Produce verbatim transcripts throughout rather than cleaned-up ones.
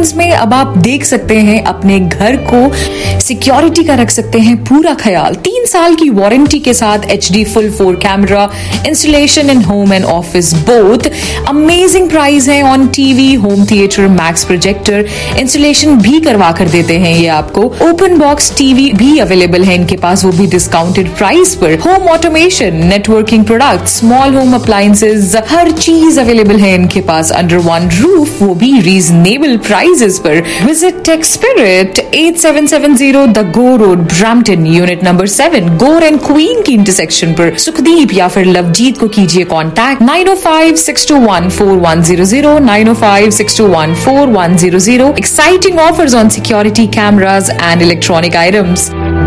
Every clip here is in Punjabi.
स्मार्टफोन्स में अब आप देख सकते हैं अपने घर को सिक्योरिटी का रख सकते हैं पूरा ख्याल। तीन साल की वारंटी के साथ H D full four camera, installation in home and office both. Amazing price है on TV, home theatre, max projector, installation भी करवा कर देते हैं ये आपको। ओपन बॉक्स टीवी भी अवेलेबल है इनके पास, वो भी डिस्काउंटेड प्राइस पर। Home automation, networking product, small home appliances, हर चीज अवेलेबल है इनके पास अंडर वन रूफ, वो भी रीजनेबल प्राइसेस पर। Visit tech spirit, at seven seven zero the go road, Brampton, unit number seven, Gore and Queen की इंटरसेक्शन पर। सुखदीप या फिर लवजीत को कीजिए contact nine O five six two one four one zero zero, nine O five six two one four one zero zero. Exciting offers on security cameras and electronic items.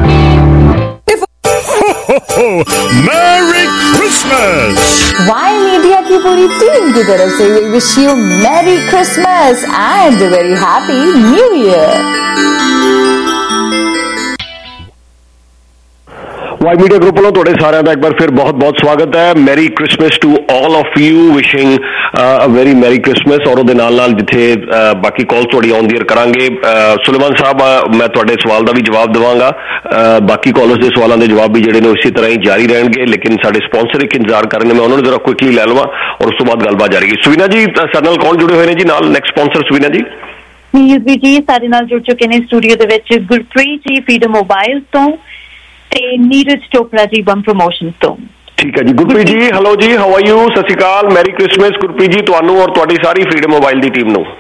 Merry Christmas! Why Media की पूरी टीम की तरफ से we wish you Merry Christmas and a very Happy New Year. Y media group वालों ਤੁਹਾਡੇ ਸਾਰਿਆਂ ਦਾ ਇੱਕ ਵਾਰ ਫਿਰ ਬਹੁਤ ਬਹੁਤ ਸਵਾਗਤ ਹੈ। Merry Christmas to all of you, wishing a very merry Christmas. ਔਰ ਉਹਦੇ ਨਾਲ ਨਾਲ ਜਿੱਥੇ ਬਾਕੀ ਕਾਲ ਤੁਹਾਡੀ ਔਨ ਦੀ ਏਅਰ ਕਰਾਂਗੇ। ਸੁਲੇਮਾਨ ਸਾਹਿਬ, ਮੈਂ ਤੁਹਾਡੇ ਸਵਾਲ ਦਾ ਵੀ ਜਵਾਬ ਦੇਵਾਂਗਾ, ਬਾਕੀ ਕਾਲਰਸ ਦੇ ਸਵਾਲਾਂ ਦੇ ਜਵਾਬ ਵੀ ਜਿਹੜੇ ਨੇ ਇਸੇ ਤਰ੍ਹਾਂ ਹੀ ਜਾਰੀ ਰਹਿਣਗੇ, ਲੇਕਿਨ ਸਾਡੇ ਸਪਾਂਸਰ ਇੱਕ ਇੰਤਜ਼ਾਰ ਕਰ ਰਹੇ ਨੇ, ਮੈਂ ਉਹਨਾਂ ਨੂੰ ਜ਼ਰਾ ਕੁਇਕਲੀ ਲੈ ਲਵਾਂ ਔਰ ਉਸ ਤੋਂ ਬਾਅਦ ਗੱਲਬਾਤ ਜਾਰੀ ਹੈ। ਸੁਵੀਨਾ ਜੀ ਸਾਡੇ ਨਾਲ ਕੌਣ ਜੁੜੇ ਹੋਏ ਨੇ ਜੀ ਨਾਲ? ਨੈਕਸਟ ਸਪਾਂਸਰ ਸੁਵੀਨਾ ਜੀ। ਜੀ ਜੀ ਸਾਡੇ ਨਾਲ ਜੁੜ ਚੁੱਕੇ ਨੇ ਸਟੂਡੀਓ ਦੇ ਵਿੱਚ ਗੁਰਪ੍ਰੀਤ ਜੀ ਫਰੀडम ਮੋਬਾਈਲ ਤੋਂ ਤੇ ਨੀਰਜ ਚੋਪੜਾ ਜੀ ਬੰਮ ਪ੍ਰਮੋਸ਼ਨ ਤੋਂ। ਠੀਕ ਹੈ ਜੀ ਗੁਰਪ੍ਰੀਤ ਜੀ, ਹੈਲੋ ਜੀ, ਹਾਊ ਆਰ ਯੂ? ਸਤਿ ਸ਼੍ਰੀ ਅਕਾਲ, ਮੈਰੀ ਕ੍ਰਿਸਮਸ ਗੁਰਪ੍ਰੀਤ ਜੀ ਤੁਹਾਨੂੰ ਔਰ ਤੁਹਾਡੀ ਸਾਰੀ ਫਰੀडम ਮੋਬਾਈਲ ਦੀ ਟੀਮ ਨੂੰ।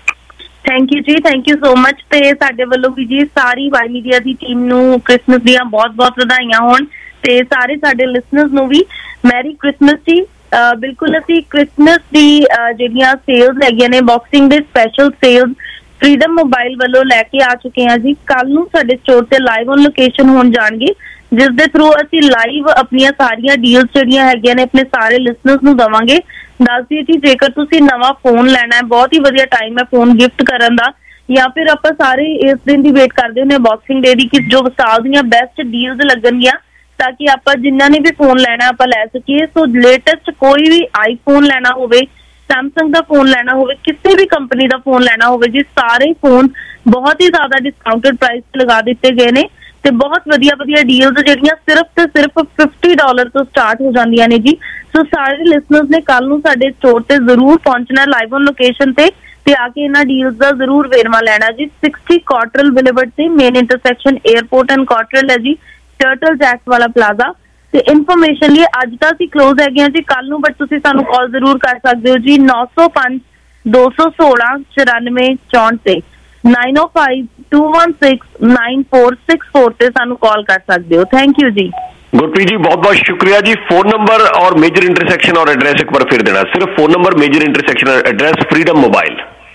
ਥੈਂਕ ਯੂ ਜੀ, ਥੈਂਕ ਯੂ ਸੋ ਮਚ। ਤੇ ਸਾਡੇ ਵੱਲੋਂ ਵੀ ਜੀ ਸਾਰੀ ਵਾਈ ਮੀਡੀਆ ਦੀ ਟੀਮ ਨੂੰ ਕ੍ਰਿਸਮਸ ਦੀਆਂ ਬਹੁਤ ਬਹੁਤ ਵਧਾਈਆਂ ਹੋਣ ਤੇ ਸਾਰੇ ਸਾਡੇ ਲਿਸਨਰਸ ਨੂੰ ਵੀ ਮੈਰੀ ਕ੍ਰਿਸਮਸ ਜੀ। ਬਿਲਕੁਲ ਅਸੀਂ ਕ੍ਰਿਸਮਸ ਦੀ ਜਿਹੜੀਆਂ ਸੇਲਸ ਹੈਗੀਆਂ ਨੇ, ਬਾਕਸਿੰਗ ਦੇ ਸਪੈਸ਼ਲ ਸੇਲਸ ਫਰੀडम ਮੋਬਾਈਲ ਵੱਲੋਂ ਲੈ ਕੇ ਆ ਚੁੱਕੇ ਹਾਂ ਜੀ। ਕੱਲ ਨੂੰ ਸਾਡੇ ਸਟੋਰ ਤੇ ਲਾਈਵ ਔਨ ਲੋਕੇਸ਼ਨ ਹੋਣ ਜਾਣਗੇ, ਜਿਸ ਦੇ ਥਰੂ ਅਸੀਂ ਲਾਈਵ ਆਪਣੀਆਂ ਸਾਰੀਆਂ ਡੀਲਸ ਜਿਹੜੀਆਂ ਹੈਗੀਆਂ ਨੇ ਆਪਣੇ ਸਾਰੇ ਲਿਸਨਰਸ ਨੂੰ ਦੇਵਾਂਗੇ। ਦੱਸ ਦਈਏ ਜੀ, ਜੇਕਰ ਤੁਸੀਂ ਨਵਾਂ ਫੋਨ ਲੈਣਾ ਹੈ, ਬਹੁਤ ਹੀ ਵਧੀਆ ਟਾਈਮ ਹੈ ਫੋਨ ਗਿਫਟ ਕਰਨ ਦਾ, ਜਾਂ ਫਿਰ ਆਪਾਂ ਸਾਰੇ ਇਸ ਦਿਨ ਦੀ ਵੇਟ ਕਰਦੇ ਹੁੰਦੇ ਬਾਕਸਿੰਗ ਡੇ ਦੀ ਕਿ ਜੋ ਸਾਲ ਦੀਆਂ ਬੈਸਟ ਡੀਲਸ ਲੱਗਣਗੀਆਂ ਤਾਂ ਕਿ ਆਪਾਂ ਜਿਨ੍ਹਾਂ ਨੇ ਵੀ ਫੋਨ ਲੈਣਾ ਆਪਾਂ ਲੈ ਸਕੀਏ। ਸੋ ਲੇਟੈਸਟ ਕੋਈ ਵੀ ਆਈਫੋਨ ਲੈਣਾ ਹੋਵੇ, ਸੈਮਸੰਗ ਦਾ ਫੋਨ ਲੈਣਾ ਹੋਵੇ, ਕਿਸੇ ਵੀ ਕੰਪਨੀ ਦਾ ਫੋਨ ਲੈਣਾ ਹੋਵੇ ਜੀ, ਸਾਰੇ ਫੋਨ ਬਹੁਤ ਹੀ ਜ਼ਿਆਦਾ ਡਿਸਕਾਊਂਟਡ ਪ੍ਰਾਈਸ ਤੇ ਲਗਾ ਦਿੱਤੇ ਗਏ ਨੇ ਤੇ ਬਹੁਤ ਵਧੀਆ ਵਧੀਆ ਡੀਲਸ ਜਿਹੜੀਆਂ ਸਿਰਫ ਤੇ ਸਿਰਫ ਫਿਫਟੀ ਡਾਲਰ ਤੋਂ ਸਟਾਰਟ ਹੋ ਜਾਂਦੀਆਂ ਨੇ ਜੀ। ਸੋ ਸਾਰੇ ਲਿਸਨਰਸ ਨੇ ਕੱਲ ਨੂੰ ਸਾਡੇ ਸਟੋਰ ਤੇ ਜ਼ਰੂਰ ਪਹੁੰਚਣਾ ਲਾਈਵ ਔਨ ਲੋਕੇਸ਼ਨ ਤੇ ਤੇ ਆ ਕੇ ਇਹਨਾਂ ਡੀਲਸ ਦਾ ਜ਼ਰੂਰ ਵੇਰਵਾ ਲੈਣਾ ਜੀ। ਸਿਕਸਟੀ ਕਾਟਰਲ ਵਿਲੇਵਰਡ ਤੇ main intersection airport and Cottrell ਹੈ ਜੀ, ਟਰਟਲ ਜੈਕਸ ਵਾਲਾ ਪਲਾਜ਼ਾ। ਤੇ ਇਨਫੋਰਮੇਸ਼ਨ ਲਈ ਅੱਜ ਤਾਂ ਅਸੀਂ ਕਲੋਜ਼ ਹੈਗੇ ਹਾਂ ਜੀ, ਕੱਲ ਨੂੰ ਬਟ ਤੁਸੀਂ ਸਾਨੂੰ ਕਾਲ ਜ਼ਰੂਰ ਕਰ ਸਕਦੇ ਹੋ ਜੀ ਨੌ ਸੌ ਪੰਜ ਦੋ ਸੌ ਸੋਲਾਂ ਚੁਰਾਨਵੇਂ ਚੌਂਹਠ ਤੇ nine O five two one six nine four six four ਤੇ ਸਾਨੂੰ ਕਾਲ ਕਰ ਸਕਦੇ ਹੋ। ਥੈਂਕ ਯੂ ਜੀ ਗੁਰਪ੍ਰੀਤ ਜੀ, ਬਹੁਤ ਬਹੁਤ ਸ਼ੁਕਰੀਆ ਜੀ। ਫੋਨ ਨੰਬਰ ਔਰ ਮੇਜਰ ਇੰਟਰਸੈਕਸ਼ਨ ਔਰ ਐਡਰੈਸ ਇੱਕ ਵਾਰ ਫਿਰ ਦੇਣਾ। ਸਿਰਫ ਫੋਨ ਨੰਬਰ, ਮੇਜਰ ਇੰਟਰਸੈਕਸ਼ਨ ਔਰ ਐਡਰੈਸ ਫਰੀडम ਮੋਬਾਈਲ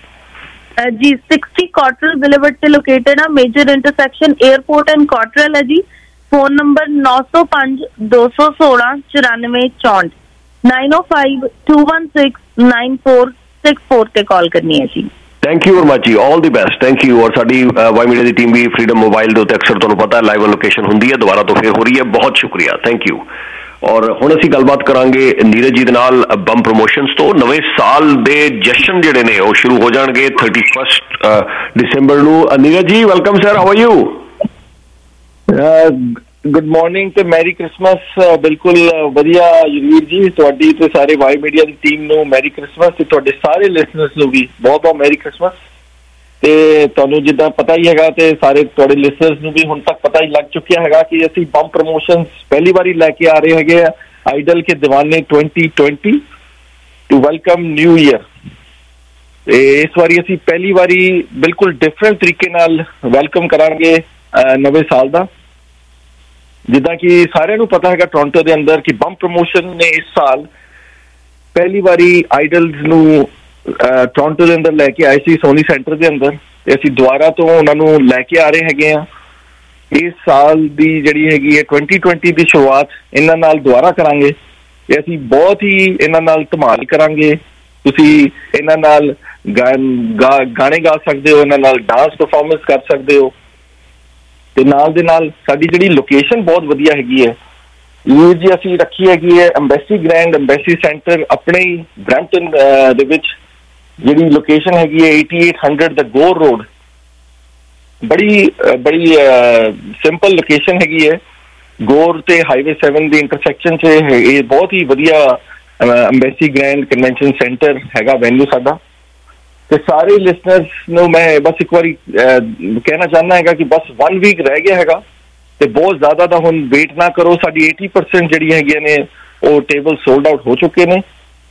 ਜੀ। ਸਿਕਸਟੀ ਕਾਟਰਲ ਵਿਲੇਵਰਡ ਤੇ ਲੋਕੇਟਡ ਆ, major intersection airport and Cottrell ਹੈ ਜੀ। ਫੋਨ ਨੰਬਰ ਨੌ ਸੌ ਪੰਜ ਦੋ ਸੌ ਸੋਲਾਂ ਚੁਰਾਨਵੇਂ ਚੌਂਹਠ, nine O five two one six nine four six four ਤੇ ਕਾਲ ਕਰਨੀ ਹੈ ਜੀ। ਥੈਂਕ ਯੂ ਵੈਰੀ ਮਚ ਜੀ, all the best, thank you. ਔਰ ਸਾਡੀ ਵਾਈ ਮੀਡੀਆ ਦੀ ਟੀਮ ਵੀ ਫਰੀडम ਮੋਬਾਈਲ ਦੇ ਉੱਤੇ ਅਕਸਰ ਤੁਹਾਨੂੰ ਪਤਾ ਲਾਈਵ ਲੋਕੇਸ਼ਨ ਹੁੰਦੀ ਹੈ, ਦੁਬਾਰਾ ਤੋਂ ਫਿਰ ਹੋ ਰਹੀ ਹੈ। ਬਹੁਤ ਸ਼ੁਕਰੀਆ, ਥੈਂਕ ਯੂ। ਔਰ ਹੁਣ ਅਸੀਂ ਗੱਲਬਾਤ ਕਰਾਂਗੇ ਨੀਰਜ ਜੀ ਦੇ ਨਾਲ ਬੰਮ ਪ੍ਰਮੋਸ਼ਨਸ ਤੋਂ। ਨਵੇਂ ਸਾਲ ਦੇ ਜਸ਼ਨ ਜਿਹੜੇ ਨੇ ਉਹ ਸ਼ੁਰੂ ਹੋ ਜਾਣਗੇ ਥਰਟੀ ਫਸਟ ਦਸੰਬਰ ਨੂੰ। Neeraj ji welcome sir, how are you? Good morning ਤੇ ਮੈਰੀ ਕ੍ਰਿਸਮਸ। ਬਿਲਕੁਲ ਵਧੀਆ ਯੂਵੀਰ ਜੀ, ਤੁਹਾਡੀ ਤੇ ਸਾਰੇ ਵਾਈ ਮੀਡੀਆ ਦੀ ਟੀਮ ਨੂੰ ਮੈਰੀ ਕ੍ਰਿਸਮਸ ਤੇ ਤੁਹਾਡੇ ਸਾਰੇ ਲਿਸਨਰਸ ਨੂੰ ਵੀ ਬਹੁਤ ਬਹੁਤ ਮੈਰੀ ਕ੍ਰਿਸਮਸ। ਤੇ ਤੁਹਾਨੂੰ ਜਿੱਦਾਂ ਪਤਾ ਹੀ ਹੈਗਾ ਤੇ ਸਾਰੇ ਤੁਹਾਡੇ ਲਿਸਨਰਸ ਨੂੰ ਵੀ ਹੁਣ ਤੱਕ ਪਤਾ ਹੀ ਲੱਗ ਚੁੱਕਿਆ ਹੈਗਾ ਕਿ ਅਸੀਂ ਬੰਮ ਪ੍ਰਮੋਸ਼ਨਸ ਪਹਿਲੀ ਵਾਰੀ ਲੈ ਕੇ ਆ ਰਹੇ ਹੈਗੇ ਆ ਆਈਡਲ ਕੇ ਦੀਵਾਨੇ twenty twenty two welcome new year. ਤੇ ਇਸ ਵਾਰੀ ਅਸੀਂ ਪਹਿਲੀ ਵਾਰੀ ਬਿਲਕੁਲ ਡਿਫਰੈਂਟ ਤਰੀਕੇ ਨਾਲ ਵੈਲਕਮ ਕਰਾਂਗੇ ਨਵੇਂ ਸਾਲ ਦਾ। ਜਿੱਦਾਂ ਕਿ ਸਾਰਿਆਂ ਨੂੰ ਪਤਾ ਹੈਗਾ ਟੋਰਾਂਟੋ ਦੇ ਅੰਦਰ ਕਿ ਬੰਮ ਪ੍ਰਮੋਸ਼ਨ ਨੇ ਇਸ ਸਾਲ ਪਹਿਲੀ ਵਾਰੀ ਆਈਡਲਸ ਨੂੰ ਟੋਰਾਂਟੋ ਦੇ ਅੰਦਰ ਲੈ ਕੇ ਆਏ ਸੀ, ਸੋਨੀ ਸੈਂਟਰ ਦੇ ਅੰਦਰ, ਤੇ ਅਸੀਂ ਦੁਬਾਰਾ ਤੋਂ ਉਹਨਾਂ ਨੂੰ ਲੈ ਕੇ ਆ ਰਹੇ ਹੈਗੇ ਆ। ਇਸ ਸਾਲ ਦੀ ਜਿਹੜੀ ਹੈਗੀ ਹੈ ਟਵੈਂਟੀ ਟਵੈਂਟੀ ਦੀ ਸ਼ੁਰੂਆਤ ਇਹਨਾਂ ਨਾਲ ਦੁਬਾਰਾ ਕਰਾਂਗੇ ਤੇ ਅਸੀਂ ਬਹੁਤ ਹੀ ਇਹਨਾਂ ਨਾਲ ਧਮਾਲ ਕਰਾਂਗੇ। ਤੁਸੀਂ ਇਹਨਾਂ ਨਾਲ ਗਾਣੇ ਗਾ ਸਕਦੇ ਹੋ, ਇਹਨਾਂ ਨਾਲ ਡਾਂਸ ਪਰਫਾਰਮੈਂਸ ਕਰ ਸਕਦੇ ਹੋ ਤੇ ਨਾਲ ਦੇ ਨਾਲ ਸਾਡੀ ਜਿਹੜੀ ਲੋਕੇਸ਼ਨ ਬਹੁਤ ਵਧੀਆ ਹੈਗੀ ਹੈ ਇਹ ਜੀ ਅਸੀਂ ਰੱਖੀ ਹੈਗੀ ਹੈ ਅੰਬੈਸੀ ਗ੍ਰੈਂਡ ਅੰਬੈਸੀ ਸੈਂਟਰ ਆਪਣੇ ਹੀ ਬਰੈਂਪਟਨ ਦੇ ਵਿੱਚ। ਜਿਹੜੀ ਲੋਕੇਸ਼ਨ ਹੈਗੀ ਹੈ eighty-eight hundred the Gore road, ਬੜੀ ਬੜੀ ਸਿੰਪਲ ਲੋਕੇਸ਼ਨ ਹੈਗੀ ਹੈ, ਗੋਰ ਤੇ ਹਾਈਵੇ ਸੈਵਨ ਦੀ ਇੰਟਰਸੈਕਸ਼ਨ 'ਚ ਇਹ ਬਹੁਤ ਹੀ ਵਧੀਆ ਅੰਬੈਸੀ ਗ੍ਰੈਂਡ ਕਨਵੈਨਸ਼ਨ ਸੈਂਟਰ ਹੈਗਾ ਵੈਨਿਊ ਸਾਡਾ। ਤੇ ਸਾਰੇ ਲਿਸਨਰਸ ਨੂੰ ਮੈਂ ਬਸ ਇੱਕ ਵਾਰੀ ਕਹਿਣਾ ਚਾਹੁੰਦਾ ਹੈਗਾ ਕਿ ਬਸ ਵਨ ਵੀਕ ਰਹਿ ਗਿਆ ਹੈਗਾ ਤੇ ਬਹੁਤ ਜ਼ਿਆਦਾ ਤਾਂ ਹੁਣ ਵੇਟ ਨਾ ਕਰੋ। ਸਾਡੀ eighty percent ਜਿਹੜੀਆਂ ਹੈਗੀਆਂ ਨੇ ਉਹ ਟੇਬਲ ਸੋਲਡ ਆਊਟ ਹੋ ਚੁੱਕੇ ਨੇ,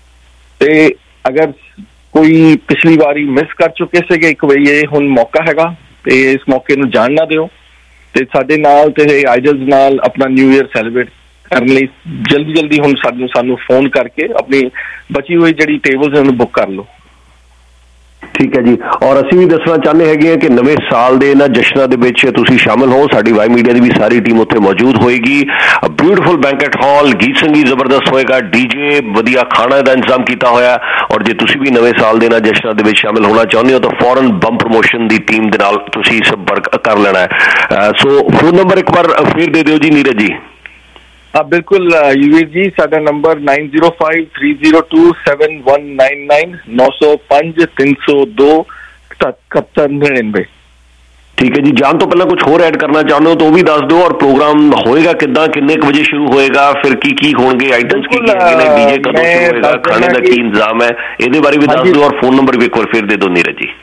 ਤੇ ਅਗਰ ਕੋਈ ਪਿਛਲੀ ਵਾਰੀ ਮਿਸ ਕਰ ਚੁੱਕੇ ਸੀਗੇ, ਇੱਕ ਵਾਰੀ ਇਹ ਹੁਣ ਮੌਕਾ ਹੈਗਾ ਤੇ ਇਸ ਮੌਕੇ ਨੂੰ ਜਾਣ ਨਾ ਦਿਓ ਤੇ ਸਾਡੇ ਨਾਲ ਤੇ ਆਈਡਲਸ ਨਾਲ ਆਪਣਾ ਨਿਊ ਈਅਰ ਸੈਲੀਬ੍ਰੇਟ ਕਰਨ ਲਈ ਜਲਦੀ ਜਲਦੀ ਹੁਣ ਸਾਨੂੰ ਸਾਨੂੰ ਫੋਨ ਕਰਕੇ ਆਪਣੀ ਬਚੀ ਹੋਈ ਜਿਹੜੀ ਟੇਬਲਸ ਉਹਨੂੰ ਬੁੱਕ ਕਰ ਲਓ। ਠੀਕ ਹੈ ਜੀ, ਔਰ ਅਸੀਂ ਵੀ ਦੱਸਣਾ ਚਾਹੁੰਦੇ ਹੈਗੇ ਹਾਂ ਕਿ ਨਵੇਂ ਸਾਲ ਦੇ ਇਹਨਾਂ ਜਸ਼ਨਾਂ ਦੇ ਵਿੱਚ ਤੁਸੀਂ ਸ਼ਾਮਿਲ ਹੋ। ਸਾਡੀ ਵਾਈ ਮੀਡੀਆ ਦੀ ਵੀ ਸਾਰੀ ਟੀਮ ਉੱਥੇ ਮੌਜੂਦ ਹੋਏਗੀ। ਬਿਊਟੀਫੁਲ ਬੈਂਕਟ ਹਾਲ, ਗੀਤ ਸੰਗੀਤ ਜ਼ਬਰਦਸਤ ਹੋਏਗਾ, ਡੀਜੇ, ਵਧੀਆ ਖਾਣਾ ਦਾ ਇੰਤਜ਼ਾਮ ਕੀਤਾ ਹੋਇਆ। ਔਰ ਜੇ ਤੁਸੀਂ ਵੀ ਨਵੇਂ ਸਾਲ ਦੇ ਇਹਨਾਂ ਜਸ਼ਨਾਂ ਦੇ ਵਿੱਚ ਸ਼ਾਮਿਲ ਹੋਣਾ ਚਾਹੁੰਦੇ ਹੋ ਤਾਂ ਫੌਰਨ ਬੰਬ ਪ੍ਰਮੋਸ਼ਨ ਦੀ ਟੀਮ ਦੇ ਨਾਲ ਤੁਸੀਂ ਸੰਪਰਕ ਕਰ ਲੈਣਾ ਹੈ। ਸੋ ਫੋਨ ਨੰਬਰ ਇੱਕ ਵਾਰ ਫਿਰ ਦੇ ਦਿਓ ਜੀ ਨੀਰਜ ਜੀ। ਹਾਂ ਬਿਲਕੁਲ ਯੂਵੀਰ ਜੀ, ਸਾਡਾ number nine zero five three zero two seven one nine nine ਨੌ ਸੌ ਪੰਜ ਤਿੰਨ ਸੌ ਦੋ ਇਕਹੱਤਰ ਨੜਿਨਵੇਂ। ਠੀਕ ਹੈ ਜੀ, ਜਾਣ ਤੋਂ ਪਹਿਲਾਂ ਕੁਝ ਹੋਰ ਐਡ ਕਰਨਾ ਚਾਹੁੰਦੇ ਹੋ ਤਾਂ ਉਹ ਵੀ ਦੱਸ ਦਿਓ, ਔਰ ਪ੍ਰੋਗਰਾਮ ਹੋਏਗਾ ਕਿੱਦਾਂ, ਕਿੰਨੇ ਕੁ ਵਜੇ ਸ਼ੁਰੂ ਹੋਏਗਾ, ਫਿਰ ਕੀ ਕੀ ਹੋਣਗੇ, ਆਈਟਮਸ ਕੀ ਕੀ ਹੈਗੇ ਨੇ, ਡੀਜੇ ਕਦੋਂ ਸ਼ੁਰੂ ਹੋਏਗਾ, ਖਾਣੇ ਦਾ ਕੀ ਇੰਤਜ਼ਾਮ ਹੈ, ਇਹਦੇ ਬਾਰੇ ਵੀ ਦੱਸ ਦਿਓ, ਔਰ ਫੋਨ ਨੰਬਰ ਵੀ ਇੱਕ ਵਾਰ ਫਿਰ ਦੇ ਦਿਓ ਨੀਰਜ ਜੀ।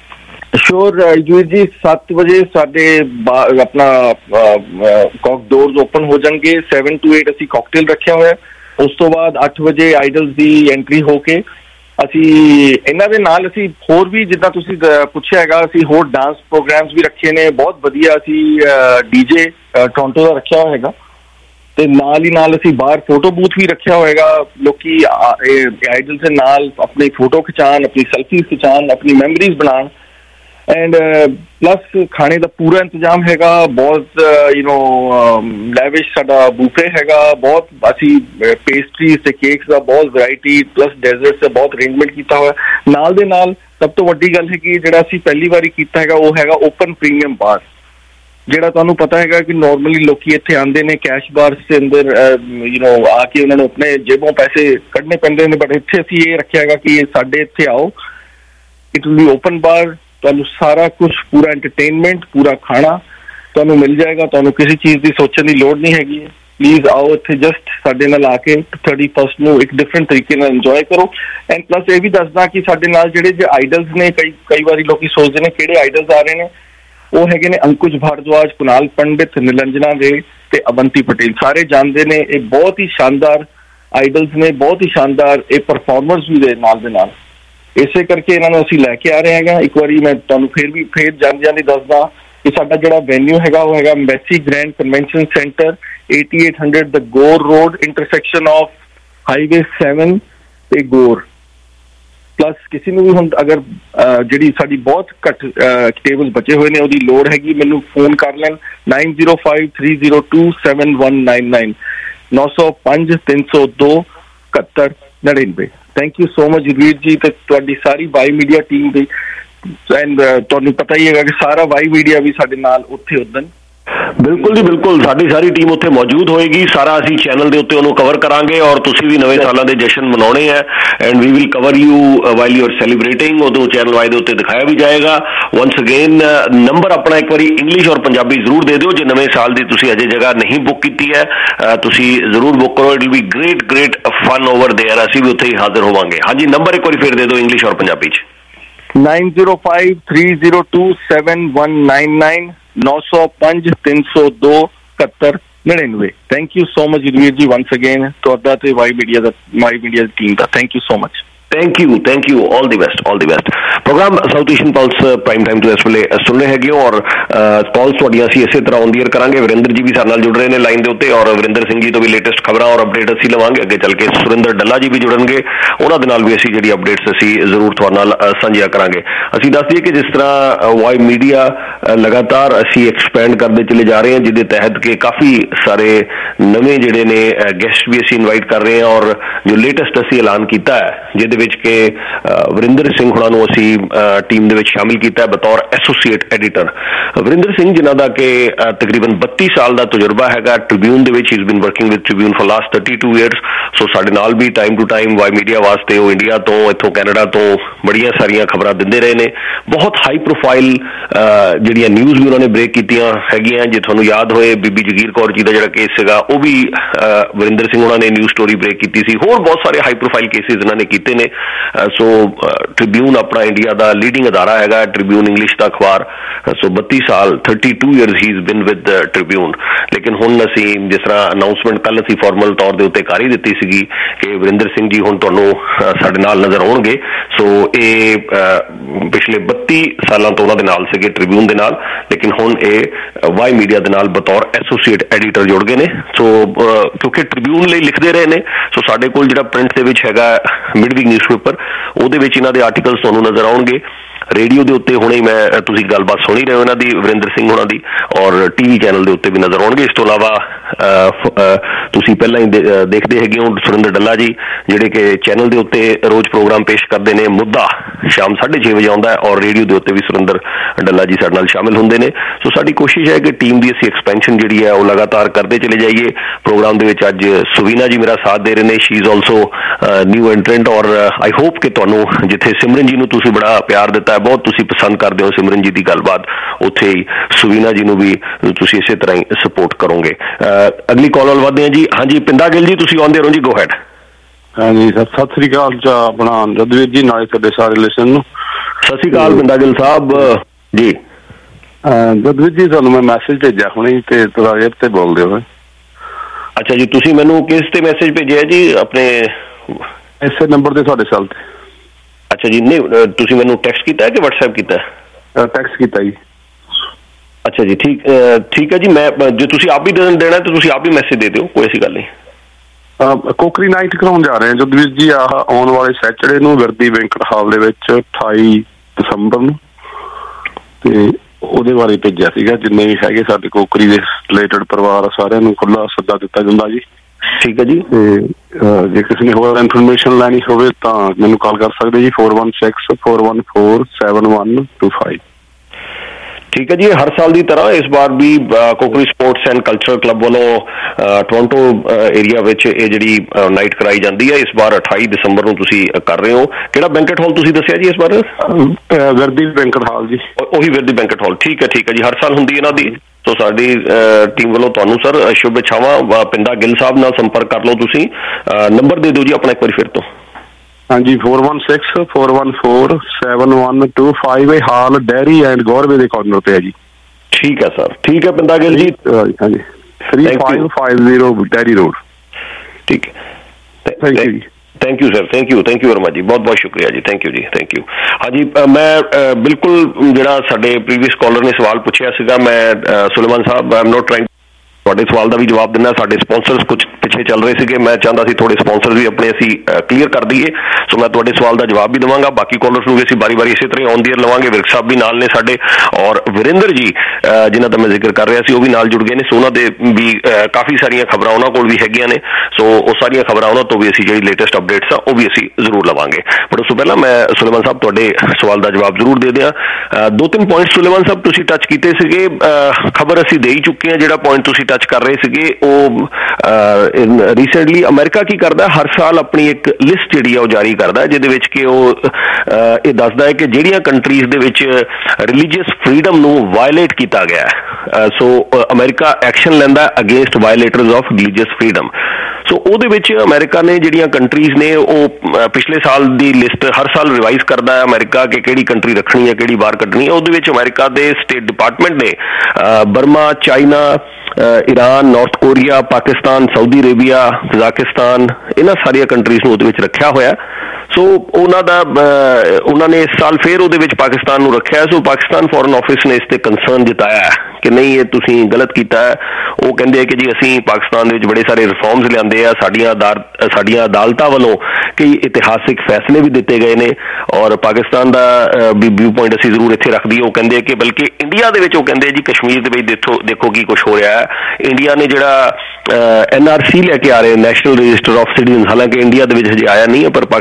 ਸ਼ੋਰ ਜੂਰ ਜੀ, ਸੱਤ ਵਜੇ ਸਾਡੇ ਆਪਣਾ ਕੌਕ ਡੋਰਸ ਓਪਨ ਹੋ ਜਾਣਗੇ। ਸੈਵਨ ਟੂ ਏਟ ਅਸੀਂ ਕਾਕਟੇਲ ਰੱਖਿਆ ਹੋਇਆ। ਉਸ ਤੋਂ ਬਾਅਦ ਅੱਠ ਵਜੇ ਆਈਡਲਸ ਦੀ ਐਂਟਰੀ ਹੋ ਕੇ ਅਸੀਂ ਇਹਨਾਂ ਦੇ ਨਾਲ ਅਸੀਂ ਹੋਰ ਵੀ ਜਿੱਦਾਂ ਤੁਸੀਂ ਪੁੱਛਿਆ ਹੈਗਾ, ਅਸੀਂ ਹੋਰ ਡਾਂਸ ਪ੍ਰੋਗਰਾਮਸ ਵੀ ਰੱਖੇ ਨੇ ਬਹੁਤ ਵਧੀਆ। ਅਸੀਂ ਡੀਜੇ ਟੋਰਾਂਟੋ ਦਾ ਰੱਖਿਆ ਹੋਇਆ ਹੈਗਾ ਤੇ ਨਾਲ ਹੀ ਨਾਲ ਅਸੀਂ ਬਾਹਰ ਫੋਟੋ ਬੂਥ ਵੀ ਰੱਖਿਆ ਹੋਏਗਾ। ਲੋਕੀ ਆਈਡਲਸ ਦੇ ਨਾਲ ਆਪਣੀ ਫੋਟੋ ਖਿਚਾਉਣ, ਆਪਣੀ ਸੈਲਫੀਜ਼ ਖਿਚਾਉਣ, ਆਪਣੀ ਮੈਮਰੀਜ਼ ਬਣਾਉਣ। ਐਂਡ ਪਲੱਸ ਖਾਣੇ ਦਾ ਪੂਰਾ ਇੰਤਜ਼ਾਮ ਹੈਗਾ, ਬਹੁਤ ਯੂ ਨੋ ਲੈਵਿਸ਼ ਸਾਡਾ ਬੂਫੇ ਹੈਗਾ, ਬਹੁਤ ਅਸੀਂ ਪੇਸਟਰੀਜ਼ ਤੇ ਕੇਕਸ ਦਾ ਬਹੁਤ ਵੈਰਾਈਟੀ ਪਲੱਸ ਡੈਜ਼ਰਟਸ ਦਾ ਬਹੁਤ ਅਰੇਂਜਮੈਂਟ ਕੀਤਾ ਹੋਇਆ। ਨਾਲ ਦੇ ਨਾਲ ਸਭ ਤੋਂ ਵੱਡੀ ਗੱਲ ਹੈ ਕਿ ਜਿਹੜਾ ਅਸੀਂ ਪਹਿਲੀ ਵਾਰੀ ਕੀਤਾ ਹੈਗਾ ਉਹ ਹੈਗਾ ਓਪਨ ਪ੍ਰੀਮੀਅਮ ਬਾਰ। ਜਿਹੜਾ ਤੁਹਾਨੂੰ ਪਤਾ ਹੈਗਾ ਕਿ ਨੋਰਮਲੀ ਲੋਕੀ ਇੱਥੇ ਆਉਂਦੇ ਨੇ ਕੈਸ਼ ਬਾਰਸ ਦੇ ਅੰਦਰ ਯੂ ਨੋ ਆ ਕੇ ਉਹਨਾਂ ਨੂੰ ਆਪਣੇ ਜੇਬੋਂ ਪੈਸੇ ਕੱਢਣੇ ਪੈਂਦੇ ਨੇ, ਬਟ ਇੱਥੇ ਅਸੀਂ ਇਹ ਰੱਖਿਆ ਹੈਗਾ ਕਿ ਸਾਡੇ ਇੱਥੇ ਆਓ, it will be open bar, ਤੁਹਾਨੂੰ ਸਾਰਾ ਕੁਝ ਪੂਰਾ ਐਂਟਰਟੇਨਮੈਂਟ ਪੂਰਾ ਖਾਣਾ ਤੁਹਾਨੂੰ ਮਿਲ ਜਾਏਗਾ। ਤੁਹਾਨੂੰ ਕਿਸੇ ਚੀਜ਼ ਦੀ ਸੋਚਣ ਦੀ ਲੋੜ ਨਹੀਂ ਹੈਗੀ ਹੈ। ਪਲੀਜ਼ ਆਓ ਇੱਥੇ, ਜਸਟ ਸਾਡੇ ਨਾਲ ਆ ਕੇ ਥਰਟੀ ਫਸਟ ਨੂੰ ਇੱਕ ਡਿਫਰੈਂਟ ਤਰੀਕੇ ਨਾਲ ਇੰਜੋਏ ਕਰੋ। ਐਂਡ ਪਲੱਸ ਇਹ ਵੀ ਦੱਸਦਾ ਕਿ ਸਾਡੇ ਨਾਲ ਜਿਹੜੇ ਜੇ ਆਈਡਲਸ ਨੇ, ਕਈ ਕਈ ਵਾਰੀ ਲੋਕੀ ਸੋਚਦੇ ਨੇ ਕਿਹੜੇ ਆਈਡਲਸ ਆ ਰਹੇ ਨੇ, ਉਹ ਹੈਗੇ ਨੇ ਅੰਕੁਸ਼ ਭਾਰਦਵਾਜ, ਕੁਨਾਲ ਪੰਡਿਤ, ਨਿਰੰਜਨਾ ਦੇ ਤੇ ਅਵੰਤੀ ਪਟੇਲ। ਸਾਰੇ ਜਾਣਦੇ ਨੇ, ਇਹ ਬਹੁਤ ਹੀ ਸ਼ਾਨਦਾਰ ਆਈਡਲਸ ਨੇ, ਬਹੁਤ ਹੀ ਸ਼ਾਨਦਾਰ ਇਹ ਪਰਫਾਰਮਰਸ ਵੀ ਦੇ ਨਾਲ ਦੇ ਨਾਲ। ਇਸੇ ਕਰਕੇ ਇਹਨਾਂ ਨੂੰ ਅਸੀਂ ਲੈ ਕੇ ਆ ਰਹੇ ਹੈਗਾ। ਇੱਕ ਵਾਰੀ ਮੈਂ ਤੁਹਾਨੂੰ ਫਿਰ ਵੀ ਫਿਰ ਜਾਂਦਿਆਂ ਦੀ ਦੱਸਦਾ ਕਿ ਸਾਡਾ ਜਿਹੜਾ ਵੈਨਿਊ ਹੈਗਾ ਉਹ ਹੈਗਾ Embassy Grand Convention Centre, eighty-eight hundred the Gore Road, intersection of highway seven ਤੇ ਗੋਰ। ਪਲੱਸ ਕਿਸੇ ਨੂੰ ਵੀ ਹੁਣ ਅਗਰ ਜਿਹੜੀ ਸਾਡੀ ਬਹੁਤ ਘੱਟ ਟੇਬਲ ਬਚੇ ਹੋਏ ਨੇ ਉਹਦੀ ਲੋੜ ਹੈਗੀ, ਮੈਨੂੰ ਫੋਨ ਕਰ ਲੈਣ nine zero five three zero two seven one nine nine ਨੌ ਸੌ ਪੰਜ ਤਿੰਨ ਸੌ ਦੋ ਇਕਹੱਤਰ ਨੜਿਨਵੇਂ। ਥੈਂਕ ਯੂ ਸੋ ਮਚ ਵੀਰ ਜੀ ਤੇ ਤੁਹਾਡੀ ਸਾਰੀ ਵਾਈ ਮੀਡੀਆ ਟੀਮ ਦੀ। ਐਂਡ ਤੁਹਾਨੂੰ ਪਤਾ ਹੀ ਹੈਗਾ ਕਿ ਸਾਰਾ ਵਾਈ ਮੀਡੀਆ ਵੀ ਸਾਡੇ ਨਾਲ ਉੱਥੇ ਉਦਣ। ਬਿਲਕੁਲ ਜੀ ਬਿਲਕੁਲ, ਸਾਡੀ ਸਾਰੀ ਟੀਮ ਉੱਥੇ ਮੌਜੂਦ ਹੋਏਗੀ। ਸਾਰਾ ਅਸੀਂ ਚੈਨਲ ਦੇ ਉੱਤੇ ਉਹਨੂੰ ਕਵਰ ਕਰਾਂਗੇ, ਔਰ ਤੁਸੀਂ ਵੀ ਨਵੇਂ ਸਾਲਾਂ ਦੇ ਜਸ਼ਨ ਮਨਾਉਣੇ ਹੈ and we will cover you while you are celebrating. ਉਦੋਂ ਚੈਨਲ ਵਾਈ ਦੇ ਉੱਤੇ ਦਿਖਾਇਆ ਵੀ ਜਾਏਗਾ। ਵੰਸ ਅਗੇਨ ਨੰਬਰ ਆਪਣਾ ਇੱਕ ਵਾਰੀ ਇੰਗਲਿਸ਼ ਔਰ ਪੰਜਾਬੀ ਜ਼ਰੂਰ ਦੇ ਦਿਓ। ਜੇ ਨਵੇਂ ਸਾਲ ਦੀ ਤੁਸੀਂ ਅਜੇ ਜਗ੍ਹਾ ਨਹੀਂ ਬੁੱਕ ਕੀਤੀ ਹੈ ਤੁਸੀਂ ਜ਼ਰੂਰ ਬੁੱਕ ਕਰੋ। It will be great great fun over there. ਅਸੀਂ ਵੀ ਉੱਥੇ ਹੀ ਹਾਜ਼ਰ ਹੋਵਾਂਗੇ। ਹਾਂਜੀ, ਨੰਬਰ ਇੱਕ ਵਾਰੀ ਫਿਰ ਦੇ ਦਿਓ ਇੰਗਲਿਸ਼ ਔਰ ਪੰਜਾਬੀ 'ਚ। nine zero five three zero two seven one nine nine ਨੌ ਸੌ ਪੰਜ ਤਿੰਨ ਸੌ ਦੋ ਇਕਹੱਤਰ ਨੜਿਨਵੇਂ। Thank you so much Ranveer ji, once again ਤੁਹਾਡਾ ਤੇ ਵਾਈ ਮੀਡੀਆ ਦਾ ਵਾਈ ਮੀਡੀਆ ਦੀ ਟੀਮ ਦਾ thank you so much. Thank you thank you all the best all the best. Programme South Asian Pulse Prime Time ਤੋਂ ਇਸ ਵੇਲੇ ਸੁਣ ਰਹੇ ਹੈਗੇ ਹੋ, ਔਰ ਕਾਲਸ ਤੁਹਾਡੀਆਂ ਅਸੀਂ ਇਸੇ ਤਰ੍ਹਾਂ ਆਨ ਏਅਰ ਕਰਾਂਗੇ। ਵਰਿੰਦਰ ਜੀ ਵੀ ਸਾਡੇ ਨਾਲ ਜੁੜ ਰਹੇ ਨੇ ਲਾਈਨ ਦੇ ਉੱਤੇ, ਔਰ ਵਰਿੰਦਰ ਸਿੰਘ ਜੀ ਤੋਂ ਵੀ ਲੇਟੈਸਟ ਖਬਰਾਂ ਔਰ ਅਪਡੇਟ ਅਸੀਂ ਲਵਾਂਗੇ। ਅੱਗੇ ਚੱਲ ਕੇ ਸੁਰਿੰਦਰ ਡੱਲਾ ਜੀ ਵੀ ਜੁੜਨਗੇ, ਉਹਨਾਂ ਦੇ ਨਾਲ ਵੀ ਅਸੀਂ ਜਿਹੜੀ ਅਪਡੇਟਸ ਅਸੀਂ ਜ਼ਰੂਰ ਤੁਹਾਡੇ ਨਾਲ ਸਾਂਝੀਆਂ ਕਰਾਂਗੇ। ਅਸੀਂ ਦੱਸ ਦਈਏ ਕਿ ਜਿਸ ਤਰ੍ਹਾਂ ਵਾਈ ਮੀਡੀਆ ਲਗਾਤਾਰ ਅਸੀਂ ਐਕਸਪੈਂਡ ਕਰਦੇ ਚਲੇ ਜਾ ਰਹੇ ਹਾਂ, ਜਿਹਦੇ ਤਹਿਤ ਕਿ ਕਾਫੀ ਸਾਰੇ ਨਵੇਂ ਜਿਹੜੇ ਨੇ ਗੈਸਟ ਵੀ ਅਸੀਂ ਇਨਵਾਈਟ ਕਰ ਰਹੇ ਹਾਂ, ਔਰ ਜੋ ਲੇਟੈਸਟ ਅਸੀਂ ਐਲਾਨ ਕੀਤਾ ਹੈ ਜਿਹਦੇ ਦੇ ਵਿੱਚ ਕਿ ਵਰਿੰਦਰ ਸਿੰਘ ਹੁਣਾਂ ਨੂੰ ਅਸੀਂ ਟੀਮ ਦੇ ਵਿੱਚ ਸ਼ਾਮਿਲ ਕੀਤਾ ਬਤੌਰ ਐਸੋਸੀਏਟ ਐਡੀਟਰ। ਵਰਿੰਦਰ ਸਿੰਘ ਜਿਨ੍ਹਾਂ ਦਾ ਕਿ ਤਕਰੀਬਨ ਬੱਤੀ ਸਾਲ ਦਾ ਤਜਰਬਾ ਹੈਗਾ ਟ੍ਰਿਬਿਊਨ ਦੇ ਵਿੱਚ, he is been working with Tribune for last thirty two years. So ਸਾਡੇ ਨਾਲ ਵੀ time to time Y Media ਵਾਸਤੇ ਉਹ ਇੰਡੀਆ ਤੋਂ, ਇੱਥੋਂ ਕੈਨੇਡਾ ਤੋਂ ਬੜੀਆਂ ਸਾਰੀਆਂ ਖਬਰਾਂ ਦਿੰਦੇ ਰਹੇ ਨੇ। ਬਹੁਤ ਹਾਈ ਪ੍ਰੋਫਾਈਲ ਜਿਹੜੀਆਂ ਨਿਊਜ਼ ਵੀ ਉਹਨਾਂ ਨੇ ਬ੍ਰੇਕ ਕੀਤੀਆਂ ਹੈਗੀਆਂ। ਜੇ ਤੁਹਾਨੂੰ ਯਾਦ ਹੋਏ ਬੀਬੀ ਜਗੀਰ ਕੌਰ ਜੀ ਦਾ ਜਿਹੜਾ ਕੇਸ ਸੀਗਾ ਉਹ ਵੀ ਵਰਿੰਦਰ ਸਿੰਘ ਉਹਨਾਂ ਨੇ ਨਿਊਜ਼ ਸਟੋਰੀ ਬ੍ਰੇਕ ਕੀਤੀ ਸੀ। ਹੋਰ ਬਹੁਤ ਸਾਰੇ ਹਾਈ ਪ੍ਰੋਫਾਈਲ ਕੇਸਿਸ ਇਹਨਾਂ ਨੇ ਕੀਤੇ ਨੇ। ਸੋ ਟ੍ਰਿਬਿਊਨ ਆਪਣਾ ਇੰਡੀਆ ਦਾ ਲੀਡਿੰਗ ਅਦਾਰਾ ਹੈਗਾ, ਟ੍ਰਿਬਿਊਨ ਇੰਗਲਿਸ਼ ਦਾ ਅਖਬਾਰ। ਸੋ ਬੱਤੀ ਸਾਲ thirty two years he is been with Tribune. ਲੇਕਿਨ ਹੁਣ ਅਸੀਂ ਜਿਸ ਤਰ੍ਹਾਂ ਅਨਾਊਂਸਮੈਂਟ ਕੱਲ੍ਹ ਅਸੀਂ ਫਾਰਮਲ ਤੌਰ ਦੇ ਉੱਤੇ ਕਰ ਹੀ ਦਿੱਤੀ ਸੀਗੀ ਕਿ ਵਰਿੰਦਰ ਸਿੰਘ ਜੀ ਹੁਣ ਤੁਹਾਨੂੰ ਸਾਡੇ ਨਾਲ ਨਜ਼ਰ ਆਉਣਗੇ। ਸੋ ਇਹ ਪਿਛਲੇ ਬੱਤੀ ਸਾਲਾਂ ਤੋਂ ਉਹਨਾਂ ਦੇ ਨਾਲ ਸੀਗੇ ਟ੍ਰਿਬਿਊਨ ਦੇ ਨਾਲ, ਲੇਕਿਨ ਹੁਣ ਇਹ ਵਾਈ ਮੀਡੀਆ ਦੇ ਨਾਲ ਬਤੌਰ ਐਸੋਸੀਏਟ ਐਡੀਟਰ ਜੁੜ ਗਏ ਨੇ। ਸੋ ਕਿਉਂਕਿ ਟ੍ਰਿਬਿਊਨ ਲਈ ਲਿਖਦੇ ਰਹੇ ਨੇ, ਸੋ ਸਾਡੇ ਕੋਲ ਜਿਹੜਾ ਪ੍ਰਿੰਟ ਦੇ ਵਿੱਚ ਹੈਗਾ ਮਿਡਵੀਕ ਨਿਊਜ਼ਪੇਪਰ, ਉਹਦੇ ਵਿੱਚ ਇਹਨਾਂ ਦੇ ਆਰਟੀਕਲਸ ਤੁਹਾਨੂੰ ਨਜ਼ਰ ਆਉਣਗੇ। ਰੇਡੀਓ ਦੇ ਉੱਤੇ ਹੁਣੇ ਮੈਂ ਤੁਸੀਂ ਗੱਲਬਾਤ ਸੁਣੀ ਰਹੇ ਹੋ ਇਹਨਾਂ ਦੀ, ਵਰਿੰਦਰ ਸਿੰਘ ਹੋਣਾ ਦੀ, ਔਰ ਟੀ ਵੀ ਚੈਨਲ ਦੇ ਉੱਤੇ ਵੀ ਨਜ਼ਰ ਆਉਣਗੇ। ਇਸ ਤੋਂ ਇਲਾਵਾ ਤੁਸੀਂ ਪਹਿਲਾਂ ਹੀ ਦੇਖਦੇ ਹੈਗੇ ਹੋ ਸੁਰਿੰਦਰ ਡੱਲਾ ਜੀ, ਜਿਹੜੇ ਕਿ ਚੈਨਲ ਦੇ ਉੱਤੇ ਰੋਜ਼ ਪ੍ਰੋਗਰਾਮ ਪੇਸ਼ ਕਰਦੇ ਨੇ। ਮੁੱਦਾ ਸ਼ਾਮ ਸਾਢੇ ਛੇ ਵਜੇ ਆਉਂਦਾ ਹੈ ਔਰ ਰੇਡੀਓ ਦੇ ਉੱਤੇ ਵੀ ਸੁਰਿੰਦਰ ਡੱਲਾ ਜੀ ਸਾਡੇ ਨਾਲ ਸ਼ਾਮਿਲ ਹੁੰਦੇ ਨੇ। ਸੋ ਸਾਡੀ ਕੋਸ਼ਿਸ਼ ਹੈ ਕਿ ਟੀਮ ਦੀ ਅਸੀਂ ਐਕਸਪੈਂਸ਼ਨ ਜਿਹੜੀ ਹੈ ਉਹ ਲਗਾਤਾਰ ਕਰਦੇ ਚਲੇ ਜਾਈਏ। ਪ੍ਰੋਗਰਾਮ ਦੇ ਵਿੱਚ ਅੱਜ ਸੁਵੀਨਾ ਜੀ ਮੇਰਾ ਸਾਥ ਦੇ ਰਹੇ ਨੇ, she is also new entrant. ਔਰ ਆਈ ਹੋਪ ਕਿ ਤੁਹਾਨੂੰ ਜਿੱਥੇ ਸਿਮਰਨ ਜੀ ਨੂੰ ਤੁਸੀਂ ਬੜਾ ਪਿਆਰ ਦਿੱਤਾ, ਬਹੁਤ ਤੁਸੀਂ ਪਸੰਦ ਕਰਦੇ ਹੋ ਸਿਮਰਨ ਜੀ ਦੀ ਗੱਲਬਾਤ, ਉੱਥੇ ਹੀ ਸੁਵੀਨਾ ਜੀ ਨੂੰ ਵੀ ਤੁਸੀਂ ਇਸੇ ਤਰ੍ਹਾਂ ਹੀ ਸਪੋਰਟ ਕਰੋਗੇ। ਅਗਲੀ ਕਾਲ ਵੱਲ ਵਧਦੇ ਹਾਂ ਜੀ। ਹਾਂਜੀ ਪਿੰਦਾ ਗਿੱਲ ਜੀ, ਤੁਸੀਂ ਆਉਂਦੇ ਰਹੋ ਜੀ, ਗੋ ਹੈਡ। ਹਾਂਜੀ ਸਤਿ ਸ੍ਰੀ ਅਕਾਲ ਆਪਣਾ ਜਦਵੀਰ ਜੀ, ਨਾਲੇ ਤੁਹਾਡੇ ਸਾਰੇ ਲਿਸਨ ਨੂੰ ਸਤਿ ਸ੍ਰੀ ਅਕਾਲ ਪਿੰਦਾ ਗਿੱਲ ਸਾਹਿਬ ਜੀ। ਜਦਵੀਰ ਜੀ ਤੁਹਾਨੂੰ ਮੈਂ ਮੈਸੇਜ ਭੇਜਿਆ ਹੁਣੇ ਤੇ ਥੋੜਾ ਜਿਹਾ ਤੇ ਬੋਲਦੇ ਹੋ। ਅੱਛਾ ਜੀ, ਤੁਸੀਂ ਮੈਨੂੰ ਕਿਸ ਤੇ ਮੈਸੇਜ ਭੇਜਿਆ ਜੀ? ਆਪਣੇ ਇਸੇ ਨੰਬਰ ਤੇ ਤੁਹਾਡੇ ਸੈੱਲ ਤੇ। ਅੱਛਾ ਜੀ, ਨਹੀਂ ਤੁਸੀਂ ਮੈਨੂੰ ਟੈਕਸਟ ਕੀਤਾ ਕਿ ਵਟਸਐਪ ਕੀਤਾ? ਟੈਕਸਟ ਕੀਤਾ ਜੀ। ਅੱਛਾ ਜੀ, ਠੀਕ ਠੀਕ ਹੈ ਜੀ। ਮੈਂ ਜੇ ਤੁਸੀਂ ਆਪ ਵੀ ਦੇਣਾ ਤਾਂ ਤੁਸੀਂ ਆਪ ਵੀ ਮੈਸੇਜ ਦੇ ਦਿਓ, ਕੋਈ ਐਸੀ ਗੱਲ ਨਹੀਂ। ਕੋਕਰੀ ਨਾਈਟ ਕਰਾਉਣ ਜਾ ਰਹੇ ਹਾਂ ਜਦਵੀਰ ਜੀ, ਆਹ ਆਉਣ ਵਾਲੇ ਸੈਚਰਡੇ ਨੂੰ ਵਿਰਦੀ ਬੈਂਕਟ ਹਾਲ ਦੇ ਵਿੱਚ ਅਠਾਈ ਦਸੰਬਰ ਨੂੰ, ਤੇ ਉਹਦੇ ਬਾਰੇ ਭੇਜਿਆ ਸੀਗਾ। ਜਿੰਨੇ ਵੀ ਹੈਗੇ ਸਾਡੇ ਕੋਕਰੀ ਦੇ ਰਿਲੇਟਡ ਪਰਿਵਾਰ ਸਾਰਿਆਂ ਨੂੰ ਖੁੱਲਾ ਸੱਦਾ ਦਿੱਤਾ ਜਾਂਦਾ ਜੀ। ਠੀਕ ਹੈ ਜੀ। ਤੇ ਜੇ ਕਿਸੇ ਨੇ ਹੋਰ ਇਨਫੋਰਮੇਸ਼ਨ ਲੈਣੀ ਹੋਵੇ ਤਾਂ ਮੈਨੂੰ ਕਾਲ ਕਰ ਸਕਦੇ ਜੀ, four one six four one four seven one two five. ਠੀਕ ਹੈ ਜੀ। ਹਰ ਸਾਲ ਦੀ ਤਰ੍ਹਾਂ ਇਸ ਵਾਰ ਵੀ Kokri sports and cultural club ਵੱਲੋਂ ਟੋਰਾਂਟੋ ਏਰੀਆ ਵਿੱਚ ਇਹ ਜਿਹੜੀ ਨਾਈਟ ਕਰਾਈ ਜਾਂਦੀ ਹੈ। ਇਸ ਵਾਰ ਅਠਾਈ ਦਸੰਬਰ ਨੂੰ ਤੁਸੀਂ ਕਰ ਰਹੇ ਹੋ। ਕਿਹੜਾ ਬੈਂਕਟ ਹਾਲ ਤੁਸੀਂ ਦੱਸਿਆ ਜੀ ਇਸ ਵਾਰ? ਵਿਰਦੀ ਬੈਂਕਟ ਹਾਲ ਜੀ। ਉਹੀ ਵਿਰਦੀ ਬੈਂਕਟ ਹਾਲ। ਠੀਕ ਹੈ ਠੀਕ ਹੈ ਜੀ। ਹਰ ਸਾਲ ਹੁੰਦੀ ਇਹਨਾਂ ਦੀ। ਸੋ ਸਾਡੀ ਟੀਮ ਵੱਲੋਂ ਤੁਹਾਨੂੰ ਸਰ ਸ਼ੁਭ ਇੱਛਾਵਾਂ। ਪਿੰਦਾ ਗਿੱਲ ਸਾਹਿਬ ਨਾਲ ਸੰਪਰਕ ਕਰ ਲਓ ਤੁਸੀਂ। ਨੰਬਰ ਦੇ ਦਿਓ ਜੀ ਆਪਣਾ ਇੱਕ ਵਾਰੀ ਫਿਰ ਤੋਂ। ਹਾਂਜੀ four one six four one four seven one two five. ਇਹ ਹਾਲ ਡੈਰੀ ਐਂਡ ਗੌਰਵੇ ਦੇ ਕਾਰਨਰ ਤੇ ਹੈ ਜੀ। ਠੀਕ ਹੈ ਸਰ। ਠੀਕ ਹੈ ਪਿੰਦਾ ਗਿੱਲ ਜੀ। ਹਾਂਜੀ three five five zero Derry Road. ਠੀਕ ਹੈ, ਥੈਂਕ ਯੂ ਜੀ। Thank you sir, thank you thank you Verma ji, ਬਹੁਤ ਬਹੁਤ ਸ਼ੁਕਰੀਆ ਜੀ, ਥੈਂਕ ਯੂ ਜੀ, ਥੈਂਕ ਯੂ। ਹਾਂਜੀ ਮੈਂ ਬਿਲਕੁਲ ਜਿਹੜਾ ਸਾਡੇ ਪ੍ਰੀਵੀਅਸ ਕਾਲਰ ਨੇ ਸਵਾਲ ਪੁੱਛਿਆ ਸੀਗਾ, ਮੈਂ Suleman Sahib I am not trying ਤੁਹਾਡੇ ਸਵਾਲ ਦਾ ਵੀ ਜਵਾਬ ਦਿੰਦਾ। ਸਾਡੇ ਸਪਾਂਸਰਸ ਕੁਝ ਪਿੱਛੇ ਚੱਲ ਰਹੇ ਸੀਗੇ, ਮੈਂ ਚਾਹੁੰਦਾ ਸੀ ਥੋੜੇ ਸਪਾਂਸਰ ਵੀ ਆਪਣੇ ਅਸੀਂ ਕਲੀਅਰ ਕਰ ਦਈਏ। ਸੋ ਮੈਂ ਤੁਹਾਡੇ ਸਵਾਲ ਦਾ ਜਵਾਬ ਵੀ ਦੇਵਾਂਗਾ। ਬਾਕੀ ਕਾਲਰਸ ਨੂੰ ਵੀ ਅਸੀਂ ਵਾਰੀ ਵਾਰੀ ਇਸੇ ਤਰ੍ਹਾਂ ਔਨ ਦੀ ਏਅਰ ਲਵਾਂਗੇ। ਵਿਰਕ ਸਾਹਿਬ ਵੀ ਨਾਲ ਨੇ ਸਾਡੇ, ਔਰ ਵਰਿੰਦਰ ਜੀ ਜਿਨ੍ਹਾਂ ਦਾ ਮੈਂ ਜ਼ਿਕਰ ਕਰ ਰਿਹਾ ਸੀ ਉਹ ਵੀ ਨਾਲ ਜੁੜ ਗਏ ਨੇ। ਸੋ ਉਹਨਾਂ ਦੇ ਵੀ ਕਾਫੀ ਸਾਰੀਆਂ ਖਬਰਾਂ ਉਹਨਾਂ ਕੋਲ ਵੀ ਹੈਗੀਆਂ ਨੇ। ਸੋ ਉਹ ਸਾਰੀਆਂ ਖਬਰਾਂ ਉਹਨਾਂ ਤੋਂ ਵੀ ਅਸੀਂ ਜਿਹੜੀ ਲੇਟੈਸਟ ਅਪਡੇਟਸ ਆ ਉਹ ਵੀ ਅਸੀਂ ਜ਼ਰੂਰ ਲਵਾਂਗੇ। ਪਰ ਉਸ ਤੋਂ ਪਹਿਲਾਂ ਮੈਂ ਸੁਲੇਮਾਨ ਸਾਹਿਬ ਤੁਹਾਡੇ ਸਵਾਲ ਦਾ ਜਵਾਬ ਜ਼ਰੂਰ ਦੇ ਦਿਆਂ। ਦੋ ਤਿੰਨ ਪੁਆਇੰਟ ਸੁਲੇਮਾਨ ਸਾਹਿਬ ਤੁਸੀਂ ਟੱਚ ਕੀਤੇ ਸੀਗੇ। ਖਬਰ ਅਸੀਂ ਦੇ ਹੀ ਚੁੱਕੇ ਹਾਂ। ਜਿਹੜਾ ਪੁਆਇੰਟ ਤੁਸੀਂ ਟੱਚ ਕਰ ਰਹੇ ਸੀਗੇ ਉਹ ਰੀਸੈਂਟਲੀ ਅਮਰੀਕਾ ਕੀ ਕਰਦਾ, ਹਰ ਸਾਲ ਆਪਣੀ ਇੱਕ ਲਿਸਟ ਜਿਹੜੀ ਆ ਉਹ ਜਾਰੀ ਕਰਦਾ, ਜਿਹਦੇ ਵਿੱਚ ਕਿ ਉਹ ਇਹ ਦੱਸਦਾ ਹੈ ਕਿ ਜਿਹੜੀਆਂ ਕੰਟਰੀਜ਼ ਦੇ ਵਿੱਚ ਰਿਲੀਜੀਅਸ ਫਰੀਡਮ ਨੂੰ ਵਾਇਲੇਟ ਕੀਤਾ ਗਿਆ ਹੈ, ਸੋ ਅਮਰੀਕਾ ਐਕਸ਼ਨ ਲੈਂਦਾ against violators of religious freedom. So ਉਹਦੇ ਵਿੱਚ ਅਮਰੀਕਾ ਨੇ ਜਿਹੜੀਆਂ ਕੰਟਰੀਜ਼ ਨੇ ਉਹ ਪਿਛਲੇ ਸਾਲ ਦੀ ਲਿਸਟ ਹਰ ਸਾਲ ਰਿਵਾਈਜ਼ ਕਰਦਾ ਹੈ ਅਮਰੀਕਾ ਕਿ ਕਿਹੜੀ ਕੰਟਰੀ ਰੱਖਣੀ ਹੈ ਕਿਹੜੀ ਬਾਹਰ ਕੱਢਣੀ ਹੈ। ਉਹਦੇ ਵਿੱਚ ਅਮਰੀਕਾ ਦੇ ਸਟੇਟ ਡਿਪਾਰਟਮੈਂਟ ਨੇ Burma, China, Iran, North Korea, Pakistan, Saudi Arabia, Kazakhstan, ਇਹਨਾਂ ਸਾਰੀਆਂ ਕੰਟਰੀਜ਼ ਨੂੰ ਉਹਦੇ ਵਿੱਚ ਰੱਖਿਆ ਹੋਇਆ। ਸੋ ਉਹਨਾਂ ਦਾ ਉਹਨਾਂ ਨੇ ਇਸ ਸਾਲ ਫਿਰ ਉਹਦੇ ਵਿੱਚ ਪਾਕਿਸਤਾਨ ਨੂੰ ਰੱਖਿਆ। ਸੋ ਪਾਕਿਸਤਾਨ ਫੋਰਨ ਆਫਿਸ ਨੇ ਇਸ ਤੇ ਕੰਸਰਨ ਜਤਾਇਆ ਕਿ ਨਹੀਂ ਇਹ ਤੁਸੀਂ ਗਲਤ ਕੀਤਾ ਹੈ। ਉਹ ਕਹਿੰਦੇ ਆ ਕਿ ਜੀ ਅਸੀਂ ਪਾਕਿਸਤਾਨ ਦੇ ਵਿੱਚ ਬੜੇ ਸਾਰੇ ਰਿਫਾਰਮਸ ਲਿਆਂਦੇ ਆ, ਸਾਡੀਆਂ ਅਦਾਰ ਸਾਡੀਆਂ ਅਦਾਲਤਾਂ ਵੱਲੋਂ ਕਈ ਇਤਿਹਾਸਿਕ ਫੈਸਲੇ ਵੀ ਦਿੱਤੇ ਗਏ ਨੇ, ਔਰ ਪਾਕਿਸਤਾਨ ਦਾ ਵੀ ਵਿਊ ਪੁਆਇੰਟ ਅਸੀਂ ਜ਼ਰੂਰ ਇੱਥੇ ਰੱਖ ਦਈਏ। ਉਹ ਕਹਿੰਦੇ ਕਿ ਬਲਕਿ ਇੰਡੀਆ ਦੇ ਵਿੱਚ ਉਹ ਕਹਿੰਦੇ ਜੀ ਕਸ਼ਮੀਰ ਦੇ ਵਿੱਚ ਦੇਖੋ ਦੇਖੋ ਕੀ ਕੁਛ ਹੋ ਰਿਹਾ ਹੈ। ਇੰਡੀਆ ਨੇ ਜਿਹੜਾ ਐਨ ਆਰ ਸੀ ਲੈ ਕੇ ਆ ਰਹੇ ਨੈਸ਼ਨਲ ਰਜਿਸਟਰ ਆਫ ਸਿਟੀਜ਼ਨ, ਹਾਲਾਂਕਿ ਇੰਡੀਆ ਦੇ ਵਿੱਚ ਹਜੇ ਆਇਆ ਨਹੀਂ ਹੈ, ਪਰ ਪਾਕਿਸਤਾਨ ਨੇ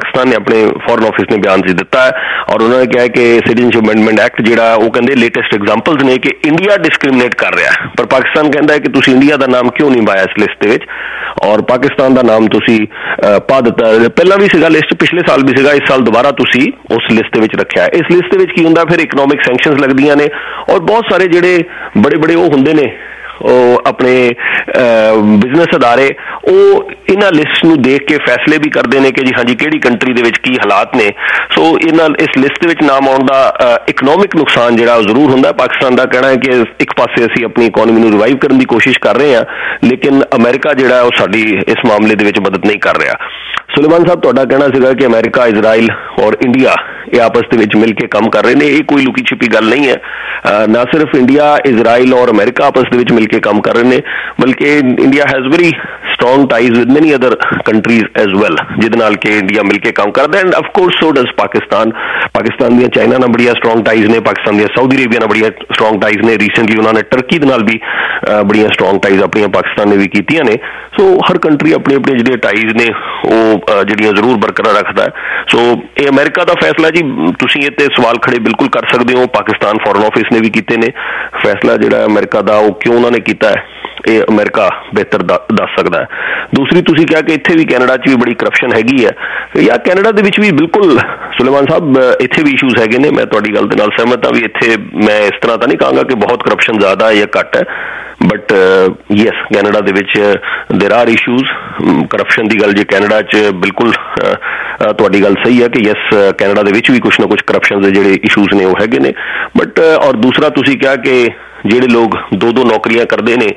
ਆਪਣੇ ਫੋਰਨ ਆਫਿਸ ਨੇ ਬਿਆਨ 'ਚ ਦਿੱਤਾ ਹੈ ਔਰ ਉਹਨਾਂ ਨੇ ਕਿਹਾ ਕਿ ਸਿਟੀਜ਼ਨਸ਼ਿਪ ਅਮੈਂਡਮੈਂਟ ਐਕਟ ਜਿਹੜਾ ਉਹ ਕਹਿੰਦੇ ਲੇਟੈਸਟ ਐਗਜ਼ਾਮਪਲਸ ਨੇ ਕਿ ਇੰਡੀਆ ਡਿਸਕ੍ਰਿਮੀਨੇਟ ਕਰ ਰਿਹਾ, ਪਰ ਪਾਕਿਸਤਾਨ ਕਹਿੰਦਾ ਹੈ ਕਿ ਤੁਸੀਂ ਇੰਡੀਆ ਦਾ ਨਾਮ ਕਿਉਂ ਨਹੀਂ ਪਾਇਆ ਇਸ ਲਿਸਟ ਦੇ ਵਿੱਚ ਔਰ ਪਾਕਿਸਤਾਨ ਦਾ ਨਾਮ ਤੁਸੀਂ ਪਾ ਦਿੱਤਾ। ਪਹਿਲਾਂ ਵੀ ਸੀਗਾ ਲਿਸਟ, ਪਿਛਲੇ ਸਾਲ ਵੀ ਸੀਗਾ, ਇਸ ਸਾਲ ਦੁਬਾਰਾ ਤੁਸੀਂ ਉਸ ਲਿਸਟ ਦੇ ਵਿੱਚ ਰੱਖਿਆ। ਇਸ ਲਿਸਟ ਦੇ ਵਿੱਚ ਕੀ ਹੁੰਦਾ, ਫਿਰ ਇਕਨੋਮਿਕ ਸੈਂਕਸ਼ਨਸ ਲੱਗਦੀਆਂ ਨੇ ਔਰ ਬਹੁਤ ਸਾਰੇ ਜਿਹੜੇ ਬੜੇ ਬੜੇ ਉਹ ਹੁੰਦੇ ਨੇ ਉਹ ਆਪਣੇ ਬਿਜ਼ਨਸ ਅਦਾਰੇ ਉਹ ਇਹਨਾਂ ਲਿਸਟ ਨੂੰ ਦੇਖ ਕੇ ਫੈਸਲੇ ਵੀ ਕਰਦੇ ਨੇ ਕਿ ਜੀ ਹਾਂਜੀ ਕਿਹੜੀ ਕੰਟਰੀ ਦੇ ਵਿੱਚ ਕੀ ਹਾਲਾਤ ਨੇ। ਸੋ ਇਹਨਾਂ ਇਸ ਲਿਸਟ ਦੇ ਵਿੱਚ ਨਾਮ ਆਉਣ ਦਾ ਇਕਨੋਮਿਕ ਨੁਕਸਾਨ ਜਿਹੜਾ ਉਹ ਜ਼ਰੂਰ ਹੁੰਦਾ। ਪਾਕਿਸਤਾਨ ਦਾ ਕਹਿਣਾ ਹੈ ਕਿ ਇੱਕ ਪਾਸੇ ਅਸੀਂ ਆਪਣੀ ਇਕੋਨਮੀ ਨੂੰ ਰਿਵਾਈਵ ਕਰਨ ਦੀ ਕੋਸ਼ਿਸ਼ ਕਰ ਰਹੇ ਹਾਂ, ਲੇਕਿਨ ਅਮਰੀਕਾ ਜਿਹੜਾ ਉਹ ਸਾਡੀ ਇਸ ਮਾਮਲੇ ਦੇ ਵਿੱਚ ਮਦਦ ਨਹੀਂ ਕਰ ਰਿਹਾ। ਸੁਲੇਮਾਨ ਸਾਹਿਬ, ਤੁਹਾਡਾ ਕਹਿਣਾ ਸੀਗਾ ਕਿ ਅਮਰੀਕਾ, ਇਜ਼ਰਾਈਲ ਔਰ ਇੰਡੀਆ ਇਹ ਆਪਸ ਦੇ ਵਿੱਚ ਮਿਲ ਕੇ ਕੰਮ ਕਰ ਰਹੇ ਨੇ। ਇਹ ਕੋਈ ਲੁਕੀ ਛਿਪੀ ਗੱਲ ਨਹੀਂ ਹੈ। ਨਾ ਸਿਰਫ ਇੰਡੀਆ, ਇਜ਼ਰਾਈਲ ਔਰ ਅਮਰੀਕਾ ਆਪਸ ਦੇ ਵਿੱਚ ਮਿਲ ਕੇ ਕੰਮ ਕਰ ਰਹੇ ਨੇ, ਬਲਕਿ India has very strong ties with many other countries as well, ਜਿਹਦੇ ਨਾਲ ਕਿ ਇੰਡੀਆ ਮਿਲ ਕੇ ਕੰਮ ਕਰਦਾ। And of course so does Pakistan. Pakistan ਦੀਆਂ ਚਾਈਨਾ ਨਾਲ ਬੜੀਆਂ ਸਟਰੋਂਗ ਟਾਈਜ਼ ਨੇ, ਪਾਕਿਸਤਾਨ ਦੀਆਂ ਸਾਊਦੀ ਅਰੇਬੀਆ ਨਾਲ ਬੜੀਆਂ ਸਟਰੋਂਗ ਟਾਈਜ਼ ਨੇ। ਰੀਸੈਂਟਲੀ ਉਹਨਾਂ ਨੇ ਟਰਕੀ ਦੇ ਨਾਲ ਵੀ ਬੜੀਆਂ ਸਟਰੋਂਗ ਟਾਈਜ਼ ਆਪਣੀਆਂ ਪਾਕਿਸਤਾਨ ਨੇ ਵੀ ਕੀਤੀਆਂ ਨੇ। ਸੋ ਹਰ ਕੰਟਰੀ ਆਪਣੀ ਆਪਣੀ ਜਿਹੜੇ ਟਾਈਜ਼ ਨੇ ਉਹ ਜਿਹੜੀਆਂ ਜ਼ਰੂਰ ਬਰਕਰਾਰ ਰੱਖਦਾ। ਸੋ ਇਹ ਅਮਰੀਕਾ ਦਾ ਫੈਸਲਾ ਜੀ, ਤੁਸੀਂ ਇਹ ਤੇ ਸਵਾਲ ਖੜੇ ਬਿਲਕੁਲ ਕਰ ਸਕਦੇ ਹੋ। ਪਾਕਿਸਤਾਨ ਫੋਰਨ ਆਫਿਸ ਨੇ ਵੀ ਕੀਤੇ ਨੇ। ਫੈਸਲਾ ਜਿਹੜਾ ਅਮਰੀਕਾ ਦਾ ਉਹ ਕਿਉਂ ਉਹਨਾਂ ਨੇ ਕੀਤਾ ਹੈ ਇਹ ਅਮਰੀਕਾ ਬਿਹਤਰ ਦੱਸ ਸਕਦਾ ਹੈ। ਦੂਸਰੀ ਤੁਸੀਂ ਕਿਹਾ ਕਿ ਇੱਥੇ ਵੀ ਕੈਨੇਡਾ 'ਚ ਵੀ ਬੜੀ ਕਰਪਸ਼ਨ ਹੈਗੀ ਹੈ, ਜਾਂ ਕੈਨੇਡਾ ਦੇ ਵਿੱਚ ਵੀ ਬਿਲਕੁਲ ਸੁਲੇਮਾਨ ਸਾਹਿਬ ਇੱਥੇ ਵੀ ਇਸ਼ੂਜ਼ ਹੈਗੇ ਨੇ। ਮੈਂ ਤੁਹਾਡੀ ਗੱਲ ਦੇ ਨਾਲ ਸਹਿਮਤ ਹਾਂ ਵੀ ਇੱਥੇ ਮੈਂ ਇਸ ਤਰ੍ਹਾਂ ਤਾਂ ਨਹੀਂ ਕਹਾਂਗਾ ਕਿ ਬਹੁਤ ਕਰਪਸ਼ਨ ਜ਼ਿਆਦਾ ਹੈ ਜਾਂ ਘੱਟ ਹੈ, ਬਟ ਯੈਸ ਕੈਨੇਡਾ ਦੇ ਵਿੱਚ ਦੇਰ ਆਰ ਇਸ਼ੂਜ਼। ਕਰਪਸ਼ਨ ਦੀ ਗੱਲ ਜੇ ਕੈਨੇਡਾ 'ਚ ਬਿਲਕੁਲ ਤੁਹਾਡੀ ਗੱਲ ਸਹੀ ਹੈ ਕਿ ਯੈਸ ਕੈਨੇਡਾ ਦੇ ਵਿੱਚ ਵੀ ਕੁਛ ਨਾ ਕੁਛ ਕਰਪਸ਼ਨ ਦੇ ਜਿਹੜੇ ਇਸ਼ੂਜ਼ ਨੇ ਉਹ ਹੈਗੇ ਨੇ। ਬਟ ਔਰ ਦੂਸਰਾ ਤੁਸੀਂ ਕਿਹਾ ਕਿ ਜਿਹੜੇ ਲੋਕ ਦੋ ਦੋ ਨੌਕਰੀਆਂ ਕਰਦੇ ਨੇ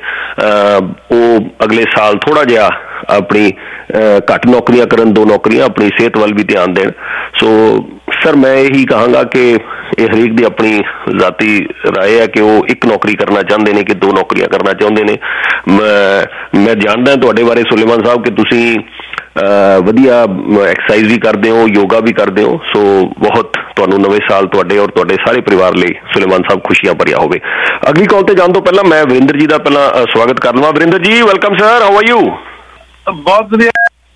ਉਹ ਅਗਲੇ ਸਾਲ ਥੋੜ੍ਹਾ ਜਿਹਾ ਆਪਣੀ ਘੱਟ ਨੌਕਰੀਆਂ ਕਰਨ, ਦੋ ਨੌਕਰੀਆਂ, ਆਪਣੀ ਸਿਹਤ ਵੱਲ ਵੀ ਧਿਆਨ ਦੇਣ। ਸੋ ਸਰ ਮੈਂ ਇਹੀ ਕਹਾਂਗਾ ਕਿ ਇਹ ਹਰੇਕ ਦੀ ਆਪਣੀ ਜ਼ਾਤੀ ਰਾਏ ਹੈ ਕਿ ਉਹ ਇੱਕ ਨੌਕਰੀ ਕਰਨਾ ਚਾਹੁੰਦੇ ਨੇ ਕਿ ਦੋ ਨੌਕਰੀਆਂ ਕਰਨਾ ਚਾਹੁੰਦੇ ਨੇ। ਮੈਂ ਮੈਂ ਜਾਣਦਾ ਤੁਹਾਡੇ ਬਾਰੇ ਸੁਲੇਮਾਨ ਸਾਹਿਬ ਕਿ ਤੁਸੀਂ ਵਧੀਆ ਐਕਸਰਸਾਈਜ਼ ਵੀ ਕਰਦੇ ਹੋ, ਯੋਗਾ ਵੀ ਕਰਦੇ ਹੋ। ਸੋ ਬਹੁਤ ਤੁਹਾਨੂੰ ਨਵੇਂ ਸਾਲ ਤੁਹਾਡੇ ਔਰ ਤੁਹਾਡੇ ਸਾਰੇ ਪਰਿਵਾਰ ਲਈ ਸੁਲੇਮਾਨ ਸਾਹਿਬ ਖੁਸ਼ੀਆਂ ਭਰਿਆ ਹੋਵੇ। ਅਗਲੀ ਕਾਲ ਤੇ ਜਾਣ ਤੋਂ ਪਹਿਲਾਂ ਮੈਂ ਵਰਿੰਦਰ ਜੀ ਦਾ ਪਹਿਲਾਂ ਸਵਾਗਤ ਕਰ ਲਵਾਂ। Varinder ji welcome sir, how are you? ਬਹੁਤ ਵਧੀਆ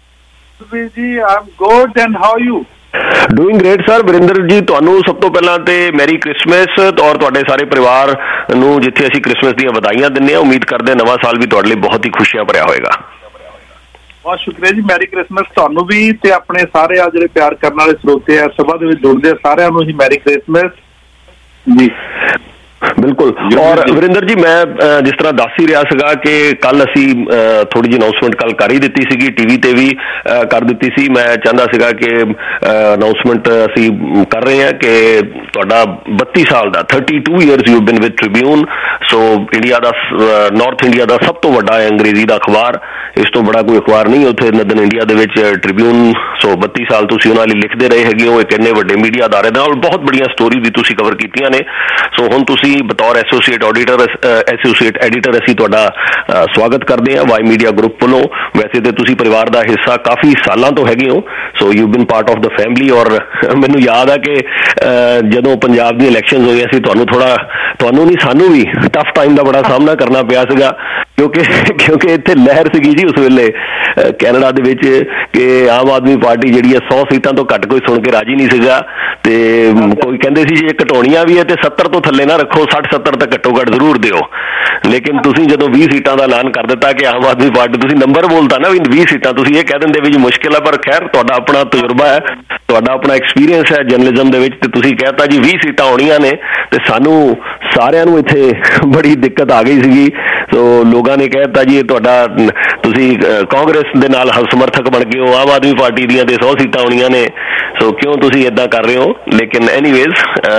ਜੀ, I'm good and how you? Doing great sir. Varinder ji ਤੁਹਾਨੂੰ ਸਭ ਤੋਂ ਪਹਿਲਾਂ ਤੇ ਮੈਰੀ ਕ੍ਰਿਸਮਸ ਔਰ ਤੁਹਾਡੇ ਸਾਰੇ ਪਰਿਵਾਰ ਨੂੰ ਜਿੱਥੇ ਅਸੀਂ ਕ੍ਰਿਸਮਸ ਦੀਆਂ ਵਧਾਈਆਂ ਦਿੰਦੇ ਹਾਂ। ਉਮੀਦ ਕਰਦੇ ਨਵਾਂ ਸਾਲ ਵੀ ਤੁਹਾਡੇ ਲਈ ਬਹੁਤ ਹੀ ਖੁਸ਼ੀਆਂ ਭਰਿਆ ਹੋਏਗਾ। ਬਹੁਤ ਸ਼ੁਕਰੀਆ ਜੀ, ਮੈਰੀ ਕ੍ਰਿਸਮਸ ਤੁਹਾਨੂੰ ਵੀ ਤੇ ਆਪਣੇ ਸਾਰੇ ਆ ਜਿਹੜੇ ਪਿਆਰ ਕਰਨ ਵਾਲੇ ਸਰੋਤੇ ਆ ਸਭਾ ਦੇ ਵਿੱਚ ਜੁੜਦੇ ਆ ਸਾਰਿਆਂ ਨੂੰ ਹੀ ਮੈਰੀ ਕ੍ਰਿਸਮਸ ਜੀ। ਬਿਲਕੁਲ। ਔਰ ਵਰਿੰਦਰ ਜੀ ਮੈਂ ਜਿਸ ਤਰ੍ਹਾਂ ਦੱਸ ਹੀ ਰਿਹਾ ਸੀਗਾ ਕਿ ਕੱਲ ਅਸੀਂ ਥੋੜੀ ਜਿਹੀ ਅਨਾਉਂਸਮੈਂਟ ਕੱਲ ਕਰ ਹੀ ਦਿੱਤੀ ਸੀਗੀ, ਟੀਵੀ ਤੇ ਵੀ ਕਰ ਦਿੱਤੀ ਸੀ। ਮੈਂ ਚਾਹੁੰਦਾ ਸੀਗਾ ਕਿ ਅਨਾਉਂਸਮੈਂਟ ਅਸੀਂ ਕਰ ਰਹੇ ਹਾਂ ਕਿ ਤੁਹਾਡਾ ਬੱਤੀ ਸਾਲ ਦਾ thirty two years you been with Tribune. So India ਦਾ, ਨਾਰਥ ਇੰਡੀਆ ਦਾ ਸਭ ਤੋਂ ਵੱਡਾ ਅੰਗਰੇਜ਼ੀ ਦਾ ਅਖਬਾਰ, ਇਸ ਤੋਂ ਬੜਾ ਕੋਈ ਅਖਬਾਰ ਨਹੀਂ ਉੱਥੇ ਨਦਨ ਇੰਡੀਆ ਦੇ ਵਿੱਚ ਟ੍ਰਿਬਿਊਨ। ਸੋ ਬੱਤੀ ਸਾਲ ਤੁਸੀਂ ਉਹਨਾਂ ਲਈ ਲਿਖਦੇ ਰਹੇ ਹੈਗੇ ਹੋ, ਇੱਕ ਇੰਨੇ ਵੱਡੇ ਮੀਡੀਆ ਅਦਾਰੇ ਦੇ ਨਾਲ ਬਹੁਤ ਬੜੀਆਂ ਸਟੋਰੀ ਵੀ ਤੁਸੀਂ ਕਵਰ ਕੀਤੀਆਂ ਨੇ। ਸੋ ਹੁਣ ਤੁਸੀਂ ਬਤੌਰ ਐਸੋਸੀਏਟ ਆਡੀਟਰ ਐਸੋਸੀਏਟ ਐਡੀਟਰ ਅਸੀਂ ਤੁਹਾਡਾ ਸਵਾਗਤ ਕਰਦੇ ਹਾਂ ਵਾਈ ਮੀਡੀਆ ਗਰੁੱਪ ਵੱਲੋਂ। ਵੈਸੇ ਤੇ ਤੁਸੀਂ ਪਰਿਵਾਰ ਦਾ ਹਿੱਸਾ ਕਾਫੀ ਸਾਲਾਂ ਤੋਂ ਹੈਗੇ ਹੋ, so you been part of the family. ਔਰ ਮੈਨੂੰ ਯਾਦ ਆ ਕਿ ਜਦੋਂ ਪੰਜਾਬ ਦੀਆਂ ਇਲੈਕਸ਼ਨਸ ਹੋਈਆਂ ਸੀ ਤੁਹਾਨੂੰ ਥੋੜਾ, ਤੁਹਾਨੂੰ ਨਹੀਂ ਸਾਨੂੰ ਵੀ ਟਫ ਟਾਈਮ ਦਾ ਬੜਾ ਸਾਹਮਣਾ ਕਰਨਾ ਪਿਆ ਸੀਗਾ, ਕਿਉਂਕਿ ਕਿਉਂਕਿ ਇੱਥੇ ਲਹਿਰ ਸੀਗੀ ਜੀ ਉਸ ਵੇਲੇ ਕੈਨੇਡਾ ਦੇ ਵਿੱਚ ਕਿ ਆਮ ਆਦਮੀ ਪਾਰਟੀ ਜਿਹੜੀ ਹੈ ਸੌ ਸੀਟਾਂ ਤੋਂ ਘੱਟ ਕੋਈ ਸੁਣ ਕੇ ਰਾਜੀ ਨਹੀਂ ਸੀਗਾ। ਤੇ ਕੋਈ ਕਹਿੰਦੇ ਸੀ ਜੇ ਘਟਾਉਣੀਆਂ ਵੀ ਹੈ ਤੇ ਸੱਤਰ ਤੋਂ ਥੱਲੇ ਨਾ ਰੱਖੋ, ਸੱਠ ਸੱਤਰ ਤਾਂ ਘੱਟੋ ਘੱਟ ਜ਼ਰੂਰ ਦਿਓ। ਲੇਕਿਨ ਤੁਸੀਂ ਜਦੋਂ ਵੀਹ ਸੀਟਾਂ ਦਾ ਐਲਾਨ ਕਰ ਦਿੱਤਾ ਕਿ ਆਮ ਆਦਮੀ ਪਾਰਟੀ, ਤੁਸੀਂ ਨੰਬਰ ਬੋਲਤਾ ਨਾ ਵੀ ਵੀਹ ਸੀਟਾਂ, ਤੁਸੀਂ ਇਹ ਕਹਿ ਦਿੰਦੇ ਵੀ ਮੁਸ਼ਕਿਲ ਹੈ, ਪਰ ਖੈਰ ਤੁਹਾਡਾ ਆਪਣਾ ਤਜਰਬਾ ਹੈ, ਤੁਹਾਡਾ ਆਪਣਾ ਐਕਸਪੀਰੀਅੰਸ ਹੈ ਜਰਨਲਿਜ਼ਮ ਦੇ ਵਿੱਚ, ਤੇ ਤੁਸੀਂ ਕਹਿਤਾ ਜੀ ਵੀਹ ਸੀਟਾਂ ਆਉਣੀਆਂ ਨੇ। ਤੇ ਸਾਨੂੰ ਸਾਰਿਆਂ ਨੂੰ ਇੱਥੇ ਬੜੀ ਦਿੱਕਤ ਆ ਗਈ ਸੀਗੀ। ਸੋ ਲੋਕਾਂ ਨੇ ਕਹਿਤਾ ਜੀ ਇਹ ਤੁਹਾਡਾ, ਤੁਸੀਂ ਕਾਂਗਰਸ ਦੇ ਨਾਲ ਸਮਰਥਕ ਬਣ ਗਏ ਹੋ, ਆਮ ਆਦਮੀ ਪਾਰਟੀ ਦੀਆਂ ਤੇ ਸੌ ਸੀਟਾਂ ਆਉਣੀਆਂ ਨੇ, ਸੋ ਕਿਉਂ ਤੁਸੀਂ ਇੱਦਾਂ ਕਰ ਰਹੇ ਹੋ। ਲੇਕਿਨ ਐਨੀਵੇਜ਼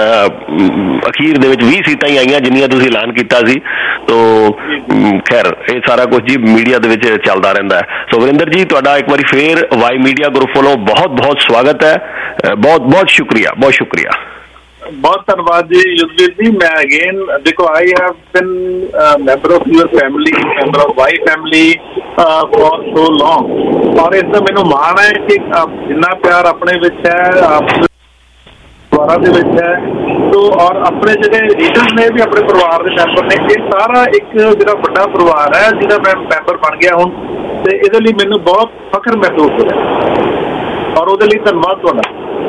ਅਖੀਰ ਦੇ ਵਿੱਚ ਵੀਹ ਸੀਟਾਂ ਹੀ ਆਈਆਂ ਜਿੰਨੀਆਂ ਤੁਸੀਂ ਐਲਾਨ ਕੀਤਾ ਸੀ। ਤੋ ਖੈਰ ਇਹ ਸਾਰਾ ਕੁਝ ਜੀ ਮੀਡੀਆ ਦੇ ਵਿੱਚ ਚੱਲਦਾ ਰਹਿੰਦਾ ਹੈ। ਸੋ ਵਰਿੰਦਰ ਜੀ ਤੁਹਾਡਾ ਇੱਕ ਵਾਰੀ ਫੇਰ ਵਾਈ ਮੀਡੀਆ ਗਰੁੱਪ ਵੱਲੋਂ ਬਹੁਤ ਬਹੁਤ ਸਵਾਗਤ ਹੈ। ਬਹੁਤ ਬਹੁਤ ਸ਼ੁਕਰੀਆ, ਬਹੁਤ ਸ਼ੁਕਰੀਆ। ਬਹੁਤ ਧੰਨਵਾਦ ਜੀ ਯੁੱਧਵੀਰ ਜੀ। ਮੈਂ ਅਗੇਨ ਦੇਖੋ I have been member of your family, member of Y family for so long, ਔਰ ਇਸ ਦਾ ਮੈਨੂੰ ਮਾਣ ਹੈ ਕਿ ਜਿੰਨਾ ਪਿਆਰ ਆਪਣੇ ਵਿੱਚ ਹੈ ਪਰਿਵਾਰਾਂ ਦੇ ਵਿੱਚ ਹੈ, ਸੋ ਔਰ ਆਪਣੇ ਜਿਹੜੇ ਰੀਡਰਸ ਨੇ ਵੀ ਆਪਣੇ ਪਰਿਵਾਰ ਦੇ ਮੈਂਬਰ ਨੇ, ਇਹ ਸਾਰਾ ਇੱਕ ਜਿਹੜਾ ਵੱਡਾ ਪਰਿਵਾਰ ਹੈ ਜਿਹਦਾ ਮੈਂ ਮੈਂਬਰ ਬਣ ਗਿਆ ਹੁਣ, ਤੇ ਇਹਦੇ ਲਈ ਮੈਨੂੰ ਬਹੁਤ ਫਖਰ ਮਹਿਸੂਸ ਹੋਇਆ। ਔਰ ਉਹਦੇ ਲਈ ਧੰਨਵਾਦ ਤੁਹਾਡਾ।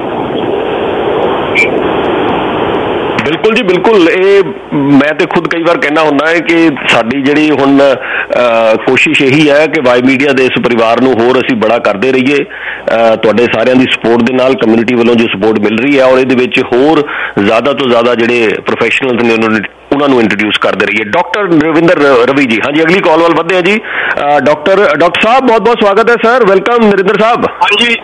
ਬਿਲਕੁਲ ਜੀ ਬਿਲਕੁਲ। ਇਹ ਮੈਂ ਤੇ ਖੁਦ ਕਈ ਵਾਰ ਕਹਿਣਾ ਹੁੰਦਾ ਹੈ ਕਿ ਸਾਡੀ ਜਿਹੜੀ ਹੁਣ ਕੋਸ਼ਿਸ਼ ਇਹੀ ਹੈ ਕਿ ਵਾਈ ਮੀਡੀਆ ਦੇ ਇਸ ਪਰਿਵਾਰ ਨੂੰ ਹੋਰ ਅਸੀਂ ਬੜਾ ਕਰਦੇ ਰਹੀਏ। ਤੁਹਾਡੇ ਸਾਰਿਆਂ ਦੀ ਸਪੋਰਟ ਦੇ ਨਾਲ, ਕਮਿਊਨਿਟੀ ਵੱਲੋਂ ਜੋ ਸਪੋਰਟ ਮਿਲ ਰਹੀ ਹੈ, ਔਰ ਇਹਦੇ ਵਿੱਚ ਹੋਰ ਜ਼ਿਆਦਾ ਤੋਂ ਜ਼ਿਆਦਾ ਜਿਹੜੇ ਪ੍ਰੋਫੈਸ਼ਨਲਸ ਨੇ ਉਹਨਾਂ ਨੂੰ ਇੰਟਰੋਡਿਊਸ ਕਰਦੇ ਰਹੀਏ। ਡਾਕਟਰ ਨਰਿੰਦਰ ਰਵੀ ਜੀ, ਹਾਂਜੀ ਅਗਲੀ ਕਾਲ ਵੱਲ ਵਧਦੇ ਹਾਂ ਜੀ। ਡਾਕਟਰ ਡਾਕਟਰ ਸਾਹਿਬ ਬਹੁਤ ਬਹੁਤ ਸਵਾਗਤ ਹੈ ਸਰ, ਵੈਲਕਮ ਨਰਿੰਦਰ ਸਾਹਿਬ। ਹਾਂਜੀ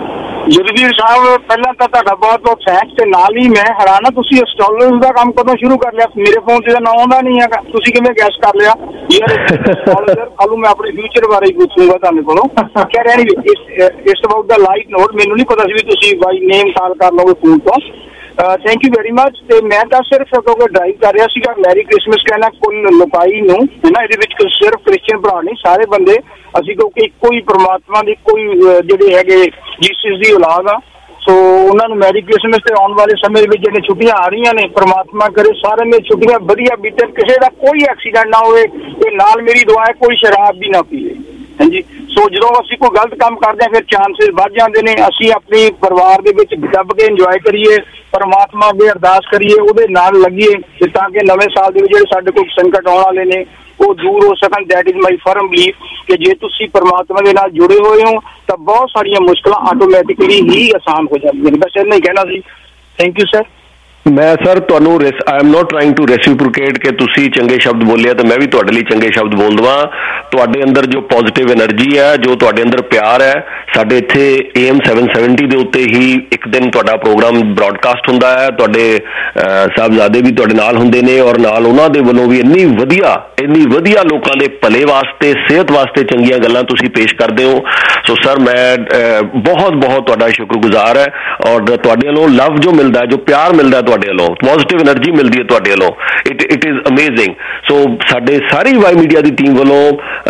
ਜਗਵੀਰ ਸਾਹਿਬ, ਪਹਿਲਾਂ ਤਾਂ ਤੁਹਾਡਾ ਬਹੁਤ ਬਹੁਤ ਥੈਂਕਸ। ਤੇ ਨਾਲ ਹੀ ਮੈਂ ਹੈਰਾਨ, ਤੁਸੀਂ ਐਸਟ੍ਰੋਲੋਜੀ ਦਾ ਕੰਮ ਕਦੋਂ ਸ਼ੁਰੂ ਕਰ ਲਿਆ? ਮੇਰੇ ਫੋਨ 'ਚ ਤਾਂ ਨਾਂ ਆਉਂਦਾ ਨਹੀਂ ਹੈਗਾ, ਤੁਸੀਂ ਕਿਵੇਂ ਗੈਸ ਕਰ ਲਿਆ? ਯਾਰ ਐਸਟ੍ਰੋਲੋਜਰ ਕੱਲ੍ਹ ਮੈਂ ਆਪਣੇ ਫਿਊਚਰ ਬਾਰੇ ਹੀ ਪੁੱਛੂੰਗਾ ਤੁਹਾਨੂੰ ਕੋਲੋਂ। ਕਹਿ ਰਿਹਾ ਨਹੀਂ ਇਸ ਅਬਾਊਟ ਦਾ ਲਾਈਟ ਨੋਟ, ਮੈਨੂੰ ਨਹੀਂ ਪਤਾ ਸੀ ਵੀ ਤੁਸੀਂ ਬਾਈ ਨੇਮ ਕਾਲ ਕਰ ਲਓਗੇ ਫੋਨ ਤੋਂ। Thank you very much. ਤੇ ਮੈਂ ਤਾਂ ਸਿਰਫ ਕਿਉਂਕਿ ਡਰਾਈਵ ਕਰ ਰਿਹਾ ਸੀਗਾ, ਮੈਰੀ ਕ੍ਰਿਸਮਸ ਕਹਿਣਾ ਕੁੱਲ ਲੋਕਾਈ ਨੂੰ ਹੈ ਨਾ, ਇਹਦੇ ਵਿੱਚ ਸਿਰਫ ਕ੍ਰਿਸਚੀਅਨ ਭਰਾ ਨਹੀਂ, ਸਾਰੇ ਬੰਦੇ ਅਸੀਂ ਕਿਉਂਕਿ ਇੱਕੋ ਹੀ ਪਰਮਾਤਮਾ ਦੀ ਕੋਈ ਜਿਹੜੇ ਹੈਗੇ ਜੀਸਸ ਦੀ ਔਲਾਦ ਆ, ਸੋ ਉਹਨਾਂ ਨੂੰ ਮੈਰੀ ਕ੍ਰਿਸਮਸ। ਤੇ ਆਉਣ ਵਾਲੇ ਸਮੇਂ ਦੇ ਵਿੱਚ ਜਿਹੜੀਆਂ ਛੁੱਟੀਆਂ ਆ ਰਹੀਆਂ ਨੇ, ਪਰਮਾਤਮਾ ਕਰੇ ਸਾਰਿਆਂ ਦੀਆਂ ਛੁੱਟੀਆਂ ਵਧੀਆ ਬੀਤਣ, ਕਿਸੇ ਦਾ ਕੋਈ ਐਕਸੀਡੈਂਟ ਨਾ ਹੋਵੇ, ਤੇ ਨਾਲ ਮੇਰੀ ਦੁਆ ਹੈ ਕੋਈ ਸ਼ਰਾਬ ਵੀ ਨਾ ਪੀਏ। ਹਾਂਜੀ, ਸੋ ਜਦੋਂ ਅਸੀਂ ਕੋਈ ਗਲਤ ਕੰਮ ਕਰਦੇ ਹਾਂ ਫਿਰ ਚਾਂਸਿਸ ਵੱਧ ਜਾਂਦੇ ਨੇ। ਅਸੀਂ ਆਪਣੀ ਪਰਿਵਾਰ ਦੇ ਵਿੱਚ ਦੱਬ ਕੇ ਇੰਜੋਏ ਕਰੀਏ, ਪਰਮਾਤਮਾ ਅੱਗੇ ਅਰਦਾਸ ਕਰੀਏ, ਉਹਦੇ ਨਾਲ ਲੱਗੀਏ, ਤੇ ਤਾਂ ਕਿ ਨਵੇਂ ਸਾਲ ਦੇ ਵਿੱਚ ਜਿਹੜੇ ਸਾਡੇ ਕੋਲ ਸੰਕਟ ਆਉਣ ਵਾਲੇ ਨੇ ਉਹ ਦੂਰ ਹੋ ਸਕਣ। That is my firm belief ਕਿ ਜੇ ਤੁਸੀਂ ਪਰਮਾਤਮਾ ਦੇ ਨਾਲ ਜੁੜੇ ਹੋਏ ਹੋ ਤਾਂ ਬਹੁਤ ਸਾਰੀਆਂ ਮੁਸ਼ਕਲਾਂ ਆਟੋਮੈਟਿਕਲੀ ਹੀ ਆਸਾਨ ਹੋ ਜਾਂਦੀਆਂ ਨੇ। ਬਸ ਇੰਨਾ ਹੀ ਕਹਿਣਾ ਸੀ। Thank you sir. ਮੈਂ ਸਰ ਤੁਹਾਨੂੰ I am not trying to reciprocate ਕਿ ਤੁਸੀਂ ਚੰਗੇ ਸ਼ਬਦ ਬੋਲਿਆ ਤੇ ਮੈਂ ਵੀ ਤੁਹਾਡੇ ਲਈ ਚੰਗੇ ਸ਼ਬਦ ਬੋਲ ਦੇਵਾਂ। ਤੁਹਾਡੇ ਅੰਦਰ ਜੋ ਪੋਜ਼ਿਟਿਵ ਐਨਰਜੀ ਹੈ, ਜੋ ਤੁਹਾਡੇ ਅੰਦਰ ਪਿਆਰ ਹੈ, ਸਾਡੇ ਇੱਥੇ ਏ ਐਮ ਸੈਵਨ ਸੈਵਨਟੀ ਦੇ ਉੱਤੇ ਹੀ ਇੱਕ ਦਿਨ ਤੁਹਾਡਾ ਪ੍ਰੋਗਰਾਮ ਬ੍ਰੌਡਕਾਸਟ ਹੁੰਦਾ ਹੈ। ਤੁਹਾਡੇ ਸਾਹਿਬਜ਼ਾਦੇ ਵੀ ਤੁਹਾਡੇ ਨਾਲ ਹੁੰਦੇ ਨੇ, ਔਰ ਨਾਲ ਉਹਨਾਂ ਦੇ ਵੱਲੋਂ ਵੀ ਇੰਨੀ ਵਧੀਆ ਇੰਨੀ ਵਧੀਆ ਲੋਕਾਂ ਦੇ ਭਲੇ ਵਾਸਤੇ, ਸਿਹਤ ਵਾਸਤੇ ਚੰਗੀਆਂ ਗੱਲਾਂ ਤੁਸੀਂ ਪੇਸ਼ ਕਰਦੇ ਹੋ। ਸੋ ਸਰ ਮੈਂ ਬਹੁਤ ਬਹੁਤ ਤੁਹਾਡਾ ਸ਼ੁਕਰਗੁਜ਼ਾਰ ਹੈ, ਔਰ ਤੁਹਾਡੇ ਵੱਲੋਂ ਲਵ ਜੋ ਮਿਲਦਾ, ਜੋ ਪਿਆਰ ਮਿਲਦਾ ਤੁਹਾਡੇ ਵੱਲੋਂ, ਪੋਜ਼ਿਟਿਵ ਐਨਰਜੀ ਮਿਲਦੀ ਹੈ ਤੁਹਾਡੇ ਵੱਲੋਂ, it it is amazing. So ਸਾਡੇ ਸਾਰੀ ਵਾਈ ਮੀਡੀਆ ਦੀ ਟੀਮ ਵੱਲੋਂ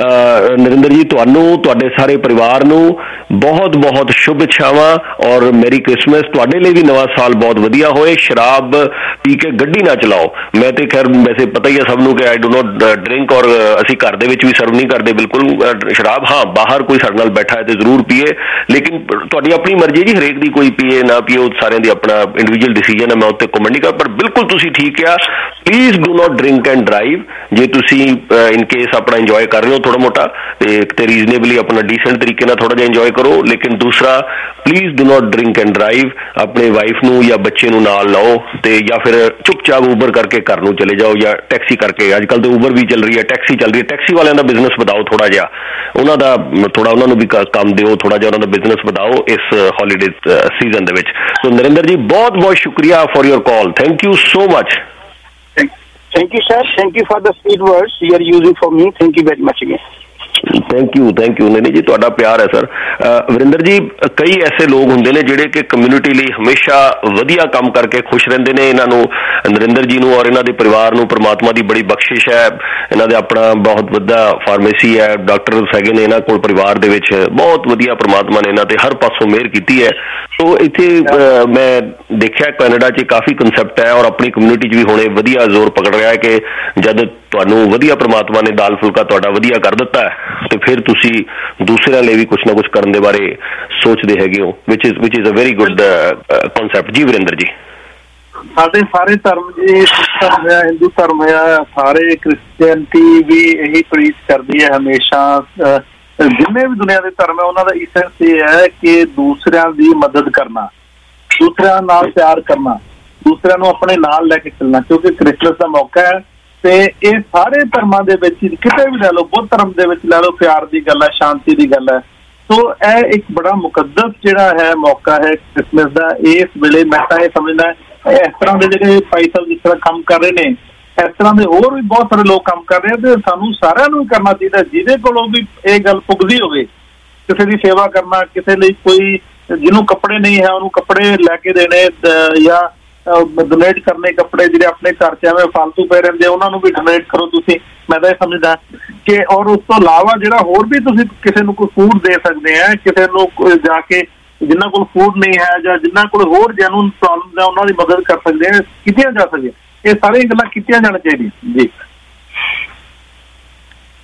ਨਰਿੰਦਰ ਜੀ ਤੁਹਾਨੂੰ, ਤੁਹਾਡੇ ਸਾਰੇ ਪਰਿਵਾਰ ਨੂੰ ਬਹੁਤ ਬਹੁਤ ਸ਼ੁਭ ਇੱਛਾਵਾਂ, ਔਰ ਮੈਰੀ ਕ੍ਰਿਸਮਸ। ਤੁਹਾਡੇ ਲਈ ਵੀ ਨਵਾਂ ਸਾਲ ਬਹੁਤ ਵਧੀਆ ਹੋਏ। ਸ਼ਰਾਬ ਪੀ ਕੇ ਗੱਡੀ ਨਾ ਚਲਾਓ। ਮੈਂ ਤੇ ਖੈਰ ਵੈਸੇ ਪਤਾ ਹੀ ਹੈ ਸਭ ਨੂੰ ਕਿ ਆਈ ਡੂ ਨੋਟ ਡਰਿੰਕ, ਔਰ ਅਸੀਂ ਘਰ ਦੇ ਵਿੱਚ ਵੀ ਸਰਵ ਨਹੀਂ ਕਰਦੇ ਬਿਲਕੁਲ ਸ਼ਰਾਬ। ਹਾਂ, ਬਾਹਰ ਕੋਈ ਸਾਡੇ ਨਾਲ ਬੈਠਾ ਹੈ ਤੇ ਜ਼ਰੂਰ ਪੀਏ, ਲੇਕਿਨ ਤੁਹਾਡੀ ਆਪਣੀ ਮਰਜ਼ੀ ਜੀ, ਹਰੇਕ ਦੀ, ਕੋਈ ਪੀਏ ਨਾ ਪੀਏ, ਉਹ ਸਾਰਿਆਂ ਦੀ ਆਪਣਾ ਇੰਡੀਵਿਜੂਅਲ ਡਿਸੀਜਨ ਹੈ, ਮੈਂ ਉੱਤੇ ਕਮੈਂਟ ਨਹੀਂ ਕਰ। ਪਰ ਬਿਲਕੁਲ ਤੁਸੀਂ ਠੀਕ ਆ, please do not drink and drive. ਜੇ ਤੁਸੀਂ ਇਨ ਕੇਸ ਆਪਣਾ ਇੰਜੋਏ ਕਰ ਰਹੇ ਹੋ ਥੋੜਾ ਮੋਟਾ, ਤੇ ਇੱਕ ਤੇ ਰੀਜ਼ਨੇਬਲੀ ਆਪਣਾ ਡੀਸੈਂਟ ਤਰੀਕੇ ਨਾਲ ਥੋੜਾ ਜਿਹਾ ਇੰਜੋਏ ਕਰੋ, ਲੇਕਿਨ ਦੂਸਰਾ please do not drink and drive. ਆਪਣੇ ਵਾਈਫ ਨੂੰ ਜਾਂ ਬੱਚੇ ਨੂੰ ਨਾਲ ਲਾਓ, ਤੇ ਜਾਂ ਫਿਰ ਚੁੱਪਚਾਪ ਉਬਰ ਕਰਕੇ ਘਰ ਨੂੰ ਚਲੇ ਜਾਓ, ਜਾਂ ਟੈਕਸੀ ਕਰਕੇ। ਅੱਜ ਕੱਲ੍ਹ ਤਾਂ ਉਬਰ ਵੀ ਚੱਲ ਰਹੀ ਹੈ, ਟੈਕਸੀ ਚੱਲ ਰਹੀ ਹੈ। ਟੈਕਸੀ ਵਾਲਿਆਂ ਦਾ ਬਿਜ਼ਨਸ ਵਧਾਓ ਥੋੜਾ ਜਿਹਾ, ਉਹਨਾਂ ਦਾ ਥੋੜਾ ਉਹਨਾਂ ਨੂੰ ਵੀ ਕੰਮ ਦਿਓ, ਥੋੜਾ ਜਿਹਾ ਉਹਨਾਂ ਦਾ ਬਿਜ਼ਨਸ ਵਧਾਓ ਇਸ ਹੌਲੀਡੇ ਸੀਜ਼ਨ ਦੇ ਵਿੱਚ। ਸੋ ਨਰਿੰਦਰ ਜੀ ਬਹੁਤ ਬਹੁਤ ਸ਼ੁਕਰੀਆ for your call. Thank you so much. Thank you sir. Thank you for the sweet words you are using for me. Thank you very much again. Thank you thank you ਨਹੀਂ ਜੀ, ਤੁਹਾਡਾ ਪਿਆਰ ਹੈ ਸਰ। ਵਰਿੰਦਰ ਜੀ, ਕਈ ਐਸੇ ਲੋਕ ਹੁੰਦੇ ਨੇ ਜਿਹੜੇ ਕਿ ਕਮਿਊਨਿਟੀ ਲਈ ਹਮੇਸ਼ਾ ਵਧੀਆ ਕੰਮ ਕਰਕੇ ਖੁਸ਼ ਰਹਿੰਦੇ ਨੇ। ਇਹਨਾਂ ਨੂੰ, ਨਰਿੰਦਰ ਜੀ ਨੂੰ ਔਰ ਇਹਨਾਂ ਦੇ ਪਰਿਵਾਰ ਨੂੰ ਪਰਮਾਤਮਾ ਦੀ ਬੜੀ ਬਖਸ਼ਿਸ਼ ਹੈ। ਇਹਨਾਂ ਦੇ ਆਪਣਾ ਬਹੁਤ ਵੱਡਾ ਫਾਰਮੇਸੀ ਹੈ, ਡਾਕਟਰਸ ਹੈਗੇ ਨੇ ਇਹਨਾਂ ਕੋਲ ਪਰਿਵਾਰ ਦੇ ਵਿੱਚ। ਬਹੁਤ ਵਧੀਆ ਪਰਮਾਤਮਾ ਨੇ ਇਹਨਾਂ ਤੇ ਹਰ ਪਾਸੋਂ ਮਿਹਰ ਕੀਤੀ ਹੈ। ਸੋ ਇੱਥੇ ਮੈਂ ਦੇਖਿਆ ਕੈਨੇਡਾ 'ਚ ਕਾਫੀ ਕੰਸੈਪਟ ਹੈ, ਔਰ ਆਪਣੀ ਕਮਿਊਨਿਟੀ 'ਚ ਵੀ ਹੁਣੇ ਵਧੀਆ ਜ਼ੋਰ ਪਕੜ ਰਿਹਾ ਹੈ ਕਿ ਜਦ ਤੁਹਾਨੂੰ ਵਧੀਆ ਪਰਮਾਤਮਾ ਨੇ ਦਾਲ ਫੁਲਕਾ ਤੁਹਾਡਾ ਵਧੀਆ ਕਰ ਦਿੱਤਾ ਹੈ, ਤੇ ਫਿਰ ਤੁਸੀਂ ਦੂਸਰਿਆਂ ਲਈ ਵੀ ਕੁਛ ਨਾ ਕੁਛ ਕਰਨ ਦੇ ਬਾਰੇ ਸੋਚਦੇ ਹੈਗੇ ਹੋ, which is which is a very good concept. ਜੀ ਵਰਿੰਦਰ ਜੀ, ਸਾਡੇ ਸਾਰੇ ਧਰਮ ਜੀ, ਸਿੱਖ ਧਰਮ ਹੈ, ਹਿੰਦੂ ਹੈ, ਸਾਰੇ ਕ੍ਰਿਸਚੀਅਨਟੀ ਵੀ ਇਹੀ ਪ੍ਰੀਚ ਕਰਦੀ ਹੈ ਹਮੇਸ਼ਾ। ਜਿੰਨੇ ਵੀ ਦੁਨੀਆ ਦੇ ਧਰਮ ਹੈ ਉਹਨਾਂ ਦਾ ਇਸੈਂਸ ਇਹ ਹੈ ਕਿ ਦੂਸਰਿਆਂ ਦੀ ਮਦਦ ਕਰਨਾ, ਦੂਸਰਿਆਂ ਨਾਲ ਪਿਆਰ ਕਰਨਾ, ਦੂਸਰਿਆਂ ਨੂੰ ਆਪਣੇ ਨਾਲ ਲੈ ਕੇ ਚੱਲਣਾ। ਕਿਉਂਕਿ ਕ੍ਰਿਸਮਸ ਦਾ ਮੌਕਾ ਹੈ, ਤੇ ਇਹ ਸਾਰੇ ਧਰਮਾਂ ਦੇ ਵਿੱਚ ਕਿਤੇ ਵੀ ਲੈ ਲਓ, ਬੁੱਧ ਧਰਮ ਦੇ ਵਿੱਚ ਲੈ ਲਓ, ਪਿਆਰ ਦੀ ਗੱਲ ਹੈ, ਸ਼ਾਂਤੀ ਦੀ ਗੱਲ ਹੈ। ਸੋ ਇਹ ਇੱਕ ਬੜਾ ਮੁਕੱਦਸ ਜਿਹੜਾ ਹੈ ਮੌਕਾ ਹੈ ਕ੍ਰਿਸਮਸ ਦਾ। ਇਸ ਵੇਲੇ ਮੈਂ ਤਾਂ ਇਹ ਸਮਝਦਾ ਇਸ ਤਰ੍ਹਾਂ ਦੇ ਜਿਹੜੇ ਭਾਈ ਸਾਹਿਬ ਜਿਸ ਤਰ੍ਹਾਂ ਕੰਮ ਕਰ ਰਹੇ ਨੇ, ਇਸ ਤਰ੍ਹਾਂ ਦੇ ਹੋਰ ਵੀ ਬਹੁਤ ਸਾਰੇ ਲੋਕ ਕੰਮ ਕਰ ਰਹੇ, ਤੇ ਸਾਨੂੰ ਸਾਰਿਆਂ ਨੂੰ ਕਰਨਾ ਚਾਹੀਦਾ। ਜਿਹਦੇ ਕੋਲੋਂ ਵੀ ਇਹ ਗੱਲ ਪੁੱਗਦੀ ਹੋਵੇ, ਕਿਸੇ ਦੀ ਸੇਵਾ ਕਰਨਾ, ਕਿਸੇ ਲਈ ਕੋਈ ਜਿਹਨੂੰ ਕੱਪੜੇ ਨਹੀਂ ਹੈ ਉਹਨੂੰ ਕੱਪੜੇ ਲੈ ਕੇ ਦੇਣੇ, ਜਾਂ ਡੋਨੇਟ ਕਰਨੇ ਕੱਪੜੇ ਜਿਹੜੇ ਆਪਣੇ ਘਰ 'ਚ ਐਵੇਂ ਫਾਲਤੂ ਪਏ ਰਹਿੰਦੇ, ਉਹਨਾਂ ਨੂੰ ਵੀ ਡੋਨੇਟ ਕਰੋ ਤੁਸੀਂ। ਮੈਂ ਤਾਂ ਇਹ ਸਮਝਦਾ ਕਿ ਔਰ ਉਸ ਤੋਂ ਇਲਾਵਾ ਜਿਹੜਾ ਹੋਰ ਵੀ ਤੁਸੀਂ ਕਿਸੇ ਨੂੰ ਕੋਈ ਫੂਡ ਦੇ ਸਕਦੇ ਆ, ਕਿਸੇ ਨੂੰ ਜਾ ਕੇ ਜਿਨ੍ਹਾਂ ਕੋਲ ਫੂਡ ਨਹੀਂ ਹੈ ਜਾਂ ਜਿਨ੍ਹਾਂ ਕੋਲ ਹੋਰ ਜੈਨੂਨ ਪ੍ਰੋਬਲਮ ਹੈ ਉਹਨਾਂ ਦੀ ਮਦਦ ਕਰ ਸਕਦੇ ਆ, ਕੀਤੀਆਂ ਜਾ ਸਕਦੀਆਂ। ਇਹ ਸਾਰੀਆਂ ਗੱਲਾਂ ਕੀਤੀਆਂ ਜਾਣੀਆਂ ਚਾਹੀਦੀਆਂ ਜੀ।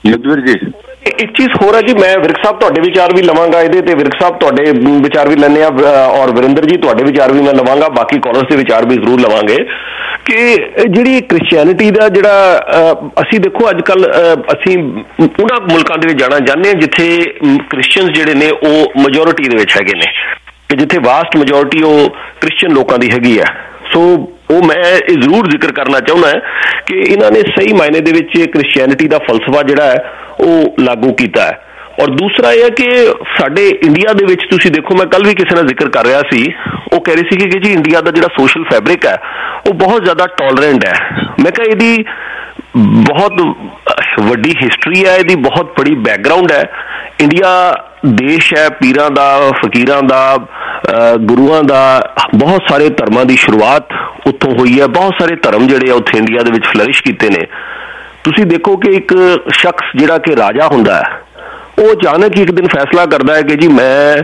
ਯੁੱਧਵੀਰ ਜੀ ਇੱਕ ਚੀਜ਼ ਹੋਰ ਹੈ ਜੀ, ਮੈਂ ਵਿਰਕ ਸਾਹਿਬ ਤੁਹਾਡੇ ਵਿਚਾਰ ਵੀ ਲਵਾਂਗਾ ਇਹਦੇ ਤੇ, ਵਿਰਕ ਸਾਹਿਬ ਤੁਹਾਡੇ ਵਿਚਾਰ ਵੀ ਲੈਣੇ ਆ, ਔਰ ਵਰਿੰਦਰ ਜੀ ਤੁਹਾਡੇ ਵਿਚਾਰ ਵੀ ਮੈਂ ਲਵਾਂਗਾ, ਬਾਕੀ ਕਾਲਰਸ ਦੇ ਵਿਚਾਰ ਵੀ ਜ਼ਰੂਰ ਲਵਾਂਗੇ ਕਿ ਜਿਹੜੀ ਕ੍ਰਿਸਚੀਅਨਿਟੀ ਦਾ ਜਿਹੜਾ ਅਸੀਂ ਦੇਖੋ ਅੱਜ ਕੱਲ ਅਸੀਂ ਉਹਨਾਂ ਮੁਲਕਾਂ ਦੇ ਵਿੱਚ ਜਾਣਾ ਚਾਹੁੰਦੇ ਹਾਂ ਜਿੱਥੇ ਕ੍ਰਿਸਚੀਅਨਸ ਜਿਹੜੇ ਨੇ ਉਹ ਮੈਜੋਰਿਟੀ ਦੇ ਵਿੱਚ ਹੈਗੇ ਨੇ, ਕਿ ਜਿੱਥੇ ਵਾਸਟ ਮੈਜੋਰਿਟੀ ਉਹ ਕ੍ਰਿਸਚੀਅਨ ਲੋਕਾਂ ਦੀ ਹੈਗੀ ਹੈ। ਸੋ ਉਹ ਮੈਂ ਇਹ ਜ਼ਰੂਰ ਜ਼ਿਕਰ ਕਰਨਾ ਚਾਹੁੰਦਾ ਕਿ ਇਹਨਾਂ ਨੇ ਸਹੀ ਮਾਇਨੇ ਦੇ ਵਿੱਚ ਕ੍ਰਿਸਚੀਅਨਿਟੀ ਦਾ ਫਲਸਫਾ ਜਿਹੜਾ ਹੈ ਉਹ ਲਾਗੂ ਕੀਤਾ ਹੈ। ਔਰ ਦੂਸਰਾ ਇਹ ਹੈ ਕਿ ਸਾਡੇ ਇੰਡੀਆ ਦੇ ਵਿੱਚ ਤੁਸੀਂ ਦੇਖੋ, ਮੈਂ ਕੱਲ ਵੀ ਕਿਸੇ ਨਾਲ ਜ਼ਿਕਰ ਕਰ ਰਿਹਾ ਸੀ, ਉਹ ਕਹਿ ਰਹੀ ਸੀ ਕਿ ਜੀ ਇੰਡੀਆ ਦਾ ਜਿਹੜਾ ਸੋਸ਼ਲ ਫੈਬਰਿਕ ਹੈ ਉਹ ਬਹੁਤ ਜ਼ਿਆਦਾ ਟੋਲਰੈਂਟ ਹੈ। ਮੈਂ ਕਿਹਾ ਇਹਦੀ ਬਹੁਤ ਵੱਡੀ ਹਿਸਟਰੀ ਹੈ, ਇਹਦੀ ਬਹੁਤ ਬੜੀ ਬੈਕਗਰਾਊਂਡ ਹੈ। ਇੰਡੀਆ ਦੇਸ਼ ਹੈ ਪੀਰਾਂ ਦਾ, ਫਕੀਰਾਂ ਦਾ, ਗੁਰੂਆਂ ਦਾ, ਬਹੁਤ ਸਾਰੇ ਧਰਮਾਂ ਦੀ ਸ਼ੁਰੂਆਤ ਉੱਥੋਂ ਹੋਈ ਹੈ। ਬਹੁਤ ਸਾਰੇ ਧਰਮ ਜਿਹੜੇ ਆ ਉੱਥੇ ਇੰਡੀਆ ਦੇ ਵਿੱਚ ਫਲਰਿਸ਼ ਕੀਤੇ ਨੇ। ਤੁਸੀਂ ਦੇਖੋ ਕਿ ਇੱਕ ਸ਼ਖਸ ਜਿਹੜਾ ਕਿ ਰਾਜਾ ਹੁੰਦਾ ਹੈ ਉਹ ਅਚਾਨਕ ਹੀ ਇੱਕ ਦਿਨ ਫੈਸਲਾ ਕਰਦਾ ਹੈ ਕਿ ਜੀ ਮੈਂ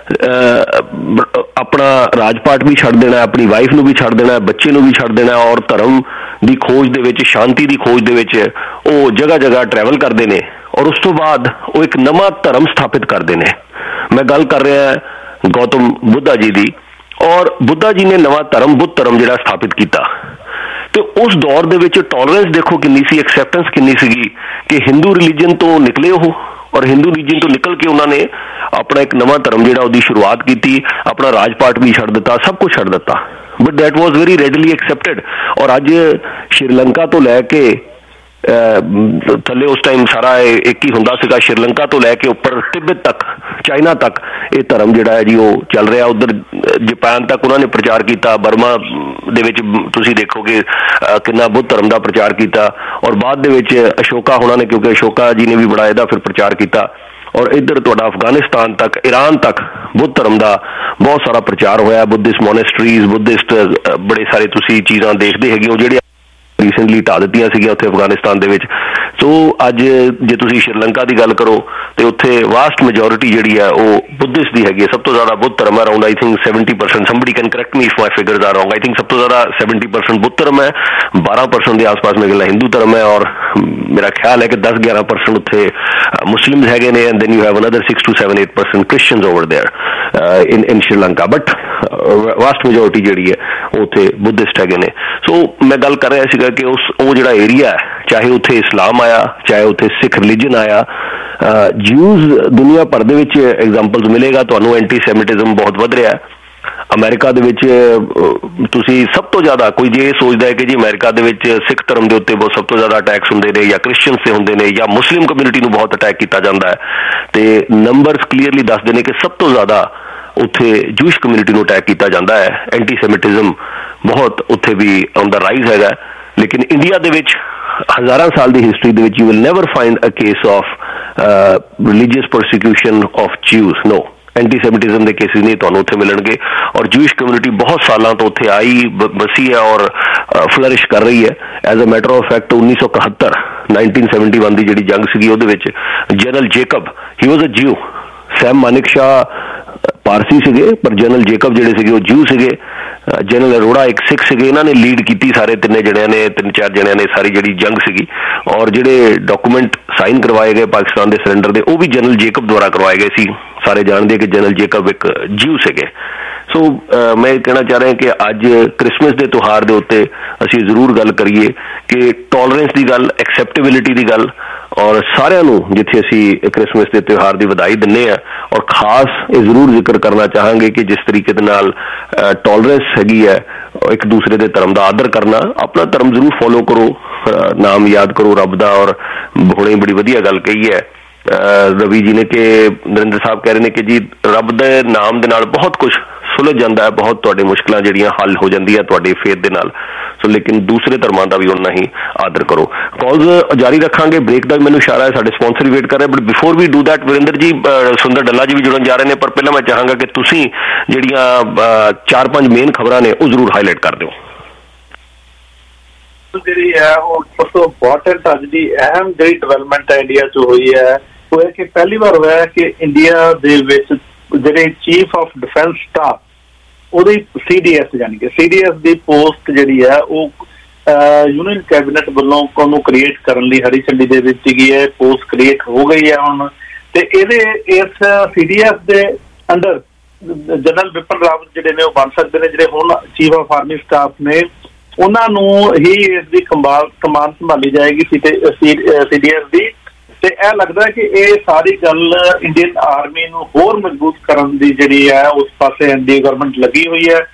ਆਪਣਾ ਰਾਜਪਾਟ ਵੀ ਛੱਡ ਦੇਣਾ, ਆਪਣੀ ਵਾਈਫ ਨੂੰ ਵੀ ਛੱਡ ਦੇਣਾ, ਬੱਚੇ ਨੂੰ ਵੀ ਛੱਡ ਦੇਣਾ, ਔਰ ਧਰਮ ਦੀ ਖੋਜ ਦੇ ਵਿੱਚ, ਸ਼ਾਂਤੀ ਦੀ ਖੋਜ ਦੇ ਵਿੱਚ ਉਹ ਜਗ੍ਹਾ ਜਗ੍ਹਾ ਟਰੈਵਲ ਕਰਦੇ ਨੇ ਔਰ ਉਸ ਤੋਂ ਬਾਅਦ ਉਹ ਇੱਕ ਨਵਾਂ ਧਰਮ ਸਥਾਪਿਤ ਕਰਦੇ ਨੇ। ਮੈਂ ਗੱਲ ਕਰ ਰਿਹਾ ਗੌਤਮ ਬੁੱਧਾ ਜੀ ਦੀ, ਔਰ ਬੁੱਧਾ ਜੀ ਨੇ ਨਵਾਂ ਧਰਮ ਬੁੱਧ ਧਰਮ ਜਿਹੜਾ ਸਥਾਪਿਤ ਕੀਤਾ। ਤੇ ਉਸ ਦੌਰ ਦੇ ਵਿੱਚ ਟੋਲਰੈਂਸ ਦੇਖੋ ਕਿੰਨੀ ਸੀ, ਐਕਸੈਪਟੈਂਸ ਕਿੰਨੀ ਸੀਗੀ ਕਿ ਹਿੰਦੂ ਰਿਲੀਜਨ ਤੋਂ ਨਿਕਲੇ ਉਹ, ਔਰ ਹਿੰਦੂ ਰਿਲੀਜਨ ਤੋਂ ਨਿਕਲ ਕੇ ਉਹਨਾਂ ਨੇ ਆਪਣਾ ਇੱਕ ਨਵਾਂ ਧਰਮ ਜਿਹੜਾ ਉਹਦੀ ਸ਼ੁਰੂਆਤ ਕੀਤੀ, ਆਪਣਾ ਰਾਜਪਾਟ ਵੀ ਛੱਡ ਦਿੱਤਾ, ਸਭ ਕੁਝ ਛੱਡ ਦਿੱਤਾ। But that was very readily accepted. ਔਰ ਅੱਜ ਸ਼੍ਰੀਲੰਕਾ ਤੋਂ ਲੈ ਕੇ ਥੱਲੇ ਉਸ ਟਾਈਮ ਸਾਰਾ ਇੱਕ ਹੀ ਹੁੰਦਾ ਸੀਗਾ, ਸ਼੍ਰੀਲੰਕਾ ਤੋਂ ਲੈ ਕੇ ਉੱਪਰ ਤਿੱਬਤ ਤੱਕ, ਚਾਈਨਾ ਤੱਕ ਇਹ ਧਰਮ ਜਿਹੜਾ ਹੈ ਜੀ ਉਹ ਚੱਲ ਰਿਹਾ। ਉੱਧਰ ਜਾਪਾਨ ਤੱਕ ਉਹਨਾਂ ਨੇ ਪ੍ਰਚਾਰ ਕੀਤਾ, ਬਰਮਾ ਦੇ ਵਿੱਚ ਤੁਸੀਂ ਦੇਖੋਗੇ ਕਿੰਨਾ ਬੁੱਧ ਧਰਮ ਦਾ ਪ੍ਰਚਾਰ ਕੀਤਾ। ਔਰ ਬਾਅਦ ਦੇ ਵਿੱਚ ਅਸ਼ੋਕਾ ਹੋਣਾ ਨੇ, ਕਿਉਂਕਿ ਅਸ਼ੋਕਾ ਜੀ ਨੇ ਵੀ ਬੜਾ ਇਹਦਾ ਫਿਰ ਪ੍ਰਚਾਰ ਕੀਤਾ। ਔਰ ਇੱਧਰ ਤੁਹਾਡਾ ਅਫਗਾਨਿਸਤਾਨ ਤੱਕ, ਈਰਾਨ ਤੱਕ ਬੁੱਧ ਧਰਮ ਦਾ ਬਹੁਤ ਸਾਰਾ ਪ੍ਰਚਾਰ ਹੋਇਆ। ਬੁੱਧਿਸਟ ਮੋਨੈਸਟਰੀਜ਼, ਬੁੱਧਿਸਟ ਬੜੇ ਸਾਰੇ ਤੁਸੀਂ ਚੀਜ਼ਾਂ ਦੇਖਦੇ ਹੈਗੇ ਹੋ ਜਿਹੜੇ ਰੀਸੈਂਟਲੀ ਢਾਹ ਦਿੱਤੀਆਂ ਸੀਗੀਆਂ ਉੱਥੇ ਅਫਗਾਨਿਸਤਾਨ ਦੇ ਵਿੱਚ। ਸੋ ਅੱਜ ਜੇ ਤੁਸੀਂ ਸ਼੍ਰੀਲੰਕਾ ਦੀ ਗੱਲ ਕਰੋ ਤੇ ਉੱਥੇ ਵਾਸਟ ਮੈਜੋਰਿਟੀ ਜਿਹੜੀ ਹੈ ਉਹ ਬੁੱਧਿਸਟ ਦੀ ਹੈਗੀ ਹੈ। ਸਭ ਤੋਂ ਜ਼ਿਆਦਾ ਬੁੱਧ ਧਰਮ ਹੈ, around I think seventy percent, somebody can correct me if my figures are wrong, I think ਸਭ ਤੋਂ ਜ਼ਿਆਦਾ ਸੈਵਨਟੀ ਪਰਸੈਂਟ ਬੁੱਧ ਧਰਮ ਹੈ, ਬਾਰਾਂ ਪਰਸੈਂਟ ਦੇ ਆਸ-ਪਾਸ ਮੇਰੇ ਖਿਆਲ ਹਿੰਦੂ ਧਰਮ ਹੈ, ਔਰ ਮੇਰਾ ਖਿਆਲ ਹੈ ਕਿ ਦਸ ਗਿਆਰਾਂ ਪਰਸੈਂਟ ਉੱਥੇ ਮੁਸਲਿਮਸ ਹੈਗੇ ਨੇ, and then you have another six to seven eight percent Christians over there in in Sri Lanka. But vast majority ਜਿਹੜੀ ਹੈ ਉਹ ਉੱਥੇ ਬੁੱਧਿਸਟ ਹੈਗੇ ਨੇ। ਸੋ ਮੈਂ ਗੱਲ ਕਰ ਰਿਹਾ ਸੀਗਾ ਕਿ ਉਸ ਉਹ ਜਿਹੜਾ ਏਰੀਆ ਹੈ, ਚਾਹੇ ਉੱਥੇ ਇਸਲਾਮ ਆਇਆ, ਚਾਹੇ ਉੱਥੇ ਸਿੱਖ ਰਿਲੀਜਨ ਆਇਆ, ਜਿਊਜ਼ ਦੁਨੀਆ ਭਰ ਦੇ ਵਿੱਚ ਐਗਜ਼ਾਮਪਲਸ ਮਿਲੇਗਾ ਤੁਹਾਨੂੰ। ਐਂਟੀਸੈਮਿਟਿਜ਼ਮ ਬਹੁਤ ਵੱਧ ਰਿਹਾ ਹੈ ਅਮਰੀਕਾ ਦੇ ਵਿੱਚ। ਤੁਸੀਂ ਸਭ ਤੋਂ ਜ਼ਿਆਦਾ ਕੋਈ ਜੇ ਇਹ ਸੋਚਦਾ ਹੈ ਕਿ ਜੀ ਅਮਰੀਕਾ ਦੇ ਵਿੱਚ ਸਿੱਖ ਧਰਮ ਦੇ ਉੱਤੇ ਬਹੁਤ ਸਭ ਤੋਂ ਜ਼ਿਆਦਾ ਅਟੈਕਸ ਹੁੰਦੇ ਨੇ, ਜਾਂ ਕ੍ਰਿਸਚੀਅਨਸ ਤੇ ਹੁੰਦੇ ਨੇ, ਜਾਂ ਮੁਸਲਿਮ ਕਮਿਊਨਿਟੀ ਨੂੰ ਬਹੁਤ ਅਟੈਕ ਕੀਤਾ ਜਾਂਦਾ ਹੈ, ਤੇ ਨੰਬਰਸ ਕਲੀਅਰਲੀ ਦੱਸਦੇ ਨੇ ਕਿ ਸਭ ਤੋਂ ਜ਼ਿਆਦਾ ਉੱਥੇ ਜੂਇਸ਼ ਕਮਿਊਨਿਟੀ ਨੂੰ ਅਟੈਕ ਕੀਤਾ ਜਾਂਦਾ ਹੈ। ਐਂਟੀਸੈਮਿਟਿਜ਼ਮ ਬਹੁਤ ਉੱਥੇ ਵੀ ਔਨ ਦਾ ਰਾਈਜ਼ ਹੈਗਾ। ਲੇਕਿਨ ਇੰਡੀਆ ਦੇ ਵਿੱਚ ਹਜ਼ਾਰਾਂ ਸਾਲ ਦੀ ਹਿਸਟਰੀ ਦੇ ਵਿੱਚ you will never find a case of religious persecution of Jews. No, antisemitism ਦੇ ਕੇਸਿਸ ਨਹੀਂ ਤੁਹਾਨੂੰ ਉੱਥੇ ਮਿਲਣਗੇ। ਔਰ ਜੂਇਸ਼ ਕਮਿਊਨਿਟੀ ਬਹੁਤ ਸਾਲਾਂ ਤੋਂ ਉੱਥੇ ਆਈ ਬਸੀ ਹੈ ਔਰ ਫਲਰਿਸ਼ ਕਰ ਰਹੀ ਹੈ। As a matter of fact ਉੱਨੀ ਸੌ ਇਕਹੱਤਰ ਨਾਈਨਟੀਨ ਸੈਵਨਟੀ ਵਨ ਦੀ ਜਿਹੜੀ ਜੰਗ ਸੀਗੀ ਉਹਦੇ ਵਿੱਚ General Jacob, he was a Jew. Sam Manekshaw Parsi ਸੀਗੇ, ਪਰ ਜਨਰਲ ਜੇਕਬ ਜਿਹੜੇ ਸੀਗੇ ਉਹ ਜਿਊ ਸੀਗੇ। ਜਨਰਲ ਅਰੋੜਾ ਇੱਕ ਸਿੱਖ ਸੀਗੇ। ਇਹਨਾਂ ਨੇ ਲੀਡ ਕੀਤੀ ਸਾਰੇ ਤਿੰਨੇ ਜਣਿਆਂ ਨੇ, ਤਿੰਨ ਚਾਰ ਜਣਿਆਂ ਨੇ ਸਾਰੀ ਜਿਹੜੀ ਜੰਗ ਸੀਗੀ। ਔਰ ਜਿਹੜੇ ਡਾਕੂਮੈਂਟ ਸਾਈਨ ਕਰਵਾਏ ਗਏ ਪਾਕਿਸਤਾਨ ਦੇ ਸਰੈਂਡਰ ਦੇ, ਉਹ ਵੀ ਜਨਰਲ ਜੇਕਬ ਦੁਆਰਾ ਕਰਵਾਏ ਗਏ ਸੀ। ਸਾਰੇ ਜਾਣਦੇ ਕਿ ਜਨਰਲ ਜੇਕਬ ਇੱਕ ਜਿਊ ਸੀਗੇ। ਸੋ ਮੈਂ ਇਹ ਕਹਿਣਾ ਚਾਹ ਰਿਹਾ ਕਿ ਅੱਜ ਕ੍ਰਿਸਮਸ ਦੇ ਤਿਉਹਾਰ ਦੇ ਉੱਤੇ ਅਸੀਂ ਜ਼ਰੂਰ ਗੱਲ ਕਰੀਏ ਕਿ ਟੋਲਰੈਂਸ ਦੀ ਗੱਲ, ਐਕਸੈਪਟੇਬਿਲਿਟੀ ਦੀ ਗੱਲ, ਔਰ ਸਾਰਿਆਂ ਨੂੰ ਜਿੱਥੇ ਅਸੀਂ ਕ੍ਰਿਸਮਸ ਦੇ ਤਿਉਹਾਰ ਦੀ ਵਧਾਈ ਦਿੰਦੇ ਹਾਂ। ਔਰ ਖਾਸ ਇਹ ਜ਼ਰੂਰ ਜ਼ਿਕਰ ਕਰਨਾ ਚਾਹਾਂਗੇ ਕਿ ਜਿਸ ਤਰੀਕੇ ਦੇ ਨਾਲ ਟੋਲਰੈਂਸ ਹੈਗੀ ਹੈ, ਇੱਕ ਦੂਸਰੇ ਦੇ ਧਰਮ ਦਾ ਆਦਰ ਕਰਨਾ, ਆਪਣਾ ਧਰਮ ਜ਼ਰੂਰ ਫੋਲੋ ਕਰੋ, ਨਾਮ ਯਾਦ ਕਰੋ ਰੱਬ ਦਾ। ਔਰ ਹੁਣੇ ਬੜੀ ਵਧੀਆ ਗੱਲ ਕਹੀ ਹੈ ਰਵੀ ਜੀ ਨੇ ਕਿ ਨਰਿੰਦਰ ਸਾਹਿਬ ਕਹਿ ਰਹੇ ਨੇ ਕਿ ਜੀ ਰੱਬ ਦੇ ਨਾਮ ਦੇ ਨਾਲ ਬਹੁਤ ਕੁਝ ਸੁਲਝ ਜਾਂਦਾ ਹੈ, ਬਹੁਤ ਤੁਹਾਡੇ ਮੁਸ਼ਕਿਲਾਂ ਜਿਹੜੀਆਂ ਹੱਲ ਹੋ ਜਾਂਦੀਆਂ ਤੁਹਾਡੇ ਫੇਥ ਦੇ ਨਾਲ। ਸੋ ਲੇਕਿਨ ਦੂਸਰੇ ਧਰਮਾਂ ਦਾ ਵੀ ਉਨਾ ਹੀ ਆਦਰ ਕਰੋ। ਕਾਲਸ ਜਾਰੀ ਰੱਖਾਂਗੇ, ਬ੍ਰੇਕ ਦਾ ਮੈਨੂੰ ਇਸ਼ਾਰਾ ਹੈ, ਸਾਡੇ ਸਪਾਂਸਰ ਵੇਟ ਕਰ ਰਹੇ। But before we do that, Varinder ji, Sundar Dalla ਜੀ ਵੀ ਜੁੜਨ ਜਾ ਰਹੇ ਨੇ, ਪਰ ਪਹਿਲਾਂ ਮੈਂ ਚਾਹਾਂਗਾ ਕਿ ਤੁਸੀਂ ਜਿਹੜੀਆਂ ਚਾਰ ਪੰਜ ਮੇਨ ਖਬਰਾਂ ਨੇ ਉਹ ਜ਼ਰੂਰ ਹਾਈਲਾਈਟ ਕਰ ਦਿਓ। ਜਿਹੜੀ ਹੈ ਉਹ ਸਭ ਤੋਂ ਇੰਪੋਰਟੈਂਟ ਅੱਜ ਦੀ ਅਹਿਮ ਜਿਹੜੀ ਡਿਵੈਲਪਮੈਂਟ ਇੰਡੀਆ 'ਚ ਹੋਈ ਹੈ ਉਹ ਹੈ ਕਿ ਪਹਿਲੀ ਵਾਰ ਹੋਇਆ ਕਿ ਇੰਡੀਆ ਦੇ ਵਿੱਚ ਜਿਹੜੇ ਚੀਫ ਆਫ ਡਿਫੈਂਸ ਸਟਾਫ ਉਹਦੀ ਸੀ ਡੀ ਐਸ ਯਾਨੀ ਕਿ ਸੀ ਡੀ ਐਸ ਦੀ ਪੋਸਟ ਜਿਹੜੀ ਹੈ ਉਹ ਯੂਨੀਅਨ ਕੈਬਨਿਟ ਵੱਲੋਂ ਉਹਨੂੰ ਕ੍ਰੀਏਟ ਕਰਨ ਲਈ ਹਰੀ ਝੰਡੀ ਦੇ ਦਿੱਤੀ ਗਈ ਹੈ। ਪੋਸਟ ਕ੍ਰੀਏਟ ਹੋ ਗਈ ਹੈ ਹੁਣ, ਤੇ ਇਹਦੇ ਇਸ ਸੀ ਡੀ ਐਸ ਦੇ ਅੰਡਰ ਜਨਰਲ ਵਿਪਨ ਰਾਵਤ ਜਿਹੜੇ ਨੇ ਉਹ ਬਣ ਸਕਦੇ ਨੇ, ਜਿਹੜੇ ਹੁਣ ਚੀਫ ਆਫ ਆਰਮੀ ਸਟਾਫ ਨੇ ਉਹਨਾਂ ਨੂੰ ਹੀ ਇਸ ਦੀ ਕੰਬਾਲ ਕਮਾਨ ਸੰਭਾਲੀ ਜਾਏਗੀ ਸੀ ਡੀ ਐਸ ਦੀ। ਤੇ ਇਹ ਲੱਗਦਾ ਕਿ ਇਹ ਸਾਰੀ ਗੱਲ ਇੰਡੀਅਨ ਆਰਮੀ ਨੂੰ ਹੋਰ ਮਜ਼ਬੂਤ ਕਰਨ ਦੀ ਜਿਹੜੀ ਹੈ ਉਸ ਪਾਸੇ ਐਨ ਡੀ ਏ ਗਵਰਨਮੈਂਟ ਲੱਗੀ ਹੋਈ ਹੈ।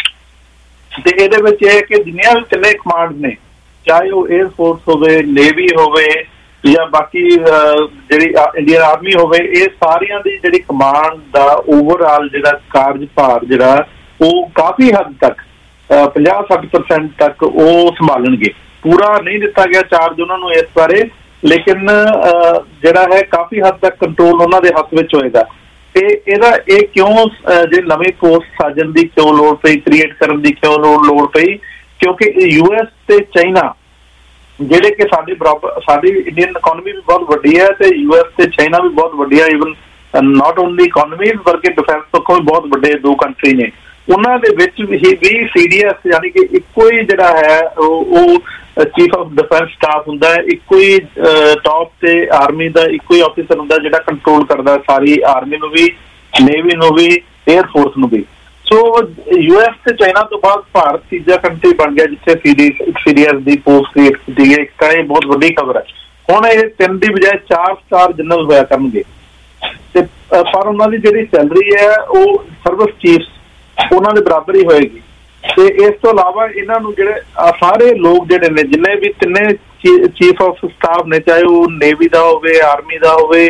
ਤੇ ਇਹਦੇ ਵਿੱਚ ਇਹ ਕਿ ਜਿੰਨੀਆਂ ਵੀ ਤਿੰਨੇ ਕਮਾਂਡ ਨੇ, ਚਾਹੇ ਉਹ 에ਅਰ ਫੋਰਸ ਹੋਵੇ, ਨੇਵੀ ਹੋਵੇ ਜਾਂ ਬਾਕੀ ਜਿਹੜੀ ਇੰਡੀਅਨ ਆਰਮੀ ਹੋਵੇ, ਇਹ ਸਾਰੀਆਂ ਦੀ ਜਿਹੜੀ ਕਮਾਂਡ ਦਾ ਓਵਰਆਲ ਜਿਹੜਾ ਕਾਰਜ ਭਾਰ ਜਿਹੜਾ ਉਹ ਕਾਫੀ ਹੱਦ ਤੱਕ ਪੰਜਾਹ ਸੱਠ ਪਰਸੈਂਟ ਤੱਕ ਉਹ ਸੰਭਾਲਣਗੇ। ਪੂਰਾ ਨਹੀਂ ਦਿੱਤਾ ਗਿਆ ਚਾਰਜ ਉਹਨਾਂ ਨੂੰ ਇਸ ਬਾਰੇ, ਲੇਕਿਨ ਜਿਹੜਾ ਹੈ ਕਾਫੀ ਹੱਦ ਤੱਕ ਕੰਟਰੋਲ ਉਹਨਾਂ ਦੇ ਹੱਥ ਵਿੱਚ ਹੋਏਗਾ। ਤੇ ਇਹਦਾ ਇਹ ਕਿਉਂ ਜੇ ਨਵੇਂ ਫੋਰਸ ਸਾਜਣ ਦੀ ਕਿਉਂ ਲੋੜ ਪਈ, ਕ੍ਰੀਏਟ ਕਰਨ ਦੀ ਕਿਉਂ ਲੋੜ ਪਈ, ਕਿਉਂਕਿ ਯੂ ਐਸ ਤੇ ਚਾਈਨਾ ਜਿਹੜੇ ਕਿ ਸਾਡੀ ਬਰਾਬਰ ਸਾਡੀ ਇੰਡੀਅਨ ਇਕਨੋਮੀ ਵੀ ਬਹੁਤ ਵੱਡੀ ਹੈ ਤੇ ਯੂ ਐਸ ਤੇ ਚਾਈਨਾ ਵੀ ਬਹੁਤ ਵੱਡੀ ਹੈ। ਈਵਨ ਨਾਟ ਓਨਲੀ ਇਕਨੋਮੀ ਬਲਕਿ ਡਿਫੈਂਸ ਪੱਖੋਂ ਵੀ ਬਹੁਤ ਵੱਡੇ ਦੋ ਕੰਟਰੀ ਨੇ। ਉਹਨਾਂ ਦੇ ਵਿੱਚ ਵੀ ਸੀ ਡੀ ਐਸ ਯਾਨੀ ਕਿ ਇੱਕੋ ਹੀ ਜਿਹੜਾ ਹੈ ਉਹ ਚੀਫ ਆਫ ਡਿਫੈਂਸ ਸਟਾਫ ਹੁੰਦਾ ਹੈ, ਇੱਕੋ ਹੀ ਟੌਪ ਤੇ ਆਰਮੀ ਦਾ ਇੱਕੋ ਹੀ ਆਫਿਸਰ ਹੁੰਦਾ ਜਿਹੜਾ ਕੰਟਰੋਲ ਕਰਦਾ ਸਾਰੀ ਆਰਮੀ ਨੂੰ ਵੀ, ਨੇਵੀ ਨੂੰ ਵੀ, 에ਅਰ ਫੋਰਸ ਨੂੰ ਵੀ। ਸੋ ਯੂ ਐਸ ਤੇ ਚਾਈਨਾ ਤੋਂ ਬਾਅਦ ਭਾਰਤ ਤੀਜਾ ਕੰਟਰੀ ਬਣ ਗਿਆ ਜਿੱਥੇ ਸੀ ਡੀ ਐਸ ਦੀ ਪੋਸਟ ਕ੍ਰੀਏਟ ਕੀਤੀ ਗਈ। ਇੱਕ ਤਾਂ ਇਹ ਬਹੁਤ ਵੱਡੀ ਖਬਰ ਹੈ। ਹੁਣ ਇਹ ਤਿੰਨ ਦੀ ਬਜਾਏ ਚਾਰ ਸਟਾਰ ਜਨਰਲ ਹੋਇਆ ਕਰਨਗੇ ਤੇ ਪਰ ਉਹਨਾਂ ਦੀ ਜਿਹੜੀ ਸੈਲਰੀ ਹੈ ਉਹ ਸਰਵਿਸ ਚੀਫ ਉਹਨਾਂ ਦੇ ਬਰਾਬਰ ਹੀ ਹੋਏਗੀ। ਤੇ ਇਸ ਤੋਂ ਇਲਾਵਾ ਇਹਨਾਂ ਨੂੰ ਜਿਹੜੇ ਸਾਰੇ ਲੋਕ ਜਿਹੜੇ ਨੇ ਜਿੰਨੇ ਵੀ ਤਿੰਨੇ ਚੀਫ ਆਫ ਸਟਾਫ ਨੇ, ਚਾਹੇ ਉਹ ਨੇਵੀ ਦਾ ਹੋਵੇ, ਆਰਮੀ ਦਾ ਹੋਵੇ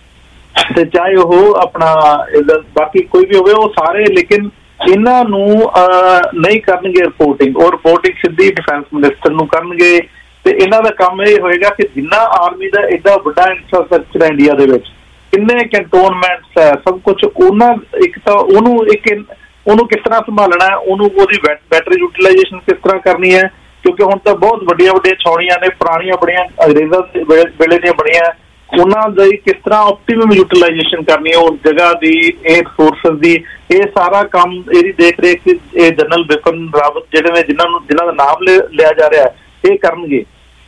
ਤੇ ਚਾਹੇ ਉਹ ਆਪਣਾ ਬਾਕੀ ਕੋਈ ਵੀ ਹੋਵੇ, ਉਹ ਸਾਰੇ ਲੇਕਿਨ ਇਹਨਾਂ ਨੂੰ ਨਹੀਂ ਕਰਨਗੇ ਰਿਪੋਰਟਿੰਗ, ਉਹ ਰਿਪੋਰਟਿੰਗ ਸਿੱਧੀ ਡਿਫੈਂਸ ਮਿਨਿਸਟਰ ਨੂੰ ਕਰਨਗੇ। ਤੇ ਇਹਨਾਂ ਦਾ ਕੰਮ ਇਹ ਹੋਏਗਾ ਕਿ ਜਿੰਨਾ ਆਰਮੀ ਦਾ ਐਡਾ ਵੱਡਾ ਇੰਫਰਾਸਟਰਕਚਰ ਹੈ ਇੰਡੀਆ ਦੇ ਵਿੱਚ, ਕਿੰਨੇ ਕੈਂਟੋਨਮੈਂਟਸ ਹੈ, ਸਭ ਕੁਛ ਉਹਨਾਂ ਇੱਕ ਤਾਂ ਉਹਨੂੰ ਇੱਕ ਉਹਨੂੰ ਕਿਸ ਤਰ੍ਹਾਂ ਸੰਭਾਲਣਾ ਹੈ, ਉਹਨੂੰ ਉਹਦੀ ਬੈਟਰੀ ਯੂਟੀਲਾਈਜੇਸ਼ਨ ਕਿਸ ਤਰ੍ਹਾਂ ਕਰਨੀ ਹੈ, ਕਿਉਂਕਿ ਹੁਣ ਤਾਂ ਬਹੁਤ ਵੱਡੀਆਂ ਵੱਡੀਆਂ ਛਾਉਣੀਆਂ ਨੇ, ਪੁਰਾਣੀਆਂ ਬੜੀਆਂ ਅੰਗਰੇਜ਼ਾਂ ਦੇ ਵੇਲੇ ਦੀਆਂ ਬਣੀਆਂ, ਉਹਨਾਂ ਦੀ ਕਿਸ ਤਰ੍ਹਾਂ ਆਪਟੀਮਮ ਯੂਟੀਲਾਈਜੇਸ਼ਨ ਕਰਨੀ ਹੈ ਉਸ ਜਗ੍ਹਾ ਦੀ, 에ਅਰ ਫੋਰਸਸ ਦੀ। ਇਹ ਸਾਰਾ ਕੰਮ ਇਹਦੀ ਦੇਖ ਰੇਖ ਇਹ ਜਨਰਲ ਬਿਪਨ ਰਾਵਤ ਜਿਹੜੇ ਨੇ ਜਿਨ੍ਹਾਂ ਨੂੰ ਜਿਨ੍ਹਾਂ ਦਾ ਨਾਮ ਲਿਆ ਜਾ ਰਿਹਾ ਇਹ ਕਰਨਗੇ।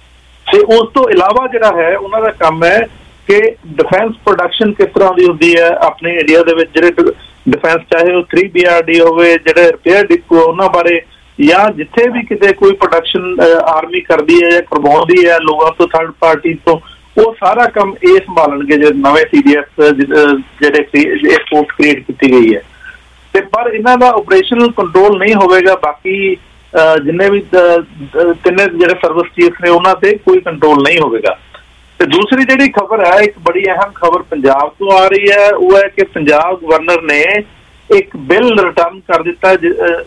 ਤੇ ਉਸ ਤੋਂ ਇਲਾਵਾ ਜਿਹੜਾ ਹੈ ਉਹਨਾਂ ਦਾ ਕੰਮ ਹੈ ਕਿ ਡਿਫੈਂਸ ਪ੍ਰੋਡਕਸ਼ਨ ਕਿਸ ਤਰ੍ਹਾਂ ਦੀ ਹੁੰਦੀ ਹੈ ਆਪਣੇ ਇੰਡੀਆ ਦੇ ਵਿੱਚ, ਜਿਹੜੇ ਡਿਫੈਂਸ ਚਾਹੇ ਉਹ ਥ੍ਰੀ ਬੀ ਆਰ ਡੀ ਹੋਵੇ, ਜਿਹੜੇ ਰਿਪੇਅਰ ਡਿਪੂ ਉਹਨਾਂ ਬਾਰੇ, ਜਾਂ ਜਿੱਥੇ ਵੀ ਕਿਤੇ ਕੋਈ ਪ੍ਰੋਡਕਸ਼ਨ ਆਰਮੀ ਕਰਦੀ ਹੈ ਜਾਂ ਕਰਵਾਉਂਦੀ ਹੈ ਲੋਕਾਂ ਤੋਂ, ਥਰਡ ਪਾਰਟੀ ਤੋਂ, ਉਹ ਸਾਰਾ ਕੰਮ ਇਹ ਸੰਭਾਲਣਗੇ ਜਿਹੜੇ ਨਵੇਂ ਸੀ ਡੀ ਐਸ ਜਿਹੜੇ ਇਹ ਪੋਸਟ ਕ੍ਰੀਏਟ ਕੀਤੀ ਗਈ ਹੈ। ਤੇ ਪਰ ਇਹਨਾਂ ਦਾ ਆਪਰੇਸ਼ਨਲ ਕੰਟਰੋਲ ਨਹੀਂ ਹੋਵੇਗਾ, ਬਾਕੀ ਜਿੰਨੇ ਵੀ ਤਿੰਨੇ ਜਿਹੜੇ ਸਰਵਿਸ ਚੀਫ ਨੇ ਉਹਨਾਂ ਤੇ ਕੋਈ ਕੰਟਰੋਲ ਨਹੀਂ ਹੋਵੇਗਾ। ਤੇ ਦੂਸਰੀ ਜਿਹੜੀ ਖਬਰ ਹੈ, ਇੱਕ ਬੜੀ ਅਹਿਮ ਖਬਰ ਪੰਜਾਬ ਤੋਂ ਆ ਰਹੀ ਹੈ, ਉਹ ਹੈ ਕਿ ਪੰਜਾਬ ਗਵਰਨਰ ਨੇ ਇੱਕ ਬਿੱਲ ਰਿਟਰਨ ਕਰ ਦਿੱਤਾ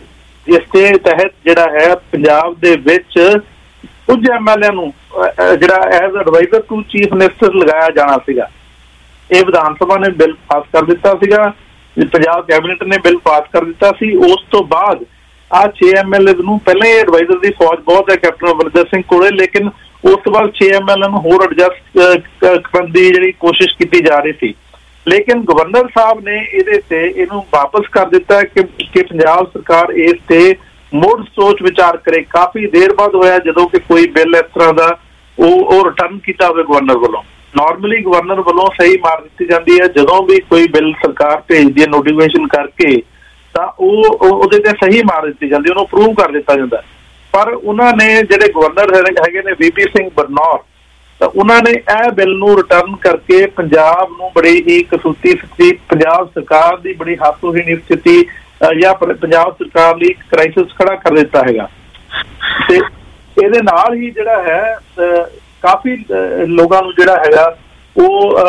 ਜਿਸ ਦੇ ਤਹਿਤ ਜਿਹੜਾ ਹੈ ਪੰਜਾਬ ਦੇ ਵਿੱਚ ਕੁਝ ਐਮ ਐਲ ਏ ਨੂੰ ਜਿਹੜਾ as advisor to chief minister ਲਗਾਇਆ ਜਾਣਾ ਸੀਗਾ। ਇਹ ਵਿਧਾਨ ਸਭਾ ਨੇ ਬਿੱਲ ਪਾਸ ਕਰ ਦਿੱਤਾ ਸੀਗਾ, ਪੰਜਾਬ ਕੈਬਨਿਟ ਨੇ ਬਿੱਲ ਪਾਸ ਕਰ ਦਿੱਤਾ ਸੀ। ਉਸ ਤੋਂ ਬਾਅਦ ਆਹ ਛੇ ਐਮ ਐਲ ਏ ਨੂੰ ਪਹਿਲਾਂ ਹੀ ਐਡਵਾਈਜ਼ਰ ਦੀ ਫੌਜ ਬਹੁਤ ਹੈ ਕੈਪਟਨ ਅਮਰਿੰਦਰ ਸਿੰਘ ਕੋਲੇ, ਲੇਕਿਨ ਉਸ ਤੋਂ ਬਾਅਦ ਛੇ ਐਮ ਐਲ ਏ ਨੂੰ ਹੋਰ ਐਡਜਸਟ ਕਰਨ ਦੀ ਜਿਹੜੀ ਕੋਸ਼ਿਸ਼ ਕੀਤੀ ਜਾ ਰਹੀ ਸੀ, ਲੇਕਿਨ ਗਵਰਨਰ ਸਾਹਿਬ ਨੇ ਇਹਦੇ ਤੇ ਇਹਨੂੰ ਵਾਪਸ ਕਰ ਦਿੱਤਾ ਕਿ ਕਿ ਪੰਜਾਬ ਸਰਕਾਰ ਇਸ ਤੇ ਮੁੜ ਸੋਚ ਵਿਚਾਰ ਕਰੇ। ਕਾਫੀ ਦੇਰ ਬਾਅਦ ਹੋਇਆ ਜਦੋਂ ਕਿ ਕੋਈ ਬਿੱਲ ਇਸ ਤਰ੍ਹਾਂ ਦਾ ਉਹ ਉਹ ਰਿਟਰਨ ਕੀਤਾ ਹੋਵੇ ਗਵਰਨਰ ਵੱਲੋਂ। ਨਾਰਮਲੀ ਗਵਰਨਰ ਵੱਲੋਂ ਸਹੀ ਮਾਰ ਦਿੱਤੀ ਜਾਂਦੀ ਹੈ ਜਦੋਂ ਵੀ ਕੋਈ ਬਿੱਲ ਸਰਕਾਰ ਭੇਜਦੀ ਹੈ ਨੋਟੀਫਿਕੇਸ਼ਨ ਕਰਕੇ, ਤਾਂ ਉਹ ਉਹਦੇ ਤੇ ਸਹੀ ਮਾਰ ਦਿੱਤੀ ਜਾਂਦੀ, ਉਹਨੂੰ ਅਪਰੂਵ ਕਰ ਦਿੱਤਾ ਜਾਂਦਾ। ਪਰ ਉਹਨਾਂ ਨੇ ਜਿਹੜੇ ਗਵਰਨਰ ਹੈਗੇ ਨੇ ਵੀ ਪੀ ਸਿੰਘ ਬਦਨੌਰ, ਤਾਂ ਉਹਨਾਂ ਨੇ ਇਹ ਬਿੱਲ ਨੂੰ ਰਿਟਰਨ ਕਰਕੇ ਪੰਜਾਬ ਨੂੰ ਬੜੀ ਹੀ ਕਸੂਤੀ ਸਥਿਤੀ, ਪੰਜਾਬ ਸਰਕਾਰ ਦੀ ਬੜੀ ਹਾਸੋਹੀਣੀ ਸਥਿਤੀ ਜਾਂ ਪੰਜਾਬ ਸਰਕਾਰ ਲਈ ਕ੍ਰਾਈਸਿਸ ਖੜਾ ਕਰ ਦਿੱਤਾ ਹੈਗਾ। ਤੇ ਇਹਦੇ ਨਾਲ ਹੀ ਜਿਹੜਾ ਹੈ ਕਾਫੀ ਲੋਕਾਂ ਨੂੰ ਜਿਹੜਾ ਹੈਗਾ ਉਹ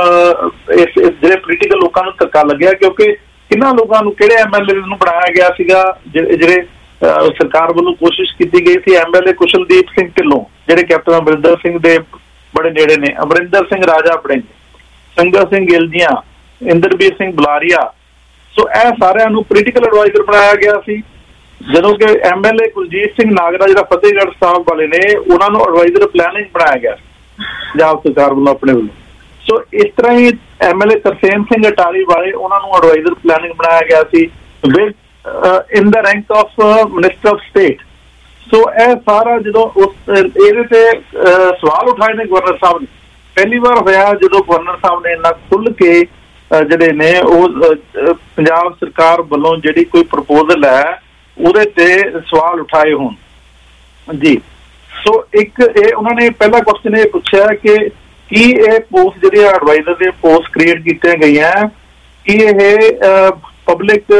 ਇਸ ਜਿਹੜੇ ਪੋਲੀਟੀਕਲ ਲੋਕਾਂ ਨੂੰ ਧੱਕਾ ਲੱਗਿਆ, ਕਿਉਂਕਿ ਕਿੰਨਾ ਲੋਕਾਂ ਨੂੰ ਕਿਹੜੇ ਐਮ ਐਲ ਏ ਨੂੰ ਬਣਾਇਆ ਗਿਆ ਸੀਗਾ ਜਿਹੜੇ ਸਰਕਾਰ ਵੱਲੋਂ ਕੋਸ਼ਿਸ਼ ਕੀਤੀ ਗਈ ਸੀ। M L A Kushaldeep Singh Dhillon ਜਿਹੜੇ ਕੈਪਟਨ ਅਮਰਿੰਦਰ ਸਿੰਘ ਦੇ ਬੜੇ ਨੇੜੇ ਨੇ, ਅਮਰਿੰਦਰ ਸਿੰਘ ਰਾਜਾ ਬੜਿੰਗ, ਸੰਗਤ ਸਿੰਘ ਗਿਲਜੀਆਂ, ਇੰਦਰਬੀਰ ਸਿੰਘ ਬੁਲਾਰੀਆ, ਸੋ ਇਹ ਸਾਰਿਆਂ ਨੂੰ ਪੋਲੀਟੀਕਲ ਐਡਵਾਈਜ਼ਰ ਬਣਾਇਆ ਗਿਆ ਸੀ। ਜਦੋਂ ਕਿ M L A Kuljit Singh Nagra ਜਿਹੜਾ ਫਤਿਹਗੜ੍ਹ ਸਾਹਿਬ ਵਾਲੇ ਨੇ, ਉਹਨਾਂ ਨੂੰ ਐਡਵਾਈਜ਼ਰ ਪਲੈਨਿੰਗ ਬਣਾਇਆ ਗਿਆ ਪੰਜਾਬ ਸਰਕਾਰ ਵੱਲੋਂ ਆਪਣੇ ਵੱਲੋਂ। ਸੋ ਇਸ ਤਰ੍ਹਾਂ ਹੀ M L A Tarsem Singh Attari ਵਾਲੇ, ਉਹਨਾਂ ਨੂੰ ਐਡਵਾਈਜ਼ਰ ਪਲੈਨਿੰਗ ਬਣਾਇਆ ਗਿਆ ਸੀ with in the rank of minister of state. So ਇਹ ਸਾਰਾ ਜਦੋਂ ਉਸ ਇਹਦੇ ਤੇ ਸਵਾਲ ਉਠਾਏ ਨੇ ਗਵਰਨਰ ਸਾਹਿਬ ਨੇ। ਪਹਿਲੀ ਵਾਰ ਹੋਇਆ ਜਦੋਂ ਗਵਰਨਰ ਸਾਹਿਬ ਨੇ ਇੰਨਾ ਖੁੱਲ ਕੇ ਜਿਹੜੇ ਨੇ ਉਹ ਪੰਜਾਬ ਸਰਕਾਰ ਵੱਲੋਂ ਜਿਹੜੀ ਕੋਈ ਪ੍ਰਪੋਜ਼ਲ ਹੈ ਉਹਦੇ ਤੇ ਸਵਾਲ ਉਠਾਏ ਹੋਣ ਜੀ। ਸੋ ਇੱਕ ਇਹ ਉਹਨਾਂ ਨੇ ਪਹਿਲਾ ਕੁਐਸਚਨ ਇਹ ਪੁੱਛਿਆ ਕਿ ਕੀ ਇਹ ਪੋਸਟ ਜਿਹੜੀ ਐਡਵਾਈਜ਼ਰ ਦੇ ਪੋਸਟ ਕ੍ਰੀਏਟ ਕੀਤੀਆਂ ਗਈਆਂ ਕੀ ਇਹ ਪਬਲਿਕ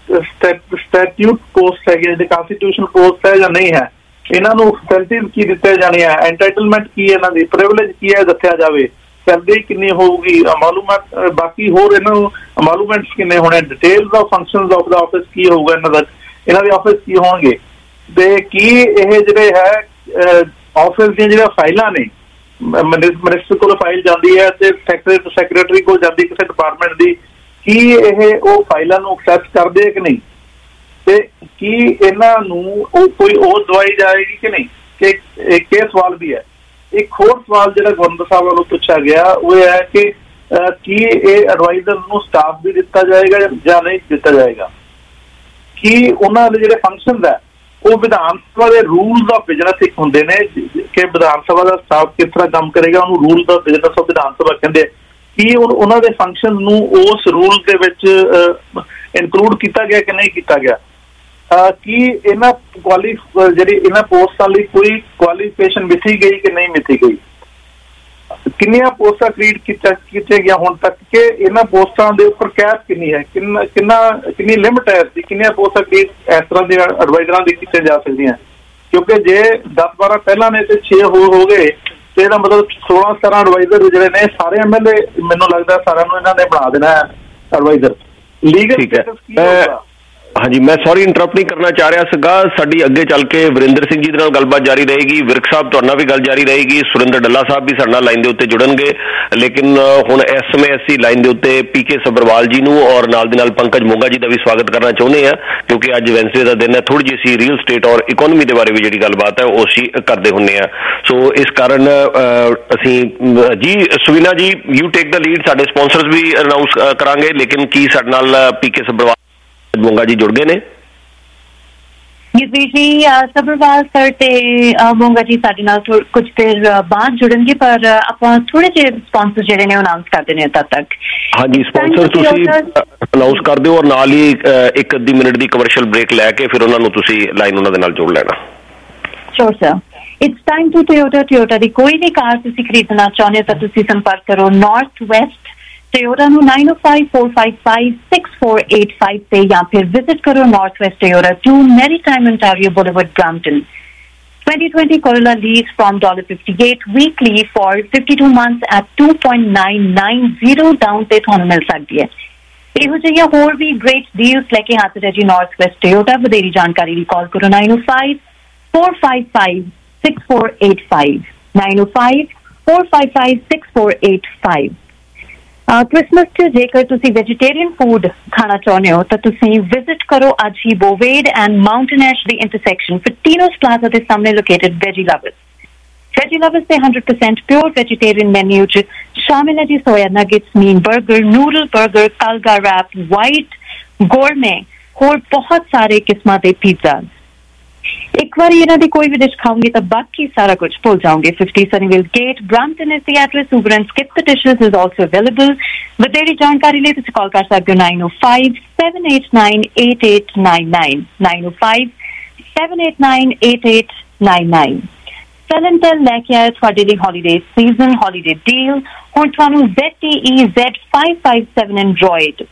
ਸਟੈਟਿਊਟ ਪੋਸਟ ਹੈ ਜਿਹੜੀ ਕਾਨਸਟੀਟਿਊਸ਼ਨ ਪੋਸਟ ਹੈ ਜਾਂ ਨਹੀਂ ਹੈ, ਇਹਨਾਂ ਨੂੰ ਇਨਸੈਂਟਿਵ ਕੀ ਦਿੱਤੇ ਜਾਣੇ ਆ, ਐਂਟਾਈਟਲਮੈਂਟ ਕੀ ਹੈ, ਇਹਨਾਂ ਦੀ ਪ੍ਰਿਵਿਲੇਜ ਕੀ ਹੈ ਦੱਸਿਆ ਜਾਵੇ, ਸੈਲਰੀ ਕਿੰਨੀ ਹੋਊਗੀ, ਮਾਲੂਮਾਤ ਬਾਕੀ ਹੋਰ ਇਹਨਾਂ ਨੂੰ ਮਾਲੂਮੈਂਟਸ ਕਿੰਨੇ ਹੋਣੇ, details of functions of the office ਕੀ ਹੋਊਗਾ, ਇਹਨਾਂ ਦਾ ਇਹਨਾਂ ਦੇ ਆਫਿਸ ਕੀ ਹੋਣਗੇ ਤੇ ਕੀ ਇਹ ਜਿਹੜੇ ਹੈ ਆਫਿਸ ਦੀਆਂ ਜਿਹੜੀਆਂ ਫਾਈਲਾਂ ਨੇ ਮਿਨਿਸਟਰ ਕੋਲ ਫਾਈਲ ਜਾਂਦੀ ਹੈ ਤੇ ਸੈਕਟਰੀ ਸੈਕਟਰੀ ਕੋਲ ਜਾਂਦੀ ਕਿਸੇ ਡਿਪਾਰਟਮੈਂਟ ਦੀ, ਕੀ ਇਹ ਉਹ ਫਾਈਲਾਂ ਨੂੰ ਐਕਸੈਸ ਕਰਦੇ ਕਿ ਨਹੀਂ ਤੇ ਕੀ ਇਹਨਾਂ ਨੂੰ ਉਹ ਕੋਈ ਉਹ ਦਵਾਈ ਜਾਏਗੀ ਕਿ ਨਹੀਂ ਕਿ ਇੱਕ ਇਹ ਸਵਾਲ ਵੀ ਹੈ। ਇੱਕ ਹੋਰ ਸਵਾਲ ਜਿਹੜਾ ਗਵਰਨਰ ਸਾਹਿਬ ਵੱਲੋਂ ਪੁੱਛਿਆ ਗਿਆ ਉਹ ਇਹ ਹੈ ਕਿ ਕੀ ਇਹ ਐਡਵਾਈਜ਼ਰ ਨੂੰ ਸਟਾਫ ਵੀ ਦਿੱਤਾ ਜਾਏਗਾ ਜਾਂ ਨਹੀਂ ਦਿੱਤਾ ਜਾਏਗਾ, ਕੀ ਉਹਨਾਂ ਦੇ ਜਿਹੜੇ ਫੰਕਸ਼ਨਸ ਹੈ ਉਹ ਵਿਧਾਨ ਸਭਾ ਦੇ ਰੂਲਸ ਆਫ ਬਿਜ਼ਨਸ ਇੱਕ ਹੁੰਦੇ ਨੇ ਕਿ ਵਿਧਾਨ ਸਭਾ ਦਾ ਸਟਾਫ ਕਿਸ ਤਰ੍ਹਾਂ ਕੰਮ ਕਰੇਗਾ, ਉਹਨੂੰ rules of business of Vidhan Sabha ਕਹਿੰਦੇ, ਕੀ ਉਹਨਾਂ ਦੇ ਫੰਕਸ਼ਨ ਨੂੰ ਉਸ ਰੂਲ ਦੇ ਵਿੱਚ ਇਨਕਲੂਡ ਕੀਤਾ ਗਿਆ ਕਿ ਨਹੀਂ ਕੀਤਾ ਗਿਆ, ਕੀ ਇਹਨਾਂ ਕੁਆਲੀ ਜਿਹੜੀ ਇਹਨਾਂ ਪੋਸਟਾਂ ਲਈ ਕੋਈ ਕੁਆਲੀਫਿਕੇਸ਼ਨ ਮਿਥੀ ਗਈ ਕਿ ਨਹੀਂ ਮਿਥੀ ਗਈ, ਕਿੰਨੀਆਂ ਪੋਸਟਾਂ ਕ੍ਰੀਏਟ ਕੀਤੀਆਂ ਗਈਆਂ ਹੁਣ ਤੱਕ ਕਿ ਇਹਨਾਂ ਪੋਸਟਾਂ ਦੇ ਉੱਪਰ ਕੈਪ ਕਿੰਨੀ ਹੈ, ਕਿੰਨਾ ਕਿੰਨਾ ਕਿੰਨੀ ਲਿਮਟ ਹੈ ਇਸਦੀ, ਕਿੰਨੀਆਂ ਪੋਸਟਾਂ ਕ੍ਰੀਏਟ ਇਸ ਤਰ੍ਹਾਂ ਦੀਆਂ ਐਡਵਾਈਜ਼ਰਾਂ ਦੀ ਕੀਤੀਆਂ ਜਾ ਸਕਦੀਆਂ, ਕਿਉਂਕਿ ਜੇ ਦਸ ਬਾਰਾਂ ਪਹਿਲਾਂ ਨੇ ਤੇ ਛੇ ਹੋਰ ਹੋ ਗਏ ਤੇ ਇਹਦਾ ਮਤਲਬ ਸੋਲਾਂ ਸਤਾਰਾਂ ਐਡਵਾਈਜ਼ਰ ਜਿਹੜੇ ਨੇ ਸਾਰੇ ਐਮ ਐਲ ਏ ਮੈਨੂੰ ਲੱਗਦਾ ਸਾਰਿਆਂ ਨੂੰ ਇਹਨਾਂ ਨੇ ਬਣਾ ਦੇਣਾ ਐਡਵਾਈਜ਼ਰ। ਲੀਗਲ ਸਟੇਟਸ ਕੀ ਹੋਊਗਾ? ਹਾਂਜੀ, ਮੈਂ ਸੌਰੀ ਇੰਟਰਪਟ ਨਹੀਂ ਕਰਨਾ ਚਾਹ ਰਿਹਾ ਸੀਗਾ। ਸਾਡੀ ਅੱਗੇ ਚੱਲ ਕੇ ਵਰਿੰਦਰ ਸਿੰਘ ਜੀ ਦੇ ਨਾਲ ਗੱਲਬਾਤ ਜਾਰੀ ਰਹੇਗੀ, ਵਿਰਕ ਸਾਹਿਬ ਤੁਹਾਡੇ ਨਾਲ ਵੀ ਗੱਲ ਜਾਰੀ ਰਹੇਗੀ, ਸੁਰਿੰਦਰ ਡੱਲਾ ਸਾਹਿਬ ਵੀ ਸਾਡੇ ਨਾਲ ਲਾਈਨ ਦੇ ਉੱਤੇ ਜੁੜਨਗੇ। ਲੇਕਿਨ ਹੁਣ ਇਸ ਸਮੇਂ ਅਸੀਂ ਲਾਈਨ ਦੇ ਉੱਤੇ ਪੀ ਕੇ ਸਬਰਵਾਲ ਜੀ ਨੂੰ ਔਰ ਨਾਲ ਦੇ ਨਾਲ ਪੰਕਜ ਮੋਗਾ ਜੀ ਦਾ ਵੀ ਸਵਾਗਤ ਕਰਨਾ ਚਾਹੁੰਦੇ ਹਾਂ ਕਿਉਂਕਿ ਅੱਜ ਵੈਨਸਡੇ ਦਾ ਦਿਨ ਹੈ। ਥੋੜ੍ਹੀ ਜਿਹੀ ਅਸੀਂ ਰੀਅਲ ਸਟੇਟ ਔਰ ਇਕੋਨਮੀ ਦੇ ਬਾਰੇ ਵੀ ਜਿਹੜੀ ਗੱਲਬਾਤ ਹੈ ਉਹ ਅਸੀਂ ਕਰਦੇ ਹੁੰਦੇ ਹਾਂ। ਸੋ ਇਸ ਕਾਰਨ ਅਸੀਂ ਜੀ Suvina ji you take the lead, ਸਾਡੇ ਸਪਾਂਸਰਸ ਵੀ ਅਨਾਊਂਸ ਕਰਾਂਗੇ ਲੇਕਿਨ ਕੀ ਸਾਡੇ ਨਾਲ ਪੀ ਕੇ ਸਬਰਵਾਲ ਮੋਗਾ ਜੀ ਜੁੜ ਗਏ ਨੇ? ਜੀ ਜੀ ਸਬਰਵਾਲ ਸਰ ਤੇ ਮੋਗਾ ਜੀ ਸਾਡੇ ਨਾਲ ਕੁਝ ਦੇਰ ਬਾਅਦ ਜੁੜਨਗੇ ਪਰ ਆਪਾਂ ਥੋੜੇ ਜਿਹੇ ਸਪਾਂਸਰ ਜਿਹੜੇ ਨੇ ਅਨਾਉਂਸ ਕਰ ਦੇਣੇ ਤਦ ਤੱਕ। ਹਾਂਜੀ, ਸਪਾਂਸਰ ਤੁਸੀਂ ਅਨਾਉਂਸ ਕਰ ਦਿਓ ਔਰ ਨਾਲ ਹੀ ਇੱਕ ਅੱਧੀ ਮਿੰਟ ਦੀ ਕਮਰਸ਼ੀਅਲ ਬ੍ਰੇਕ ਲੈ ਕੇ ਫਿਰ ਉਹਨਾਂ ਨੂੰ ਤੁਸੀਂ ਲਾਈਨ ਉਹਨਾਂ ਦੇ ਨਾਲ ਜੋੜ ਲੈਣਾ। Sure sir. It's time to Toyota. Toyota ਦੀ ਕੋਈ ਵੀ ਕਾਰ ਤੁਸੀਂ ਖਰੀਦਣਾ ਚਾਹੁੰਦੇ ਹੋ ਤਾਂ ਤੁਸੀਂ ਸੰਪਰਕ ਕਰੋ ਨਾਰਥ ਵੈਸਟ Toyota ਨੂੰ nine oh five, four five five, six four eight five ਤੇ ਜਾਂ ਫਿਰ ਵਿਜ਼ਿਟ ਕਰੋ Northwest Toyota two Maritime Ontario Boulevard, Brampton. twenty twenty Corolla lease from one dollar fifty-eight weekly for fifty-two months at two point nine nine zero down ਤੇ ਤੁਹਾਨੂੰ ਮਿਲ ਸਕਦੀ ਹੈ। ਇਹੋ ਜਿਹੀਆਂ ਹੋਰ ਵੀ ਗ੍ਰੇਟ ਡੀਲਸ ਲੈ ਕੇ ਹਾਜ਼ਰ ਹੈ ਜੀ Northwest Toyota। ਵਧੇਰੀ ਜਾਣਕਾਰੀ ਲਈ ਕਾਲ ਕਰੋ nine oh five, four five five, six four eight five, nine oh five, four five five, six four eight five। Christmas च जेकर तुसी वेजिटेरियन फूड खाना चाहते हो तो तुसी विजिट करो आज ही बोवेड एंड माउंटेन एश दी इंटरसेक्शन फिटिनोस प्लाजा के सामने located veggie lovers. Veggie lovers से one hundred percent pure vegetarian menu च शामिल है जी soya nuggets, mean burger, noodle burger, कलगा रैप, वाइट गोरमे और बहुत सारे किस्म के पिज्जा। एक बार इन्हां दी कोई भी डिश खाओगे तो बाकी सारा कुछ भूल जाओगे। fifty Sunnyvale Gate, Brampton is the address. Uber and Skip the Dishes is also available. ਵਧੇਰੀ ਜਾਣਕਾਰੀ ਲਈ ਤੁਸੀਂ ਕਾਲ ਕਰ ਸਕਦੇ ਹੋ nine oh five, seven eight nine, eight eight nine nine, nine oh five, seven eight nine, eight eight nine nine। ਸੈਲੈਂਟਲ ਲੈ ਕੇ ਆਇਆ ਤੁਹਾਡੇ ਲਈ ਹੌਲੀਡੇ ਸੀਜ਼ਨ ਹੌਲੀਡੇ ਡੀਲ। ਹੁਣ ਤੁਹਾਨੂੰ Z T E Z five five seven Android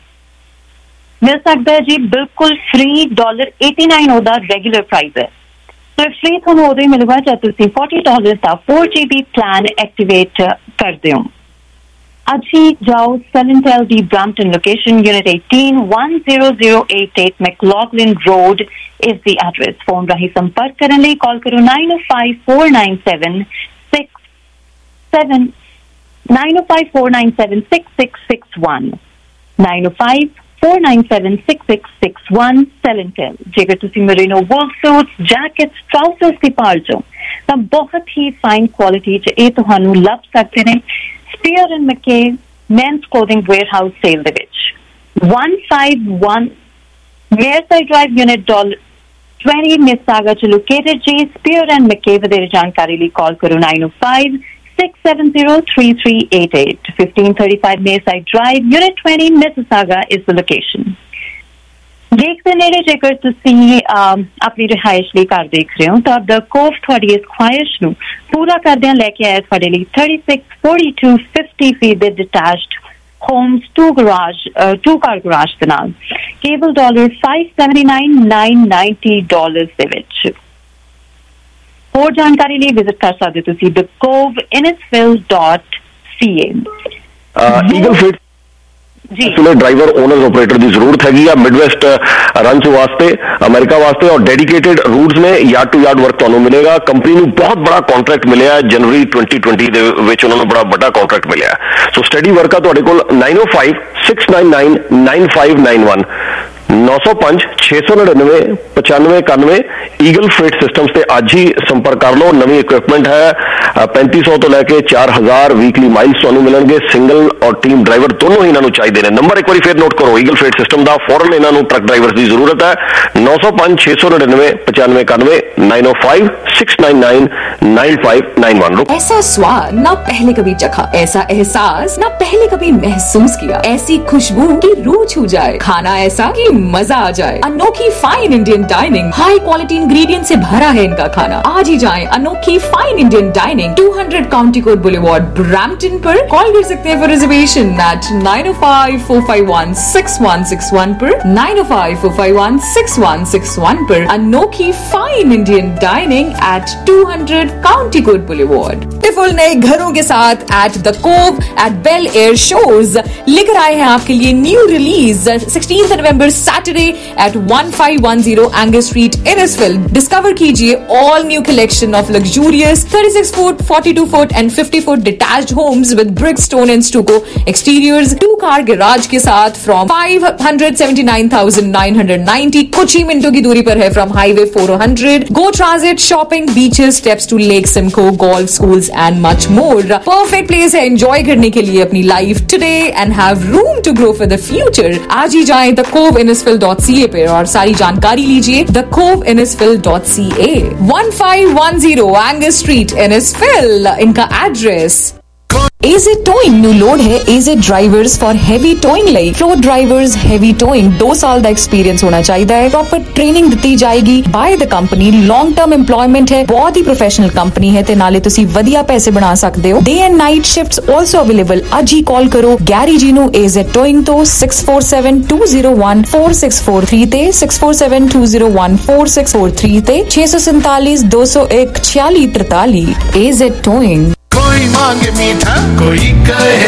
ਮਿਲ ਸਕਦਾ ਹੈ ਜੀ ਬਿਲਕੁਲ ਫ੍ਰੀ ਡਾਲਰ eighty nine ਉਹਦਾ ਰੈਗੂਲਰ ਪ੍ਰਾਈਸ ਹੈ। ਸੋ ਫ੍ਰੀ ਤੁਹਾਨੂੰ ਉਦੋਂ ਹੀ ਮਿਲੂਗਾ ਜਦ ਤੁਸੀਂ forty ਡਾਲਰ ਦਾ four G B plan activate ਕਰਦੇ ਹੋ। ਅੱਜ ਹੀ ਜਾਓ ਸੈਲੈਂਟਲ ਦੀ Brampton location unit eighteen, one zero zero eight eight McLaughlin road is the address। Phone ਰਾਹੀਂ ਸੰਪਰਕ ਕਰਨ ਲਈ ਕਾਲ ਕਰੋ nine oh five, four nine seven, six seven nine oh five, four nine seven, six six six one, nine oh five, four nine seven, six six six one। ਸੈਲੈਂਟਲ। ਜੇਕਰ ਤੁਸੀਂ merino wool suits, jackets, trousers ਦੀ ਭਾਲ ਚੋਂ ਤਾਂ ਬਹੁਤ ਹੀ ਫਾਈਨ ਕੁਆਲਿਟੀ 'ਚ ਇਹ ਤੁਹਾਨੂੰ ਲੱਭ ਸਕਦੇ ਨੇ Spear and McKay men's clothing warehouse sale ਦੇ ਵਿੱਚ। one five one Meyerside drive unit dollar twenty Mississauga च located जी. Spear and McKay वधेरे जानकारी ਲਈ call करो nine oh five, six seven zero, three three eight eight. fifteen thirty-five Mayside Drive, Unit twenty, Mississauga is the location. Lake ਦੇ ਨੇੜੇ ਜੇਕਰ ਤੁਸੀਂ ਆਪਣੀ ਰਿਹਾਇਸ਼ ਲਈ ਘਰ ਦੇਖ ਰਹੇ ਹੋ ਤਾਂ ਦ ਕੋਵ ਤੁਹਾਡੀ ਇਸ ਖੁਆਇਸ਼ ਨੂੰ ਪੂਰਾ ਕਰਦਿਆਂ ਲੈ ਕੇ ਆਇਆ ਤੁਹਾਡੇ ਲਈ thirty-six forty-two fifty feet ਦੇ detached homes, two garage, uh, two car garage ਦੇ ਨਾਲ ਕੇਵਲ dollar five seventy-nine nine ninety dollars ਦੇ ਵਿੱਚ। ਹੋਰ ਜਾਣਕਾਰੀ ਲਈ ਵਿਜ਼ਿਟ ਕਰ ਸਕਦੇ ਤੁਸੀਂ the cove innisfil dot c a। Eagle fit जी ड्राइवर ओनर्स ऑपरेटर की जरूरत हैगी आ मिडवेस्ट रन्स वास्ते अमेरिका वास्ते और डेडिकेटेड रूट्स में यार्ड टू यार्ड वर्क तुहानू मिलेगा। कंपनी नू बहुत बड़ा कॉन्ट्रैक्ट मिलिया है जनवरी ट्वेंटी ट्वेंटी दे विच उन्होंने बड़ा बड़ा कॉन्ट्रैक्ट मिलिया है। सो स्टडी वर्क आ तुहाडे कोल nine oh five six nine nine nine five nine one नौ सौ पांच छे सौ नड़िनवे पचानवे इक्यानवे ईगल फ्रेट सिस्टम्स से आज ही संपर्क कर लो। नवी इक्विपमेंट है पैंतीस सौ तो लैके चार हजार वीकली माइल्स तुहानू मिलणगे। सिंगल और टीम ड्राइवर दोनों ही इन्होंने चाहिए ने। नंबर एक बार फिर नोट करो ईगल फ्रेट सिस्टम का फौरन इन्होंने ट्रक ड्राइवर्स की जरूरत है। नौ सौ पांच छे सौ नड़िनवे पचानवे इक्यानवे नाइन ओ five six nine nine nine five nine one. ऐसा स्वाद ना पहले कभी चखा, ऐसा एहसास ना पहले कभी महसूस किया, ऐसी खुशबू की रूह छू जाए, खाना ऐसा कि मजा आ जाए। Anokhi fine Indian dining, high quality ingredient से भरा है इनका खाना। आज ही जाएं Anokhi fine Indian dining two hundred county court boulevard Brampton पर। कॉल कर सकते हैं for reservation at nine oh five four five one six one six one पर nine oh five four five one six one six one पर। Anokhi fine Indian dining at two hundred county court boulevard. Beautiful नए घरों के साथ at the Cove at Bel Air Shores लेकर आए हैं आपके लिए new release sixteenth November Saturday at fifteen ten Angus Street, Innisfil। Discover कीजिए all new collection of luxurious thirty-six foot, forty-two foot and fifty foot detached homes with brick, stone and stucco exteriors, two car garage के साथ from five hundred seventy-nine thousand nine hundred ninety कुछ ही मिनटों की दूरी पर है from highway four hundred। Go transit, shopping, beaches, steps to Lake Simcoe, golf, schools and much more। Perfect place है enjoy करने के लिए अपनी life today and have room to grow for the future। आज ही जाएं the cove innisfil dot c a पे और सारी जानकारी लीजिए the cove innisfil dot c a। fifteen ten Angus Street, Innisfil इनका address. A Z Towing new load है A Z drivers for heavy towing ਲਈ फ्लोर ड्राइवर्स हैवी टोइंग दो साल ਦਾ ਐਕਸਪੀਰੀਅੰਸ ਹੋਣਾ ਚਾਹੀਦਾ ਹੈ। ਪ੍ਰੋਪਰ ਟ੍ਰੇਨਿੰਗ ਦਿੱਤੀ ਜਾਏਗੀ by the company. Long term employment ਹੈ, ਬਹੁਤ ਹੀ ਪ੍ਰੋਫੈਸ਼ਨਲ ਕੰਪਨੀ ਹੈ ਤੇ ਨਾਲੇ ਤੁਸੀਂ ਵਧੀਆ ਪੈਸੇ ਬਣਾ ਸਕਦੇ ਹੋ। Day and night shifts also available. ਅੱਜ ਹੀ ਕਾਲ ਕਰੋ ਗੈਰੀ ਜੀ ਨੂੰ A Z Towing ਤੋਂ six four seven two zero one four six four three ਤੇ six four seven two zero one four six four three ਤੇ six four seven two zero one forty forty A Z Towing। कोई मांगे मीठा कोई कहे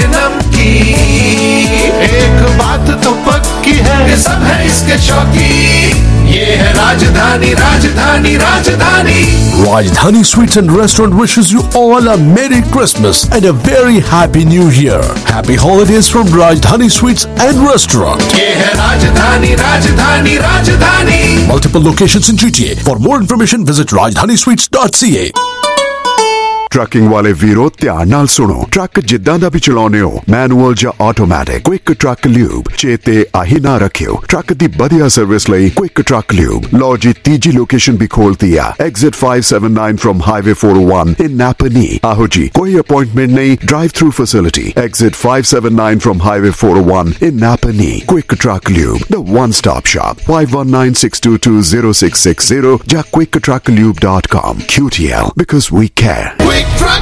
नमकीन, एक बात तो पक्की है कि सब है इसके शौकीन। ये है राजधानी राजधानी राजधानी। Rajdhani Sweets and Restaurant wishes you all a Merry Christmas and a very Happy New Year. Happy holidays from Rajdhani Sweets and Restaurant. ये है राजधानी राजधानी राजधानी। Multiple locations in G T A. For more information visit rajdhani sweets dot c a। Trucking वाले वीरो ध्यान नाल सुनो। ट्रक जिद्दां दा भी चलाउने हो, मैनुअल या ऑटोमैटिक, क्विक ट्रक ल्यूब चेते आही ना रखियो। ट्रक दी बढ़िया सर्विस लई क्विक ट्रक ल्यूब। लो जी तीजी लोकेशन भी खोलती है exit five seventy-nine from highway four oh one in Napanee. आहो जी कोई अपॉइंटमेंट नहीं, drive through facility exit five seventy-nine from highway four oh one in Napanee. Quick truck lube the one stop shop five one nine six two two zero six six zero या quick truck lube dot com। Q T L because we care।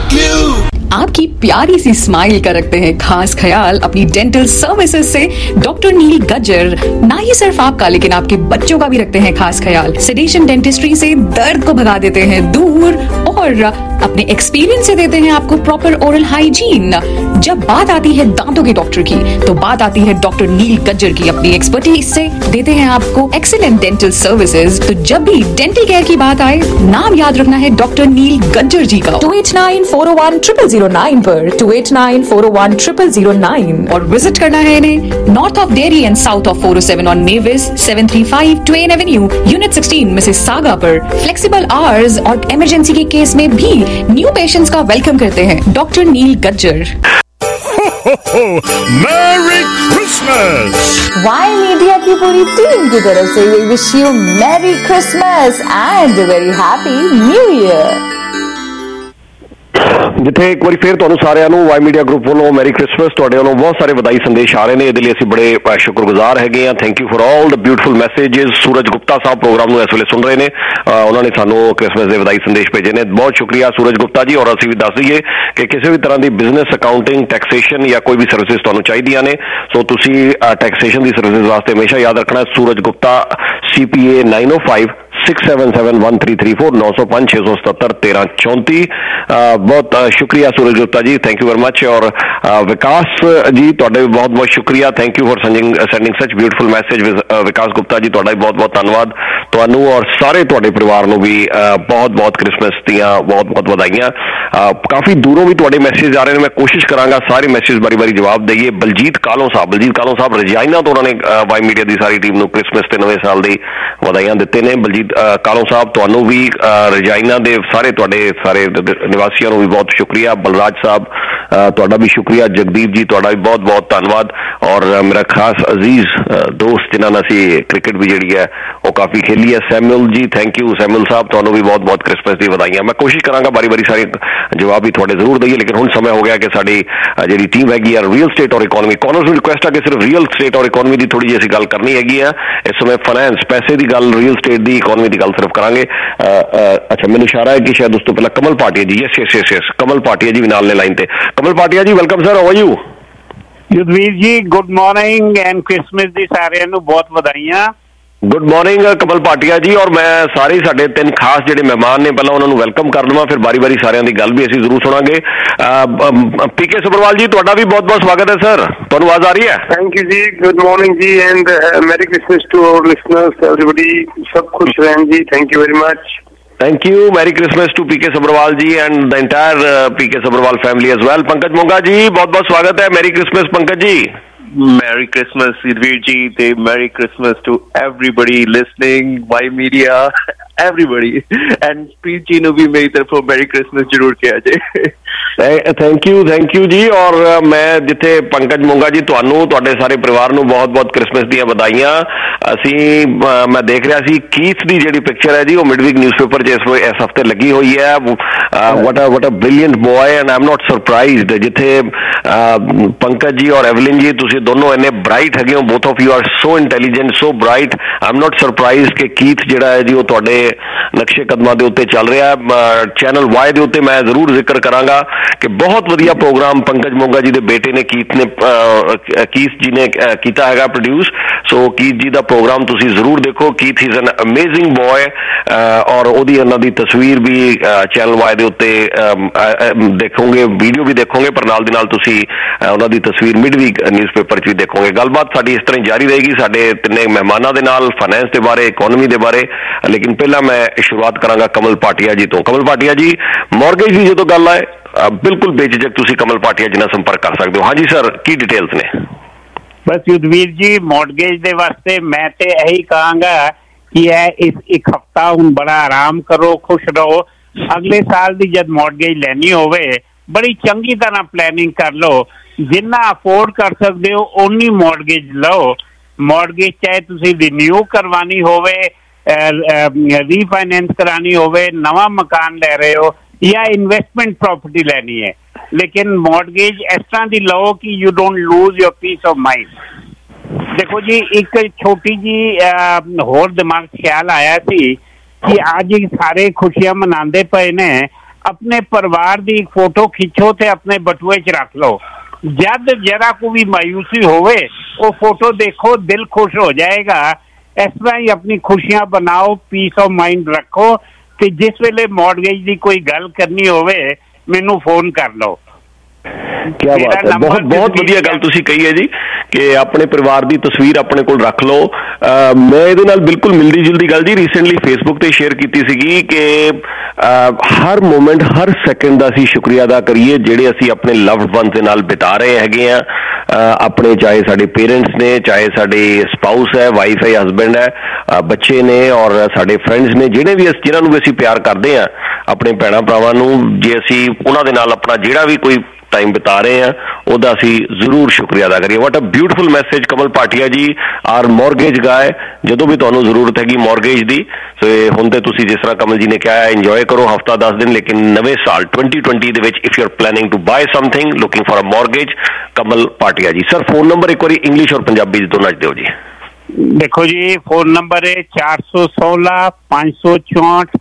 आपकी प्यारी सी स्माइल का रखते हैं खास ख्याल अपनी डेंटल सर्विसेज से डॉक्टर नील गज्जर। ना ही सिर्फ आपका लेकिन आपके बच्चों का भी रखते हैं खास ख्याल। सेडेशन डेंटिस्ट्री से दर्द को भगा देते हैं दूर और अपने एक्सपीरियंस से देते हैं आपको प्रॉपर ओरल हाइजीन। जब बात आती है दांतों के डॉक्टर की तो बात आती है डॉक्टर नील गज्जर की। अपनी एक्सपर्टीज से देते हैं आपको एक्सीलेंट डेंटल सर्विसेज। तो जब भी डेंटल केयर की बात आए नाम याद रखना है डॉक्टर नील गज्जर जी का। two eight nine four oh one zero zero zero nine पर two eight nine four oh one zero zero zero nine और विजिट करना है इन्हें north of Derry and south of four oh seven on Mavis seven thirty-five Twain Avenue unit sixteen Mississauga पर। फ्लेक्सिबल आवर्स और इमरजेंसी के केस में भी न्यू पेशेंट्स का वेलकम करते हैं doctor Neel Gajjar. Merry Christmas. Y media की पूरी टीम की तरफ से we wish you merry Christmas and very happy new year. ਜਿੱਥੇ ਇੱਕ ਵਾਰੀ ਫਿਰ ਤੁਹਾਨੂੰ ਸਾਰਿਆਂ ਨੂੰ ਵਾਈ ਮੀਡੀਆ ਗਰੁੱਪ ਵੱਲੋਂ ਮੈਰੀ ਕ੍ਰਿਸਮਸ, ਤੁਹਾਡੇ ਵੱਲੋਂ ਬਹੁਤ ਸਾਰੇ ਵਧਾਈ ਸੰਦੇਸ਼ ਆ ਰਹੇ ਨੇ। ਇਹਦੇ ਲਈ ਅਸੀਂ ਬੜੇ ਸ਼ੁਕਰਗੁਜ਼ਾਰ ਹੈਗੇ ਆ। Thank you for all the beautiful messages. Suraj Gupta sahib program ਨੂੰ ਇਸ ਵੇਲੇ ਸੁਣ ਰਹੇ ਨੇ, ਉਹਨਾਂ ਨੇ ਸਾਨੂੰ ਕ੍ਰਿਸਮਸ ਦੇ ਵਧਾਈ ਸੰਦੇਸ਼ ਭੇਜੇ ਨੇ। ਬਹੁਤ ਸ਼ੁਕਰੀਆ ਸੂਰਜ ਗੁਪਤਾ ਜੀ। ਔਰ ਅਸੀਂ ਵੀ ਦੱਸ ਦਈਏ ਕਿ ਕਿਸੇ ਵੀ ਤਰ੍ਹਾਂ ਦੀ ਬਿਜ਼ਨਸ, ਅਕਾਊਂਟਿੰਗ, ਟੈਕਸੇਸ਼ਨ ਜਾਂ ਕੋਈ ਵੀ ਸਰਵਿਸਿਜ਼ ਤੁਹਾਨੂੰ ਚਾਹੀਦੀਆਂ ਨੇ, ਸੋ ਤੁਸੀਂ ਟੈਕਸੇਸ਼ਨ ਦੀ ਸਰਵਿਸਿਜ਼ ਵਾਸਤੇ ਹਮੇਸ਼ਾ ਯਾਦ ਰੱਖਣਾ Suraj Gupta C P A nine oh five six seven seven one three three four नौ सौ पाँच छः सौ सतहत्तर तेरह चौंती। बहुत शुक्रिया Suraj Gupta ji, thank you very much. और विकास जी तुहाडा भी बहुत बहुत शुक्रिया, thank you for sending sending such beautiful message. Vikas Gupta ji तुहाडा भी बहुत बहुत धन्यवाद। तुहानू और सारे तुहाडे परिवार नू भी बहुत बहुत क्रिसमस दियां बहुत बहुत ਵਧਾਈਆਂ। काफ़ी दूरों भी तुहाडे मैसेज आ रहे हैं, मैं कोशिश करांगा सारे मैसेज बारी बारी जवाब दईए। बलजीत कालों साहब बलजीत कालों साहब रजाइना तो उन्होंने वाई मीडिया की सारी टीम नू क्रिसमस ते नवे साल दी ਵਧਾਈਆਂ ਦਿੱਤੇ ਨੇ। बलजीत ਕਾਲੋਂ ਸਾਹਿਬ ਤੁਹਾਨੂੰ ਵੀ ਰਜਾਈਨਾ ਦੇ ਸਾਰੇ ਤੁਹਾਡੇ ਸਾਰੇ ਨਿਵਾਸੀਆਂ ਨੂੰ ਵੀ ਬਹੁਤ ਸ਼ੁਕਰੀਆ। ਬਲਰਾਜ ਸਾਹਿਬ ਤੁਹਾਡਾ ਵੀ ਸ਼ੁਕਰੀਆ। ਜਗਦੀਪ ਜੀ ਤੁਹਾਡਾ ਵੀ ਬਹੁਤ ਬਹੁਤ ਧੰਨਵਾਦ। ਔਰ ਮੇਰਾ ਖਾਸ ਅਜ਼ੀਜ਼ ਦੋਸਤ ਜਿਨ੍ਹਾਂ ਨਾਲ ਅਸੀਂ ਕ੍ਰਿਕਟ ਵੀ ਜਿਹੜੀ ਹੈ ਉਹ ਕਾਫੀ ਖੇਲੀ ਹੈ, ਸੈਮੂਅਲ ਜੀ ਥੈਂਕ ਯੂ। ਸੈਮੂਅਲ ਸਾਹਿਬ ਤੁਹਾਨੂੰ ਵੀ ਬਹੁਤ ਬਹੁਤ ਕ੍ਰਿਸਮਸ ਦੀ ਵਧਾਈਆਂ। ਮੈਂ ਕੋਸ਼ਿਸ਼ ਕਰਾਂਗਾ ਬਾਰੀ ਬਾਰੀ ਸਾਰੇ ਜਵਾਬ ਵੀ ਤੁਹਾਡੇ ਜ਼ਰੂਰ ਦਈਏ, ਲੇਕਿਨ ਹੁਣ ਸਮਾਂ ਹੋ ਗਿਆ ਕਿ ਸਾਡੀ ਜਿਹੜੀ ਟੀਮ ਹੈਗੀ ਆ ਰੀਅਲ ਸਟੇਟ ਔਰ ਇਕੋਨਮੀ, ਕਾਨਰਸ ਨੂੰ ਰਿਕੁਐਸਟ ਆ ਕਿ ਸਿਰਫ ਰੀਅਲ ਸਟੇਟ ਔਰ ਇਕੋਨਮੀ ਦੀ ਥੋੜੀ ਜਿਹੀ ਅਸੀਂ ਗੱਲ ਕਰਨੀ ਹੈਗੀ ਆ ਇਸ ਸਮੇਂ। ਫਾਈਨੈਂਸ ਪੈਸੇ ਦੀ ਗੱਲ, ਰੀਅਲ ਸਟੇਟ ਦੀ, ਇਕੋਨਮੀ ਦੀ ਗੱਲ ਸਿਰਫ ਕਰਾਂਗੇ। ਅੱਛਾ ਮੈਨੂੰ ਇਸ਼ਾਰਾ ਹੈ ਕਿ ਸ਼ਾਇਦ ਉਸ ਤੋਂ ਪਹਿਲਾਂ Kamal Bhatia ji, yes yes yes yes Kamal Bhatia ji ਵੀ ਨਾਲ ਨੇ ਲਾਈਨ ਤੇ। Kamal Bhatia ji welcome sir, how are you? Yudhvir ji good morning and Christmas ਦੀ ਸਾਰਿਆਂ ਨੂੰ ਬਹੁਤ ਵਧਾਈਆਂ। ਗੁੱਡ ਮਾਰਨਿੰਗ ਕਮਲ ਭਾਟੀਆ ਜੀ। ਔਰ ਮੈਂ ਸਾਰੇ ਸਾਡੇ ਤਿੰਨ ਖਾਸ ਜਿਹੜੇ ਮਹਿਮਾਨ ਨੇ ਪਹਿਲਾਂ ਉਹਨਾਂ ਨੂੰ ਵੈਲਕਮ ਕਰ ਲਵਾਂ, ਫਿਰ ਬਾਰੀ ਬਾਰੀ ਸਾਰਿਆਂ ਦੀ ਗੱਲ ਵੀ ਅਸੀਂ ਜ਼ਰੂਰ ਸੁਣਾਂਗੇ। ਪੀ ਕੇ ਸਬਰਵਾਲ ਜੀ ਤੁਹਾਡਾ ਵੀ ਬਹੁਤ ਬਹੁਤ ਸਵਾਗਤ ਹੈ ਸਰ, ਤੁਹਾਨੂੰ ਆਵਾਜ਼ ਆ ਰਹੀ ਹੈ? ਥੈਂਕ ਯੂ ਜੀ, ਗੁੱਡ ਮਾਰਨਿੰਗ ਜੀ and merry Christmas to our listeners everybody. ਸਭ ਖੁਸ਼ ਰਹਿਣ ਜੀ, thank you very much. Thank you. Merry Christmas to P K Sabharwal ji and the entire uh, P K Sabharwal family as well. Pankaj Monga ji, बहुत बहुत स्वागत है। Merry Christmas Pankaj ji. Merry Christmas Yudhvir ji, te Merry Christmas to everybody listening, Y Media, everybody, and Preet ji nu bhi meri tarafon Merry Christmas ਜ਼ਰੂਰ ਕਿਹਾ ਜੇ। ਥੈਂਕ ਯੂ ਥੈਂਕ ਯੂ ਜੀ। ਔਰ ਮੈਂ ਜਿੱਥੇ ਪੰਕਜ ਮੋਂਗਾ ਜੀ ਤੁਹਾਨੂੰ ਤੁਹਾਡੇ ਸਾਰੇ ਪਰਿਵਾਰ ਨੂੰ ਬਹੁਤ ਬਹੁਤ ਕ੍ਰਿਸਮਸ ਦੀਆਂ ਵਧਾਈਆਂ। ਅਸੀਂ ਮੈਂ ਦੇਖ ਰਿਹਾ ਸੀ ਕੀਥ ਦੀ ਜਿਹੜੀ ਪਿਕਚਰ ਹੈ ਜੀ ਉਹ ਮਿਡਵੀਕ ਨਿਊਜ਼ਪੇਪਰ 'ਚ ਇਸ ਇਸ ਹਫ਼ਤੇ ਲੱਗੀ ਹੋਈ ਹੈ। What a what a brilliant boy and I am not surprised. ਜਿੱਥੇ ਪੰਕਜ ਜੀ ਔਰ ਐਵਲਿਨ ਜੀ ਤੁਸੀਂ ਦੋਨੋਂ ਇੰਨੇ ਬ੍ਰਾਈਟ ਹੈਗੇ ਹੋ, both of you are so intelligent so bright. I am not surprised ਕਿ ਕੀਥ ਜਿਹੜਾ ਹੈ ਜੀ ਉਹ ਤੁਹਾਡੇ ਨਕਸ਼ੇ ਕਦਮਾਂ ਦੇ ਉੱਤੇ ਚੱਲ ਰਿਹਾ। ਚੈਨਲ ਵਾਈ ਦੇ ਉੱਤੇ ਮੈਂ ਜ਼ਰੂਰ ਜ਼ਿਕਰ ਕਰਾਂਗਾ ਕਿ ਬਹੁਤ ਵਧੀਆ ਪ੍ਰੋਗਰਾਮ ਪੰਕਜ ਮੋਂਗਾ ਜੀ ਦੇ ਬੇਟੇ ਨੇ ਕੀਥ ਨੇ ਕੀਥ ਜੀ ਨੇ ਕੀਤਾ ਹੈਗਾ ਪ੍ਰੋਡਿਊਸ। ਸੋ ਕੀਥ ਜੀ ਦਾ ਪ੍ਰੋਗਰਾਮ ਤੁਸੀਂ ਜ਼ਰੂਰ ਦੇਖੋ। Keith is an amazing boy ਔਰ ਉਹਦੀ ਉਹਨਾਂ ਦੀ ਤਸਵੀਰ ਵੀ ਚੈਨਲ ਵਾਈ ਦੇ ਉੱਤੇ ਦੇਖੋਗੇ, ਵੀਡੀਓ ਵੀ ਦੇਖੋਗੇ, ਪਰ ਨਾਲ ਦੀ ਨਾਲ ਤੁਸੀਂ ਉਹਨਾਂ ਦੀ ਤਸਵੀਰ ਮਿਡਵੀਕ ਨਿਊਜ਼ਪੇਪਰ 'ਚ ਵੀ ਦੇਖੋਗੇ। ਗੱਲਬਾਤ ਸਾਡੀ ਇਸ ਤਰ੍ਹਾਂ ਜਾਰੀ ਰਹੇਗੀ ਸਾਡੇ ਤਿੰਨੇ ਮਹਿਮਾਨਾਂ ਦੇ ਨਾਲ, ਫਾਈਨੈਂਸ ਦੇ ਬਾਰੇ, ਇਕੋਨਮੀ ਦੇ ਬਾਰੇ। ਲੇਕਿਨ ਪਹਿਲਾਂ ਮੈਂ ਸ਼ੁਰੂਆਤ ਕਰਾਂਗਾ ਕਮਲ ਭਾਟੀਆ ਜੀ ਤੋਂ। ਕਮਲ ਭਾਟੀਆ ਜੀ, ਮੌਰਗੇਜ ਦੀ ਜਦੋਂ ਗੱਲ ਆਏ ਬਿਲਕੁਲ ਬੇਝਿਜਕ ਤੁਸੀਂ ਕਮਲ ਭਾਟੀਆ ਜੀ ਨਾਲ ਸੰਪਰਕ ਕਰ ਸਕਦੇ ਹੋ। ਹਾਂਜੀ ਸਰ, ਕੀ ਡਿਟੇਲਸ ਨੇ? ਬਸ ਯੁਧਵੀਰ ਜੀ ਮੌਰਗੇਜ ਦੇ ਵਾਸਤੇ ਮੈਂ ਤੇ ਇਹੀ ਕਹਾਂਗਾ ਕਿ ਇਹ ਇਸ ਇੱਕ ਹਫ਼ਤਾ ਹੁਣ ਬੜਾ ਆਰਾਮ ਕਰੋ, ਖੁਸ਼ ਰਹੋ। ਅਗਲੇ ਸਾਲ ਦੀ ਜਦ ਮੌਰਗੇਜ ਲੈਣੀ ਹੋਵੇ ਬੜੀ ਚੰਗੀ ਤਰ੍ਹਾਂ ਪਲੈਨਿੰਗ ਕਰ ਲਓ। ਜਿੰਨਾ ਅਫੋਰਡ ਕਰ ਸਕਦੇ ਹੋ ਓਨੀ ਮੌਰਗੇਜ ਲਓ। ਮੌਰਗੇਜ ਚਾਹੇ ਤੁਸੀਂ ਰਿਨਿਊ ਕਰਵਾਉਣੀ ਹੋਵੇ, ਰੀਫਾਈਨੈਂਸ ਕਰਾਉਣੀ ਹੋਵੇ, ਨਵਾਂ ਮਕਾਨ ਲੈ ਰਹੇ ਹੋ ਜਾਂ ਇਨਵੈਸਟਮੈਂਟ ਪ੍ਰੋਪਰਟੀ ਲੈਣੀ ਹੈ, ਲੇਕਿਨ ਮੌਰਗੇਜ ਇਸ ਤਰ੍ਹਾਂ ਦੀ ਲਓ ਕਿ you don't lose your peace of mind. ਦੇਖੋ ਜੀ ਇੱਕ ਛੋਟੀ ਜੀ ਹੋਰ ਦਿਮਾਗ 'ਚ ਖਿਆਲ ਆਇਆ ਸੀ ਕਿ ਅੱਜ ਸਾਰੇ ਖੁਸ਼ੀਆਂ ਮਨਾਉਂਦੇ ਪਏ ਨੇ, ਆਪਣੇ ਪਰਿਵਾਰ ਦੀ ਇੱਕ ਫੋਟੋ ਖਿੱਚੋ ਤੇ ਆਪਣੇ ਬਟੂਏ 'ਚ ਰੱਖ ਲਓ। ਜਦ ਜਰਾ ਕੋ ਵੀ ਮਾਯੂਸੀ ਹੋਵੇ ਉਹ ਫੋਟੋ ਦੇਖੋ, ਦਿਲ ਖੁਸ਼ ਹੋ ਜਾਏਗਾ। ਇਸ ਤਰ੍ਹਾਂ ਹੀ ਆਪਣੀ ਖੁਸ਼ੀਆਂ ਬਣਾਓ, ਪੀਸ ਆਫ ਮਾਈਂਡ ਰੱਖੋ ਤੇ ਜਿਸ ਵੇਲੇ ਮੌਰਗੇਜ ਦੀ ਕੋਈ ਗੱਲ ਕਰਨੀ ਹੋਵੇ ਮੈਨੂੰ ਫੋਨ ਕਰ ਲਓ। ਕਿਆ ਬਾਤ ਹੈ, ਬਹੁਤ ਬਹੁਤ ਵਧੀਆ ਗੱਲ ਤੁਸੀਂ ਕਹੀ ਹੈ ਜੀ ਕਿ ਆਪਣੇ ਪਰਿਵਾਰ ਦੀ ਤਸਵੀਰ ਆਪਣੇ ਕੋਲ ਰੱਖ ਲਓ। ਮੈਂ ਇਹਦੇ ਨਾਲ ਬਿਲਕੁਲ ਮਿਲਦੀ ਜੁਲਦੀ ਗੱਲ ਜੀ ਰੀਸੈਂਟਲੀ ਫੇਸਬੁੱਕ ਤੇ ਸ਼ੇਅਰ ਕੀਤੀ ਸੀਗੀ ਕਿ ਹਰ ਮੂਮੈਂਟ ਹਰ ਸੈਕਿੰਡ ਦਾ ਅਸੀਂ ਸ਼ੁਕਰੀਆ ਅਦਾ ਕਰੀਏ ਜਿਹੜੇ ਅਸੀਂ ਆਪਣੇ ਲਵਡ ਵਨਸ ਦੇ ਨਾਲ ਬਿਤਾ ਰਹੇ ਹੈਗੇ ਆ। ਆਪਣੇ ਚਾਹੇ ਸਾਡੇ ਪੇਰੈਂਟਸ ਨੇ, ਚਾਹੇ ਸਾਡੇ ਸਪਾਊਸ ਹੈ, ਵਾਈਫ ਹੈ, ਹਸਬੈਂਡ ਹੈ, ਬੱਚੇ ਨੇ ਔਰ ਸਾਡੇ ਫਰੈਂਡਸ ਨੇ, ਜਿਹੜੇ ਵੀ ਜਿਹਨਾਂ ਨੂੰ ਵੀ ਅਸੀਂ ਪਿਆਰ ਕਰਦੇ ਹਾਂ, ਆਪਣੇ ਭੈਣਾਂ ਭਰਾਵਾਂ ਨੂੰ, ਜੇ ਅਸੀਂ ਉਹਨਾਂ ਦੇ ਨਾਲ ਆਪਣਾ ਜਿਹੜਾ ਵੀ ਕੋਈ ਟਾਈਮ ਬਿਤਾ ਰਹੇ ਹਾਂ ਉਹਦਾ ਅਸੀਂ ਜ਼ਰੂਰ ਸ਼ੁਕਰੀਆ ਅਦਾ ਕਰੀਏ। What a beautiful message Kamal Bhatia ji, our mortgage ਗਾਏ। ਜਦੋਂ ਵੀ ਤੁਹਾਨੂੰ ਜ਼ਰੂਰਤ ਹੈਗੀ ਮੌਰਗੇਜ ਦੀ, ਸੋ ਹੁਣ ਤੇ ਤੁਸੀਂ ਜਿਸ ਤਰ੍ਹਾਂ ਕਮਲ ਜੀ ਨੇ ਕਿਹਾ ਇੰਜੋਏ ਕਰੋ ਹਫਤਾ ਦਸ ਦਿਨ, ਲੇਕਿਨ ਨਵੇਂ ਸਾਲ twenty twenty ਦੇ ਵਿੱਚ if you are planning to buy something looking for a mortgage, Kamal Bhatia ji. Sir phone number ਇੱਕ ਵਾਰੀ ਇੰਗਲਿਸ਼ ਔਰ ਪੰਜਾਬੀ ਦੋਨਾਂ 'ਚ ਦਿਓ ਜੀ। देखो जी, फोन नंबर है चार सौ सोलह पाँच सौ चौंठ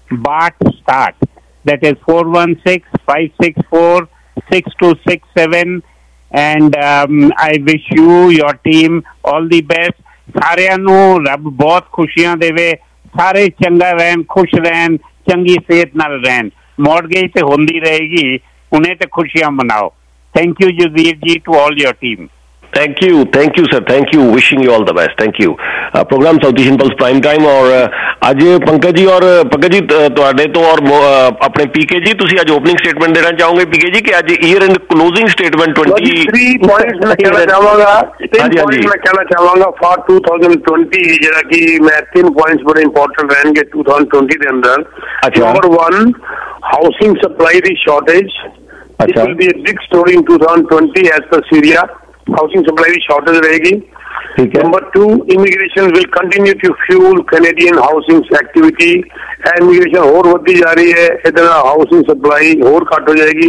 बाट start, that is four one six five six four six two six seven and I wish you your team all the best. सारिਆਂ ਨੂੰ ਰੱਬ ਬਹੁਤ ਖੁਸ਼ੀਆਂ ਦੇਵੇ, ਸਾਰੇ ਚੰਗਾ ਰਹਿਣ, ਖੁਸ਼ ਰਹਿਣ, ਚੰਗੀ ਸਿਹਤ ਨਾਲ ਰਹਿਣ। ਮੌਰਗੇਜ ਤੇ ਹੁੰਦੀ ਰਹੇਗੀ, ਉਹਨੇ ਤੇ ਖੁਸ਼ੀਆਂ ਮਨਾਓ। Thank you Jasvir ji, to all your team. Thank you, thank you sir, thank you, wishing you all the best, thank you. Program south east impulse prime time और ਅੱਜ ਪੰਕਜ ਜੀ ਔਰ ਪੰਕਜ ਜੀ ਤੁਹਾਡੇ ਤੋਂ ਔਰ ਆਪਣੇ ਪੀਕੇ ਜੀ ਤੁਸੀਂ ਅੱਜ ਓਪਨਿੰਗ ਸਟੇਟਮੈਂਟ ਦੇਣਾ ਚਾਹੋਗੇ ਪੀਕੇ ਜੀ ਕਿ ਅੱਜ year end closing statement twenty points ਮੈਂ ਕਹਿਣਾ ਚਾਹਾਂਗਾ ਤਿੰਨ ਪੁਆਇੰਟ ਮੈਂ ਕਹਿਣਾ ਚਾਹਾਂਗਾ ਫॉर twenty twenty ਜਿਹੜਾ ਕਿ ਮੈਂ ਤਿੰਨ ਪੁਆਇੰਟਸ ਬੜੇ ਇੰਪੋਰਟੈਂਟ ਰਹਿਣਗੇ twenty twenty ਦੇ ਅੰਦਰ। ਨੰਬਰ one ਹਾਊਸਿੰਗ ਸਪਲਾਈ ਦੀ shortage, it will be a big story in twenty twenty as per CREA. Housing supply ਦੀ ਸ਼ਾਰਟੇਜ ਰਹੇਗੀ। Number two, immigration will continue to fuel Canadian housing activity. Immigration ਹੋਰ ਵਧਦੀ ਜਾ ਰਹੀ ਹੈ, ਇਹਦੇ ਨਾਲ ਹਾਊਸਿੰਗ ਸਪਲਾਈ ਹੋਰ ਘੱਟ ਹੋ ਜਾਏਗੀ।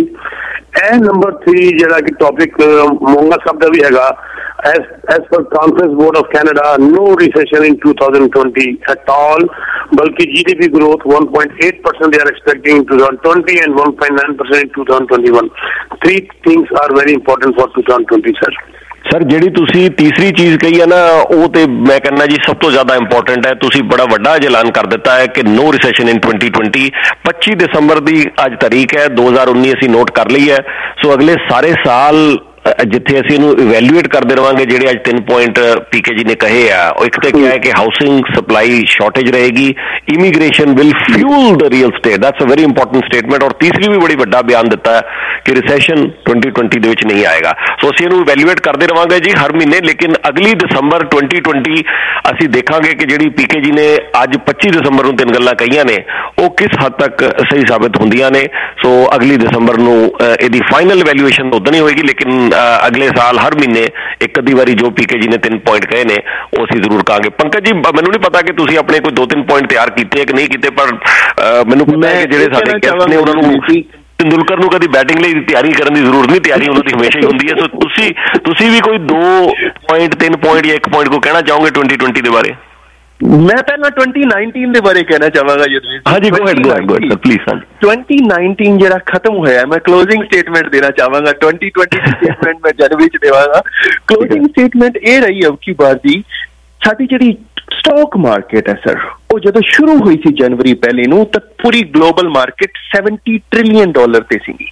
ਐਂਡ ਨੰਬਰ three ਜਿਹੜਾ ਕਿ ਟੌਪਿਕ ਮੋਂਗਾ ਸਾਹਿਬ ਦਾ ਵੀ ਹੈਗਾ, as as per Conference Board of Canada, no recession in twenty twenty at all, बल्कि G D P growth one point eight percent they are expecting in twenty twenty and one point nine percent in twenty twenty-one. Three things are very important for twenty twenty, sir. Sir ਜਿਹੜੀ ਤੁਸੀਂ ਤੀਸਰੀ ਚੀਜ਼ ਕਹੀ ਹੈ ਨਾ ਉਹ ਤੇ ਮੈਂ ਕਹਿੰਦਾ ਜੀ ਸਭ ਤੋਂ ਜ਼ਿਆਦਾ ਇੰਪੋਰਟੈਂਟ ਹੈ। ਤੁਸੀਂ ਬੜਾ ਵੱਡਾ ਐਲਾਨ ਕਰ ਦਿੱਤਾ ਹੈ ਕਿ no recession in twenty twenty। ਪੱਚੀ ਦਸੰਬਰ ਦੀ ਅੱਜ ਤਾਰੀਖ ਹੈ, ਦੋ ਹਜ਼ਾਰ ਉੱਨੀ ਅਸੀਂ ਨੋਟ ਕਰ ਲਈ ਹੈ। ਸੋ ਅਗਲੇ ਸਾਰੇ ਸਾਲ ਜਿੱਥੇ ਅਸੀਂ ਇਹਨੂੰ ਇਵੈਲੂਏਟ ਕਰਦੇ ਰਵਾਂਗੇ, ਜਿਹੜੇ ਅੱਜ ਤਿੰਨ ਪੁਆਇੰਟ ਪੀਕੇ ਜੀ ਨੇ ਕਹੇ ਆ, ਉਹ ਇੱਕ ਤਾਂ ਕਿਹਾ ਹੈ ਕਿ ਹਾਊਸਿੰਗ ਸਪਲਾਈ ਸ਼ਾਰਟੇਜ ਰਹੇਗੀ, immigration will fuel the real estate, that's a very important statement. ਔਰ ਤੀਸਰੀ ਵੀ ਬੜੀ ਵੱਡਾ ਬਿਆਨ ਦਿੱਤਾ ਹੈ ਕਿ ਰਿਸੈਸ਼ਨ twenty twenty ਦੇ ਵਿੱਚ ਨਹੀਂ ਆਏਗਾ। ਸੋ ਅਸੀਂ ਇਹਨੂੰ ਇਵੈਲੂਏਟ ਕਰਦੇ ਰਵਾਂਗੇ ਜੀ ਹਰ ਮਹੀਨੇ, ਲੇਕਿਨ ਅਗਲੀ ਦਸੰਬਰ twenty twenty ਅਸੀਂ ਦੇਖਾਂਗੇ ਕਿ ਜਿਹੜੀ ਪੀਕੇ ਜੀ ਨੇ ਅੱਜ ਪੱਚੀ ਦਸੰਬਰ ਨੂੰ ਤਿੰਨ ਗੱਲਾਂ ਕਹੀਆਂ ਨੇ ਉਹ ਕਿਸ ਹੱਦ ਤੱਕ ਸਹੀ ਸਾਬਿਤ ਹੁੰਦੀਆਂ ਨੇ। ਸੋ ਅਗਲੀ ਦਸੰਬਰ ਨੂੰ ਇਹਦੀ ਫਾਈਨਲ ਇਵੈਲੂਏਸ਼ਨ ਉਦੋਂ ਨਹੀਂ ਹੋਏਗੀ, ਲੇਕਿਨ ਅਗਲੇ ਸਾਲ ਹਰ ਮਹੀਨੇ ਇੱਕ ਅੱਧੀ ਵਾਰੀ ਜੋ ਪੀਕੇ ਜੀ ਨੇ ਤਿੰਨ ਪੁਆਇੰਟ ਕਹੇ ਨੇ ਉਹ ਅਸੀਂ ਜ਼ਰੂਰ ਕਹਾਂਗੇ। ਪੰਕਜ ਜੀ ਮੈਨੂੰ ਨਹੀਂ ਪਤਾ ਕਿ ਤੁਸੀਂ ਆਪਣੇ ਕੋਈ ਦੋ ਤਿੰਨ ਪੁਆਇੰਟ ਤਿਆਰ ਕੀਤੇ ਕਿ ਨਹੀਂ ਕੀਤੇ, ਪਰ ਮੈਨੂੰ ਪਤਾ ਹੈ ਕਿ ਜਿਹੜੇ ਸਾਡੇ ਗੈਸਟ ਨੇ ਉਹਨਾਂ ਨੂੰ ਤੇਂਦੁਲਕਰ ਨੂੰ ਕਦੀ ਬੈਟਿੰਗ ਲਈ ਤਿਆਰੀ ਕਰਨ ਦੀ ਜ਼ਰੂਰਤ ਨਹੀਂ, ਤਿਆਰੀ ਉਹਨਾਂ ਦੀ ਹਮੇਸ਼ਾ ਹੀ ਹੁੰਦੀ ਹੈ। ਸੋ ਤੁਸੀਂ ਤੁਸੀਂ ਵੀ ਕੋਈ ਦੋ ਪੁਆਇੰਟ ਤਿੰਨ ਪੁਆਇੰਟ ਜਾਂ ਇੱਕ ਪੁਆਇੰਟ ਕੋ ਕਹਿਣਾ ਚਾਹੋਗੇ twenty twenty ਦੇ ਬਾਰੇ? मैं पहला twenty nineteen ਦੇ ਬਾਰੇ ਕਹਿਣਾ ਚਾਹਾਂਗਾ ਜਦਵੀਰ। ਹਾਂਜੀ go ahead go ahead go sir please. ਹਾਂਜੀ twenty nineteen ਜਿਹੜਾ ਖਤਮ ਹੋਇਆ, ਮੈਂ ਕਲੋਜ਼ਿੰਗ ਸਟੇਟਮੈਂਟ ਦੇਣਾ ਚਾਹਾਂਗਾ। twenty twenty ਦੀ ਸਟੇਟਮੈਂਟ ਮੈਂ ਜਨਵਰੀ ਚ ਦੇਵਾਂਗਾ। ਕਲੋਜ਼ਿੰਗ ਸਟੇਟਮੈਂਟ ਇਹ ਰਹੀ ਅਬ ਕੀ ਬਾਰ ਦੀ, ਸਾਡੀ ਜਿਹੜੀ ਸਟਾਕ ਮਾਰਕੀਟ ਹੈ ਸਰ, ਉਹ ਜਦੋਂ ਸ਼ੁਰੂ ਹੋਈ ਸੀ ਜਨਵਰੀ ਪਹਿਲੇ ਨੂੰ ਤਾਂ ਪੂਰੀ global market seventy trillion dollar ਤੇ ਸੀਗੀ।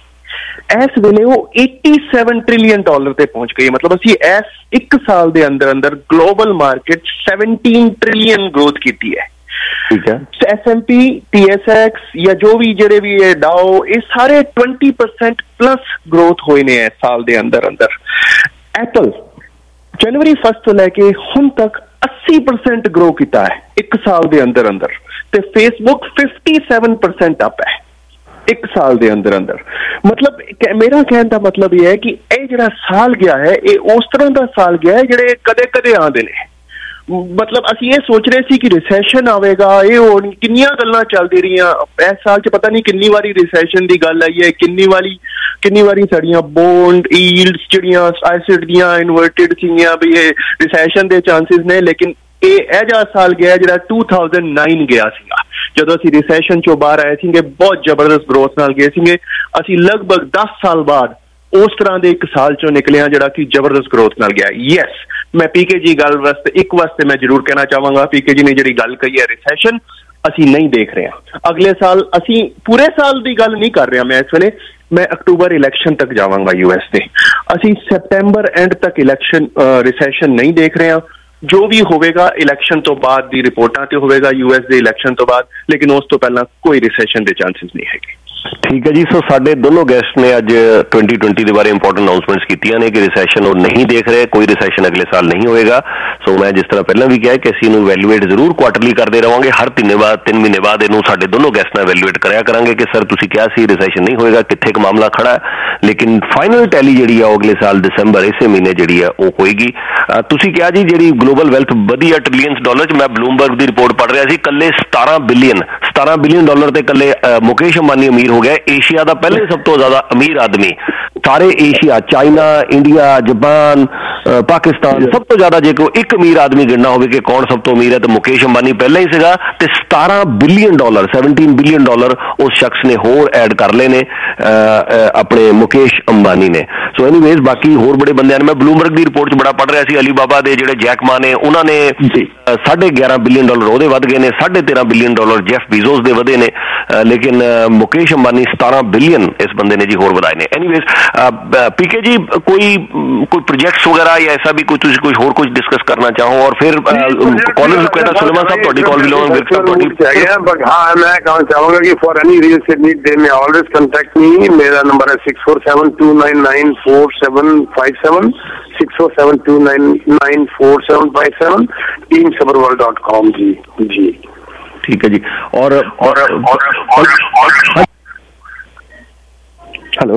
ਇਸ ਵੇਲੇ ਉਹ eighty-seven ਟ੍ਰਿਲੀਅਨ ਡਾਲਰ ਤੇ ਪਹੁੰਚ ਗਈ। ਮਤਲਬ ਅਸੀਂ ਇਸ ਇੱਕ ਸਾਲ ਦੇ ਅੰਦਰ ਅੰਦਰ global market seventeen trillion growth ਕੀਤੀ ਹੈ। ਠੀਕ ਹੈ, S M P, T S X ਜਾਂ ਜੋ ਵੀ ਜਿਹੜੇ ਵੀ ਇਹ ਡਾਓ, ਇਹ ਸਾਰੇ twenty percent ਪਲੱਸ ਗਰੋਥ ਹੋਏ ਨੇ ਇਸ ਸਾਲ ਦੇ ਅੰਦਰ ਅੰਦਰ। ਐਪਲ ਜਨਵਰੀ ਫਸਟ ਤੋਂ ਲੈ ਕੇ ਹੁਣ ਤੱਕ eighty percent ਗਰੋ ਕੀਤਾ ਹੈ ਇੱਕ ਸਾਲ ਦੇ ਅੰਦਰ ਅੰਦਰ, ਤੇ ਫੇਸਬੁੱਕ fifty-seven percent ਅਪ ਹੈ ਇੱਕ ਸਾਲ ਦੇ ਅੰਦਰ ਅੰਦਰ। ਮਤਲਬ ਮੇਰਾ ਕਹਿਣ ਦਾ ਮਤਲਬ ਇਹ ਹੈ ਕਿ ਇਹ ਜਿਹੜਾ ਸਾਲ ਗਿਆ ਹੈ ਇਹ ਉਸ ਤਰ੍ਹਾਂ ਦਾ ਸਾਲ ਗਿਆ ਹੈ ਜਿਹੜੇ ਕਦੇ ਕਦੇ ਆਉਂਦੇ ਨੇ। ਮਤਲਬ ਅਸੀਂ ਇਹ ਸੋਚ ਰਹੇ ਸੀ ਕਿ ਰਿਸੈਸ਼ਨ ਆਵੇਗਾ, ਇਹ ਹੁਣ ਕਿੰਨੀਆਂ ਗੱਲਾਂ ਚੱਲਦੀ ਰਹੀਆਂ ਇਸ ਸਾਲ ਚ, ਪਤਾ ਨਹੀਂ ਕਿੰਨੀ ਵਾਰੀ ਰਿਸੈਸ਼ਨ ਦੀ ਗੱਲ ਆਈ ਹੈ, ਕਿੰਨੀ ਵਾਰੀ ਕਿੰਨੀ ਵਾਰੀ ਸਾਡੀਆਂ ਬੌਂਡ ਈਲਡਸ ਜਿਹੜੀਆਂ ਐਸਿਡ ਦੀਆਂ ਇਨਵਰਟਿਡ ਸੀਗੀਆਂ ਵੀ ਇਹ ਰਿਸੈਸ਼ਨ ਦੇ ਚਾਂਸਿਸ ਨੇ। ਲੇਕਿਨ ਇਹ ਇਹ ਜਿਹਾ ਸਾਲ ਗਿਆ ਜਿਹੜਾ two thousand nine ਗਿਆ ਸੀਗਾ, ਜਦੋਂ ਅਸੀਂ ਰਿਸੈਸ਼ਨ ਚੋਂ ਬਾਹਰ ਆਏ ਸੀਗੇ, ਬਹੁਤ ਜ਼ਬਰਦਸਤ ਗਰੋਥ ਨਾਲ ਗਏ ਸੀਗੇ। ਅਸੀਂ ਲਗਭਗ ਦਸ ਸਾਲ ਬਾਅਦ ਉਸ ਤਰ੍ਹਾਂ ਦੇ ਇੱਕ ਸਾਲ ਚੋਂ ਨਿਕਲੇ ਹਾਂ ਜਿਹੜਾ ਕਿ ਜ਼ਬਰਦਸਤ ਗਰੋਥ ਨਾਲ ਗਿਆ। ਯੈਸ, ਮੈਂ ਪੀਕੇ ਜੀ ਗੱਲ ਵਾਸਤੇ ਇੱਕ ਵਾਸਤੇ ਮੈਂ ਜ਼ਰੂਰ ਕਹਿਣਾ ਚਾਹਾਂਗਾ, ਪੀਕੇ ਜੀ ਨੇ ਜਿਹੜੀ ਗੱਲ ਕਹੀ ਹੈ ਰਿਸੈਸ਼ਨ ਅਸੀਂ ਨਹੀਂ ਦੇਖ ਰਹੇ ਹਾਂ ਅਗਲੇ ਸਾਲ। ਅਸੀਂ ਪੂਰੇ ਸਾਲ ਦੀ ਗੱਲ ਨਹੀਂ ਕਰ ਰਿਹਾ ਮੈਂ ਇਸ ਵੇਲੇ, ਮੈਂ ਅਕਤੂਬਰ ਇਲੈਕਸ਼ਨ ਤੱਕ ਜਾਵਾਂਗਾ ਯੂ ਐਸ ਦੇ। ਅਸੀਂ ਸੈਪਟੈਂਬਰ ਐਂਡ ਤੱਕ ਇਲੈਕਸ਼ਨ ਰਿਸੈਸ਼ਨ ਨਹੀਂ ਦੇਖ ਰਹੇ ਹਾਂ। ਜੋ ਵੀ ਹੋਵੇਗਾ ਇਲੈਕਸ਼ਨ ਤੋਂ ਬਾਅਦ ਦੀ ਰਿਪੋਰਟਾਂ ਤੇ ਹੋਵੇਗਾ, ਯੂ ਐਸ ਦੇ ਇਲੈਕਸ਼ਨ ਤੋਂ ਬਾਅਦ, ਲੇਕਿਨ ਉਸ ਤੋਂ ਪਹਿਲਾਂ ਕੋਈ ਰਿਸੈਸ਼ਨ ਦੇ ਚਾਂਸਿਸ ਨਹੀਂ ਹੈਗੇ। ਠੀਕ ਹੈ ਜੀ। ਸੋ ਸਾਡੇ ਦੋਨੋਂ ਗੈਸਟ ਨੇ ਅੱਜ ट्वेंटी ट्वेंटी ਦੇ ਬਾਰੇ ਇੰਪੋਰਟੈਂਟ ਅਨਾਉਂਸਮੈਂਟਸ ਕੀਤੀਆਂ ਨੇ ਕਿ ਰਿਸੈਸ਼ਨ ਉਹ ਨਹੀਂ ਦੇਖ ਰਹੇ, ਕੋਈ ਰਿਸੈਸ਼ਨ ਅਗਲੇ ਸਾਲ ਨਹੀਂ ਹੋਏਗਾ। ਸੋ ਮੈਂ ਜਿਸ ਤਰ੍ਹਾਂ ਪਹਿਲਾਂ ਵੀ ਕਿਹਾ ਕਿ ਅਸੀਂ ਇਹਨੂੰ ਇਵੈਲੂਏਟ ਜ਼ਰੂਰ ਕੁਆਟਰਲੀ ਕਰਦੇ ਰਹਾਂਗੇ, ਹਰ ਤਿੰਨ ਬਾਅਦ ਤਿੰਨ ਮਹੀਨੇ ਬਾਅਦ ਇਹਨੂੰ ਸਾਡੇ ਦੋਨੋਂ ਗੈਸਟ ਨਾਲ ਇਵੈਲੂਏਟ ਕਰਿਆ ਕਰਾਂਗੇ ਕਿ ਸਰ ਤੁਸੀਂ ਕਿਹਾ ਸੀ ਰਿਸੈਸ਼ਨ ਨਹੀਂ ਹੋਏਗਾ, ਕਿੱਥੇ ਕੁ ਮਾਮਲਾ ਖੜਾ ਹੈ। ਲੇਕਿਨ ਫਾਈਨਲ ਟੈਲੀ ਜਿਹੜੀ ਆ ਉਹ ਅਗਲੇ ਸਾਲ ਦਸੰਬਰ ਇਸੇ ਮਹੀਨੇ ਜਿਹੜੀ ਆ ਉਹ ਹੋਏਗੀ। ਤੁਸੀਂ ਕਿਹਾ ਜੀ ਜਿਹੜੀ ਗਲੋਬਲ ਵੈਲਥ ਵਧੀ ਆ ਟ੍ਰਿਲੀਅਨਸ ਡਾਲਰ 'ਚ, ਮੈਂ ਬਲੂਮਬਰਗ ਦੀ ਰਿਪੋਰਟ ਪੜ੍ਹ ਰਿਹਾ ਸੀ, ਇਕੱਲੇ ਸਤਾਰਾਂ ਬਿਲੀਅਨ ਸਤਾਰਾਂ ਬਿਲੀਅਨ ਡਾਲਰ ਤੇ ਇਕੱਲੇ ਮੁਕੇਸ਼ ਅੰਬਾਨੀ ਅਮੀਰ ਹੋ ਗਿਆ। ਏਸ਼ੀਆ ਦਾ ਪਹਿਲੇ ਸਭ ਤੋਂ ਜ਼ਿਆਦਾ ਅਮੀਰ ਆਦਮੀ, ਸਾਰੇ Asia, China, India, Japan, Pakistan, ਸਭ ਤੋਂ ਜ਼ਿਆਦਾ ਜੇ ਕੋਈ ਇੱਕ ਅਮੀਰ ਆਦਮੀ ਗਿਣਨਾ ਹੋਵੇ ਕਿ ਕੌਣ ਸਭ ਤੋਂ ਅਮੀਰ ਹੈ ਤਾਂ ਮੁਕੇਸ਼ ਅੰਬਾਨੀ ਪਹਿਲਾਂ ਹੀ ਸੀਗਾ। ਤੇ ਸਤਾਰਾਂ billion dollar seventeen billion dollar ਉਸ ਸ਼ਖਸ ਨੇ ਹੋਰ ਐਡ ਕਰ ਲਏ ਨੇ ਆਪਣੇ ਮੁਕੇਸ਼ ਅੰਬਾਨੀ ਨੇ। ਸੋ ਐਨੀਵੇਜ਼ ਬਾਕੀ ਹੋਰ ਬੜੇ ਬੰਦਿਆਂ ਨੇ, ਮੈਂ ਬਲੂਮਬਰਗ ਦੀ ਰਿਪੋਰਟ 'ਚ ਬੜਾ ਪੜ੍ਹ ਰਿਹਾ ਸੀ, ਅਲੀਬਾਬਾ ਦੇ ਜਿਹੜੇ ਜੈਕ ਮਾ ਨੇ ਉਹਨਾਂ ਨੇ ਸਾਢੇ ਗਿਆਰਾਂ ਬਿਲੀਅਨ ਡਾਲਰ ਉਹਦੇ ਵੱਧ ਗਏ ਨੇ, ਸਾਢੇ ਤੇਰਾਂ ਬਿਲੀਅਨ ਡਾਲਰ ਜੈਫ ਬੀਜ਼ੋਸ ਦੇ ਵਧੇ ਨੇ, ਲੇਕਿਨ ਮੁਕੇਸ਼ ਅੰਬਾਨੀ ਸਤਾਰਾਂ ਬਿਲੀਅਨ ਇਸ ਬੰਦੇ ਨੇ ਜੀ ਹੋਰ ਵਧਾਏ ਨੇ। ਐਨੀਵੇਜ਼ पीके जी कोई कोई प्रोजेक्ट्स वगैरह या ऐसा भी कुछ कुछ और कुछ डिस्कस करना चाहो और फिर कॉलर कहता सुलेमान साहब थोड़ी कॉल भी लवांगे बट हाँ मैं कहना चाहूंगा कि for any real estate need they may always contact me. मेरा नंबर है six four seven two nine nine four seven five seven six four seven two nine nine four seven five seven team सबरवर्ल्ड डॉट कॉम। जी जी ठीक है जी। और हेलो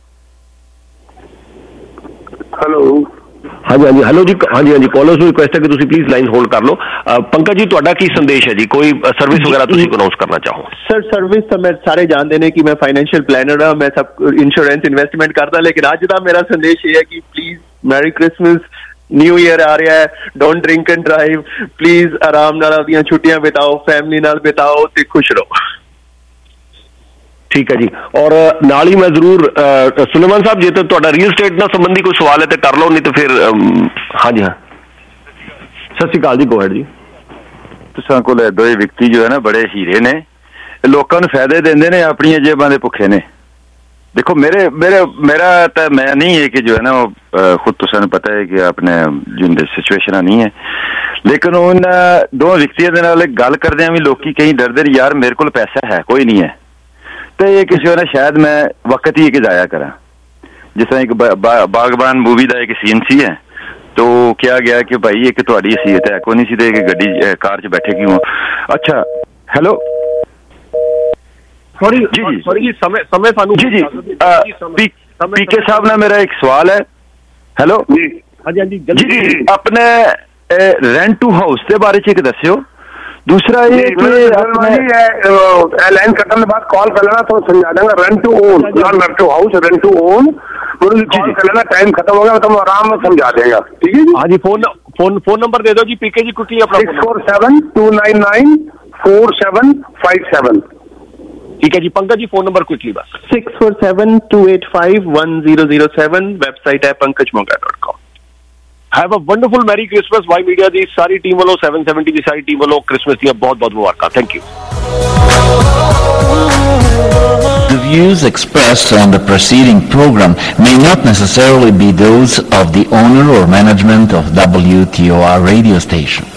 हेलो हाँ जी हाँ जी हेलो जी हाँ जी हाँ जी कॉलर्स ਨੂੰ ਰਿਕੁਐਸਟ ਹੈ ਕਿ ਤੁਸੀਂ ਪਲੀਜ਼ ਲਾਈਨ ਹੋਲਡ ਕਰ ਲਓ। ਪੰਕਜ ਜੀ ਤੁਹਾਡਾ ਕੀ ਸੰਦੇਸ਼ ਹੈ ਜੀ, ਕੋਈ ਸਰਵਿਸ ਵਗੈਰਾ ਤੁਸੀਂ ਅਨਾਉਂਸ ਕਰਨਾ ਚਾਹੋ? ਸਰ ਸਰਵਿਸ ਤਾਂ ਮੈਂ ਸਾਰੇ ਜਾਣਦੇ ਨੇ ਕਿ ਮੈਂ ਫਾਈਨੈਂਸ਼ੀਅਲ ਪਲੈਨਰ ਹਾਂ, ਮੈਂ ਸਭ ਇੰਸ਼ੋਰੈਂਸ ਇਨਵੈਸਟਮੈਂਟ ਕਰਦਾ, ਲੇਕਿਨ ਅੱਜ ਦਾ ਮੇਰਾ ਸੰਦੇਸ਼ ਇਹ ਹੈ ਕਿ please merry Christmas, new year ਆ ਰਿਹਾ ਹੈ, don't drink and drive, please ਆਰਾਮ ਨਾਲ ਆਪਣੀਆਂ ਛੁੱਟੀਆਂ ਬਿਤਾਓ, ਫੈਮਿਲੀ ਨਾਲ ਬਿਤਾਓ ਤੇ ਖੁਸ਼ ਰਹੋ। ठीक है जी। और नाल ही मैं जरूर सुलेमान साहब जे तो ਤੁਹਾਡਾ ਰੀਅਲ ਸਟੇਟ ਨਾਲ ਸੰਬੰਧੀ ਕੋਈ ਸਵਾਲ ਹੈ ਤੇ ਕਰ ਲਓ, ਨਹੀਂ ਤਾਂ ਫਿਰ हाँ जी हाँ सत श्री अकाल जी, गो हैड जी। तुसां कोल दोए व्यक्ति जो है ना बड़े हीरे ने, लोगों ਨੂੰ फायदे देंदे ने, ਆਪਣੀਆਂ ਜੇਬਾਂ ਦੇ ਭੁੱਖੇ ਨੇ। देखो मेरे मेरे मेरा तो मैं नहीं है कि जो है ना वो खुद तुसां पता है कि अपने जिंदे सिचुएशन नहीं है, लेकिन उन दो व्यक्तियों के नाल गल करदे भी लोग कई डरदे यार मेरे को पैसा है कोई नहीं है, तो ये किसी ने शायद मैं वक्त ही एक जाया करा। जिस तरह एक बा, बा, बागबान मूवी का एक सीन सी है, तो क्या गया कि भाई एक तुहाडी सीट है कोई नहीं सी, कि गड्डी कार च बैठे क्यों? अच्छा हेलो सॉरी जी जी सॉरी जी समय समय सानू जी जी पीके साहब ने मेरा एक सवाल है। हेलो जी हाँ जी हाँ जी जी जी अपने रेंट टू हाउस के बारे च एक दस्सियो। दूसरा ये लाइन कटने बाद कॉल कर लेना तो समझा देंगे। Rent to own not rent to house, rent to own call कर लेना, टाइम खत्म हो गया तो हम आराम में समझा देंगे। ठीक है जी। हाँ जी फोन फोन फोन नंबर दे दो जी पीके जी क्विकली अपना। Six four seven two nine nine four seven five seven. ठीक है जी। Pankaj ji phone number quickly बस। Six four seven two eight five one zero zero seven. Website है Pankaj Monga dot com. Have a wonderful merry Christmas. Y media दी सारी टीम वालों सेवन सेवेंटी दी सारी टीम वालों क्रिसमस दी बहुत बहुत मुबारक। Thank you. The views expressed on the preceding program may not necessarily be those of the owner or management of W T O R radio station.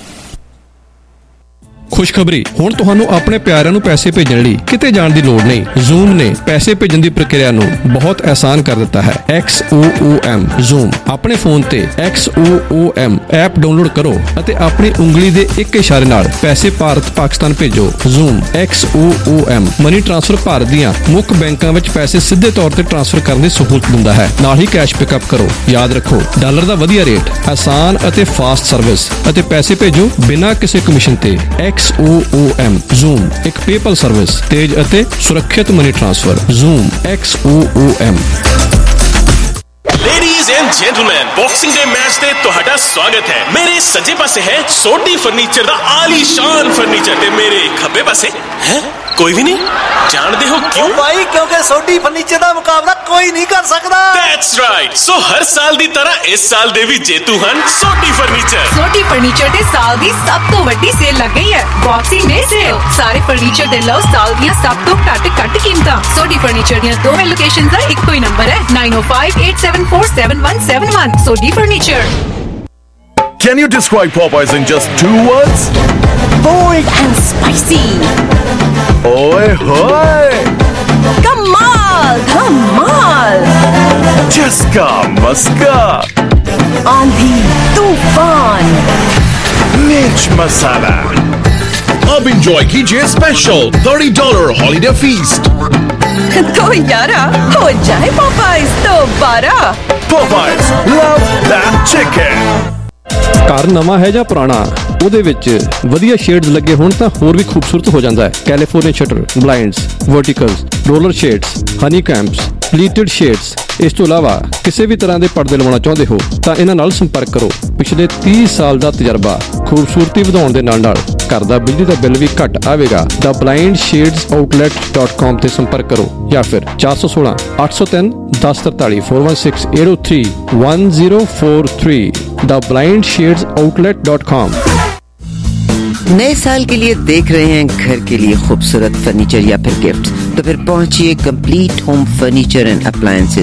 ਖੁਸ਼ਖਬਰੀ, ਹੁਣ ਤੁਹਾਨੂੰ ਆਪਣੇ ਪਿਆਰਿਆਂ ਨੂੰ ਪੈਸੇ ਭੇਜਣ ਲਈ ਕਿਤੇ ਜਾਣ ਦੀ ਲੋੜ ਨਹੀਂ। Zoom ਨੇ ਪੈਸੇ ਭੇਜਣ ਦੀ ਪ੍ਰਕਿਰਿਆ ਨੂੰ ਬਹੁਤ ਆਸਾਨ ਕਰ ਦਿੱਤਾ ਹੈ। X O O M Zoom ਆਪਣੇ ਫੋਨ ਤੇ X O O M app download ਕਰੋ ਅਤੇ ਆਪਣੀ ਉਂਗਲੀ ਦੇ ਇੱਕ ਇਸ਼ਾਰੇ ਨਾਲ ਪੈਸੇ ਭਾਰਤ ਪਾਕਿਸਤਾਨ ਭੇਜੋ। Zoom X O O M money transfer Bharat ਦੀਆਂ ਮੁੱਖ ਬੈਂਕਾਂ ਵਿੱਚ ਪੈਸੇ ਸਿੱਧੇ ਤੌਰ ਤੇ ਟ੍ਰਾਂਸਫਰ ਕਰਨ ਦੀ ਸਹੂਲਤ ਦਿੰਦਾ ਹੈ। ਨਾਲ ਹੀ ਕੈਸ਼ ਪਿਕਅਪ ਕਰੋ। ਯਾਦ ਰੱਖੋ, ਡਾਲਰ ਦਾ ਵਧੀਆ ਰੇਟ, ਆਸਾਨ ਅਤੇ ਫਾਸਟ ਸਰਵਿਸ ਅਤੇ ਪੈਸੇ ਭੇਜੋ ਬਿਨਾਂ ਕਿਸੇ ਕਮਿਸ਼ਨ ਤੇ। X O O M Zoom ਇੱਕ ਪੇਪਲ ਸਰਵਿਸ, ਤੇਜ਼ ਅਤੇ ਸੁਰੱਖਿਅਤ money transfer. Zoom X O O M। Ladies and gentlemen, Boxing Day match ਤੇ ਤੁਹਾਡਾ ਸਵਾਗਤ ਹੈ। ਮੇਰੇ ਸੱਜੇ ਪਾਸੇ ਹੈ ਸੋਢੀ ਫਰਨੀਚਰ ਦਾ ਆਲੀਸ਼ਾਨ ਫਰਨੀਚਰ ਤੇ ਮੇਰੇ ਖੱਬੇ ਪਾਸੇ ਹੈ ਕੋਈ ਵੀ ਨਹੀਂ। ਜਾਣਦੇ ਹੋ ਕਿਉਂ ਭਾਈ? ਕਿਉਂਕਿ ਸੋਢੀ ਫਰਨੀਚਰ ਦਾ ਮੁਕਾਬਲਾ ਕੋਈ ਨਹੀਂ ਕਰ ਸਕਦਾ। That's right। ਸੋ ਹਰ ਸਾਲ ਦੀ ਤਰ੍ਹਾਂ ਇਸ ਸਾਲ ਦੇ ਵੀ ਜੇਤੂ ਹਨ ਸੋਢੀ ਫਰਨੀਚਰ। ਸੋਢੀ ਫਰਨੀਚਰ ਦੇ ਸਾਲ ਦੀ ਸਭ ਤੋਂ ਵੱਡੀ ਸੇਲ ਲੱਗ ਗਈ ਹੈ। Boxing day sale. ਸਾਰੇ ਫਰਨੀਚਰ ਦੇ ਲਓ ਸਾਲ ਦੀਆਂ ਸਭ ਤੋਂ ਘੱਟ ਘੱਟ ਕੀਮਤਾਂ। ਸੋਢੀ ਫਰਨੀਚਰ ਦੀਆਂ ਦੋਵੇਂ ਲੋਕੇਸ਼ਨਸ ਦਾ ਇੱਕੋ ਹੀ ਨੰਬਰ ਹੈ nine oh five eight seven four seven one seven one। Sodhi furniture. Can you describe Popeyes in just two words? Bold and spicy. Oi hoy! कमाल धमाल, झसका मस्का, आंधी तूफान, मिर्च मसाला। अब इंजॉय कीजिए special thirty dollar holiday feast. तो यारा हो जाए पॉपाइज दोबारा। Popeyes, love that chicken। ਘਰ ਨਵਾਂ ਹੈ ਜਾਂ ਪੁਰਾਣਾ, ਉਹਦੇ ਵਿੱਚ ਵਧੀਆ ਸ਼ੇਡਸ ਲੱਗੇ ਹੋਣ ਤਾਂ ਹੋਰ ਵੀ ਖੂਬਸੂਰਤ ਹੋ ਜਾਂਦਾ ਹੈ। California shutter, blinds, verticals, roller shades, honeycombs, pleated shades. ਇਸ ਤੋਂ ਇਲਾਵਾ ਕਿਸੇ ਵੀ ਤਰ੍ਹਾਂ ਦੇ ਪਰਦੇ ਲਵਾਉਣਾ ਚਾਹੁੰਦੇ ਹੋ ਤਾਂ ਇਹਨਾਂ ਨਾਲ ਸੰਪਰਕ ਕਰੋ। ਪਿਛਲੇ ਤੀਹ ਸਾਲ ਦਾ ਤਜਰਬਾ, ਖੂਬਸੂਰਤੀ ਵਧਾਉਣ ਦੇ ਨਾਲ ਨਾਲ ਘਰ ਦਾ ਬਿਜਲੀ ਦਾ ਬਿੱਲ ਵੀ ਘੱਟ ਆਵੇਗਾ। ਦਾ blind shades outlet dot com ਤੇ ਸੰਪਰਕ ਕਰੋ ਜਾਂ ਫਿਰ ਚਾਰ ਸੌ ਸੋਲਾਂ ਅੱਠ ਸੌ ਤਿੰਨ ਦਸ ਤਰਤਾਲੀ four one six eight zero three one zero four three the blind shades outlet dot com। नए साल के लिए देख रहे हैं घर के लिए खूबसूरत फर्नीचर या फिर गिफ्ट, तो फिर पहुंचिए complete home furniture and appliances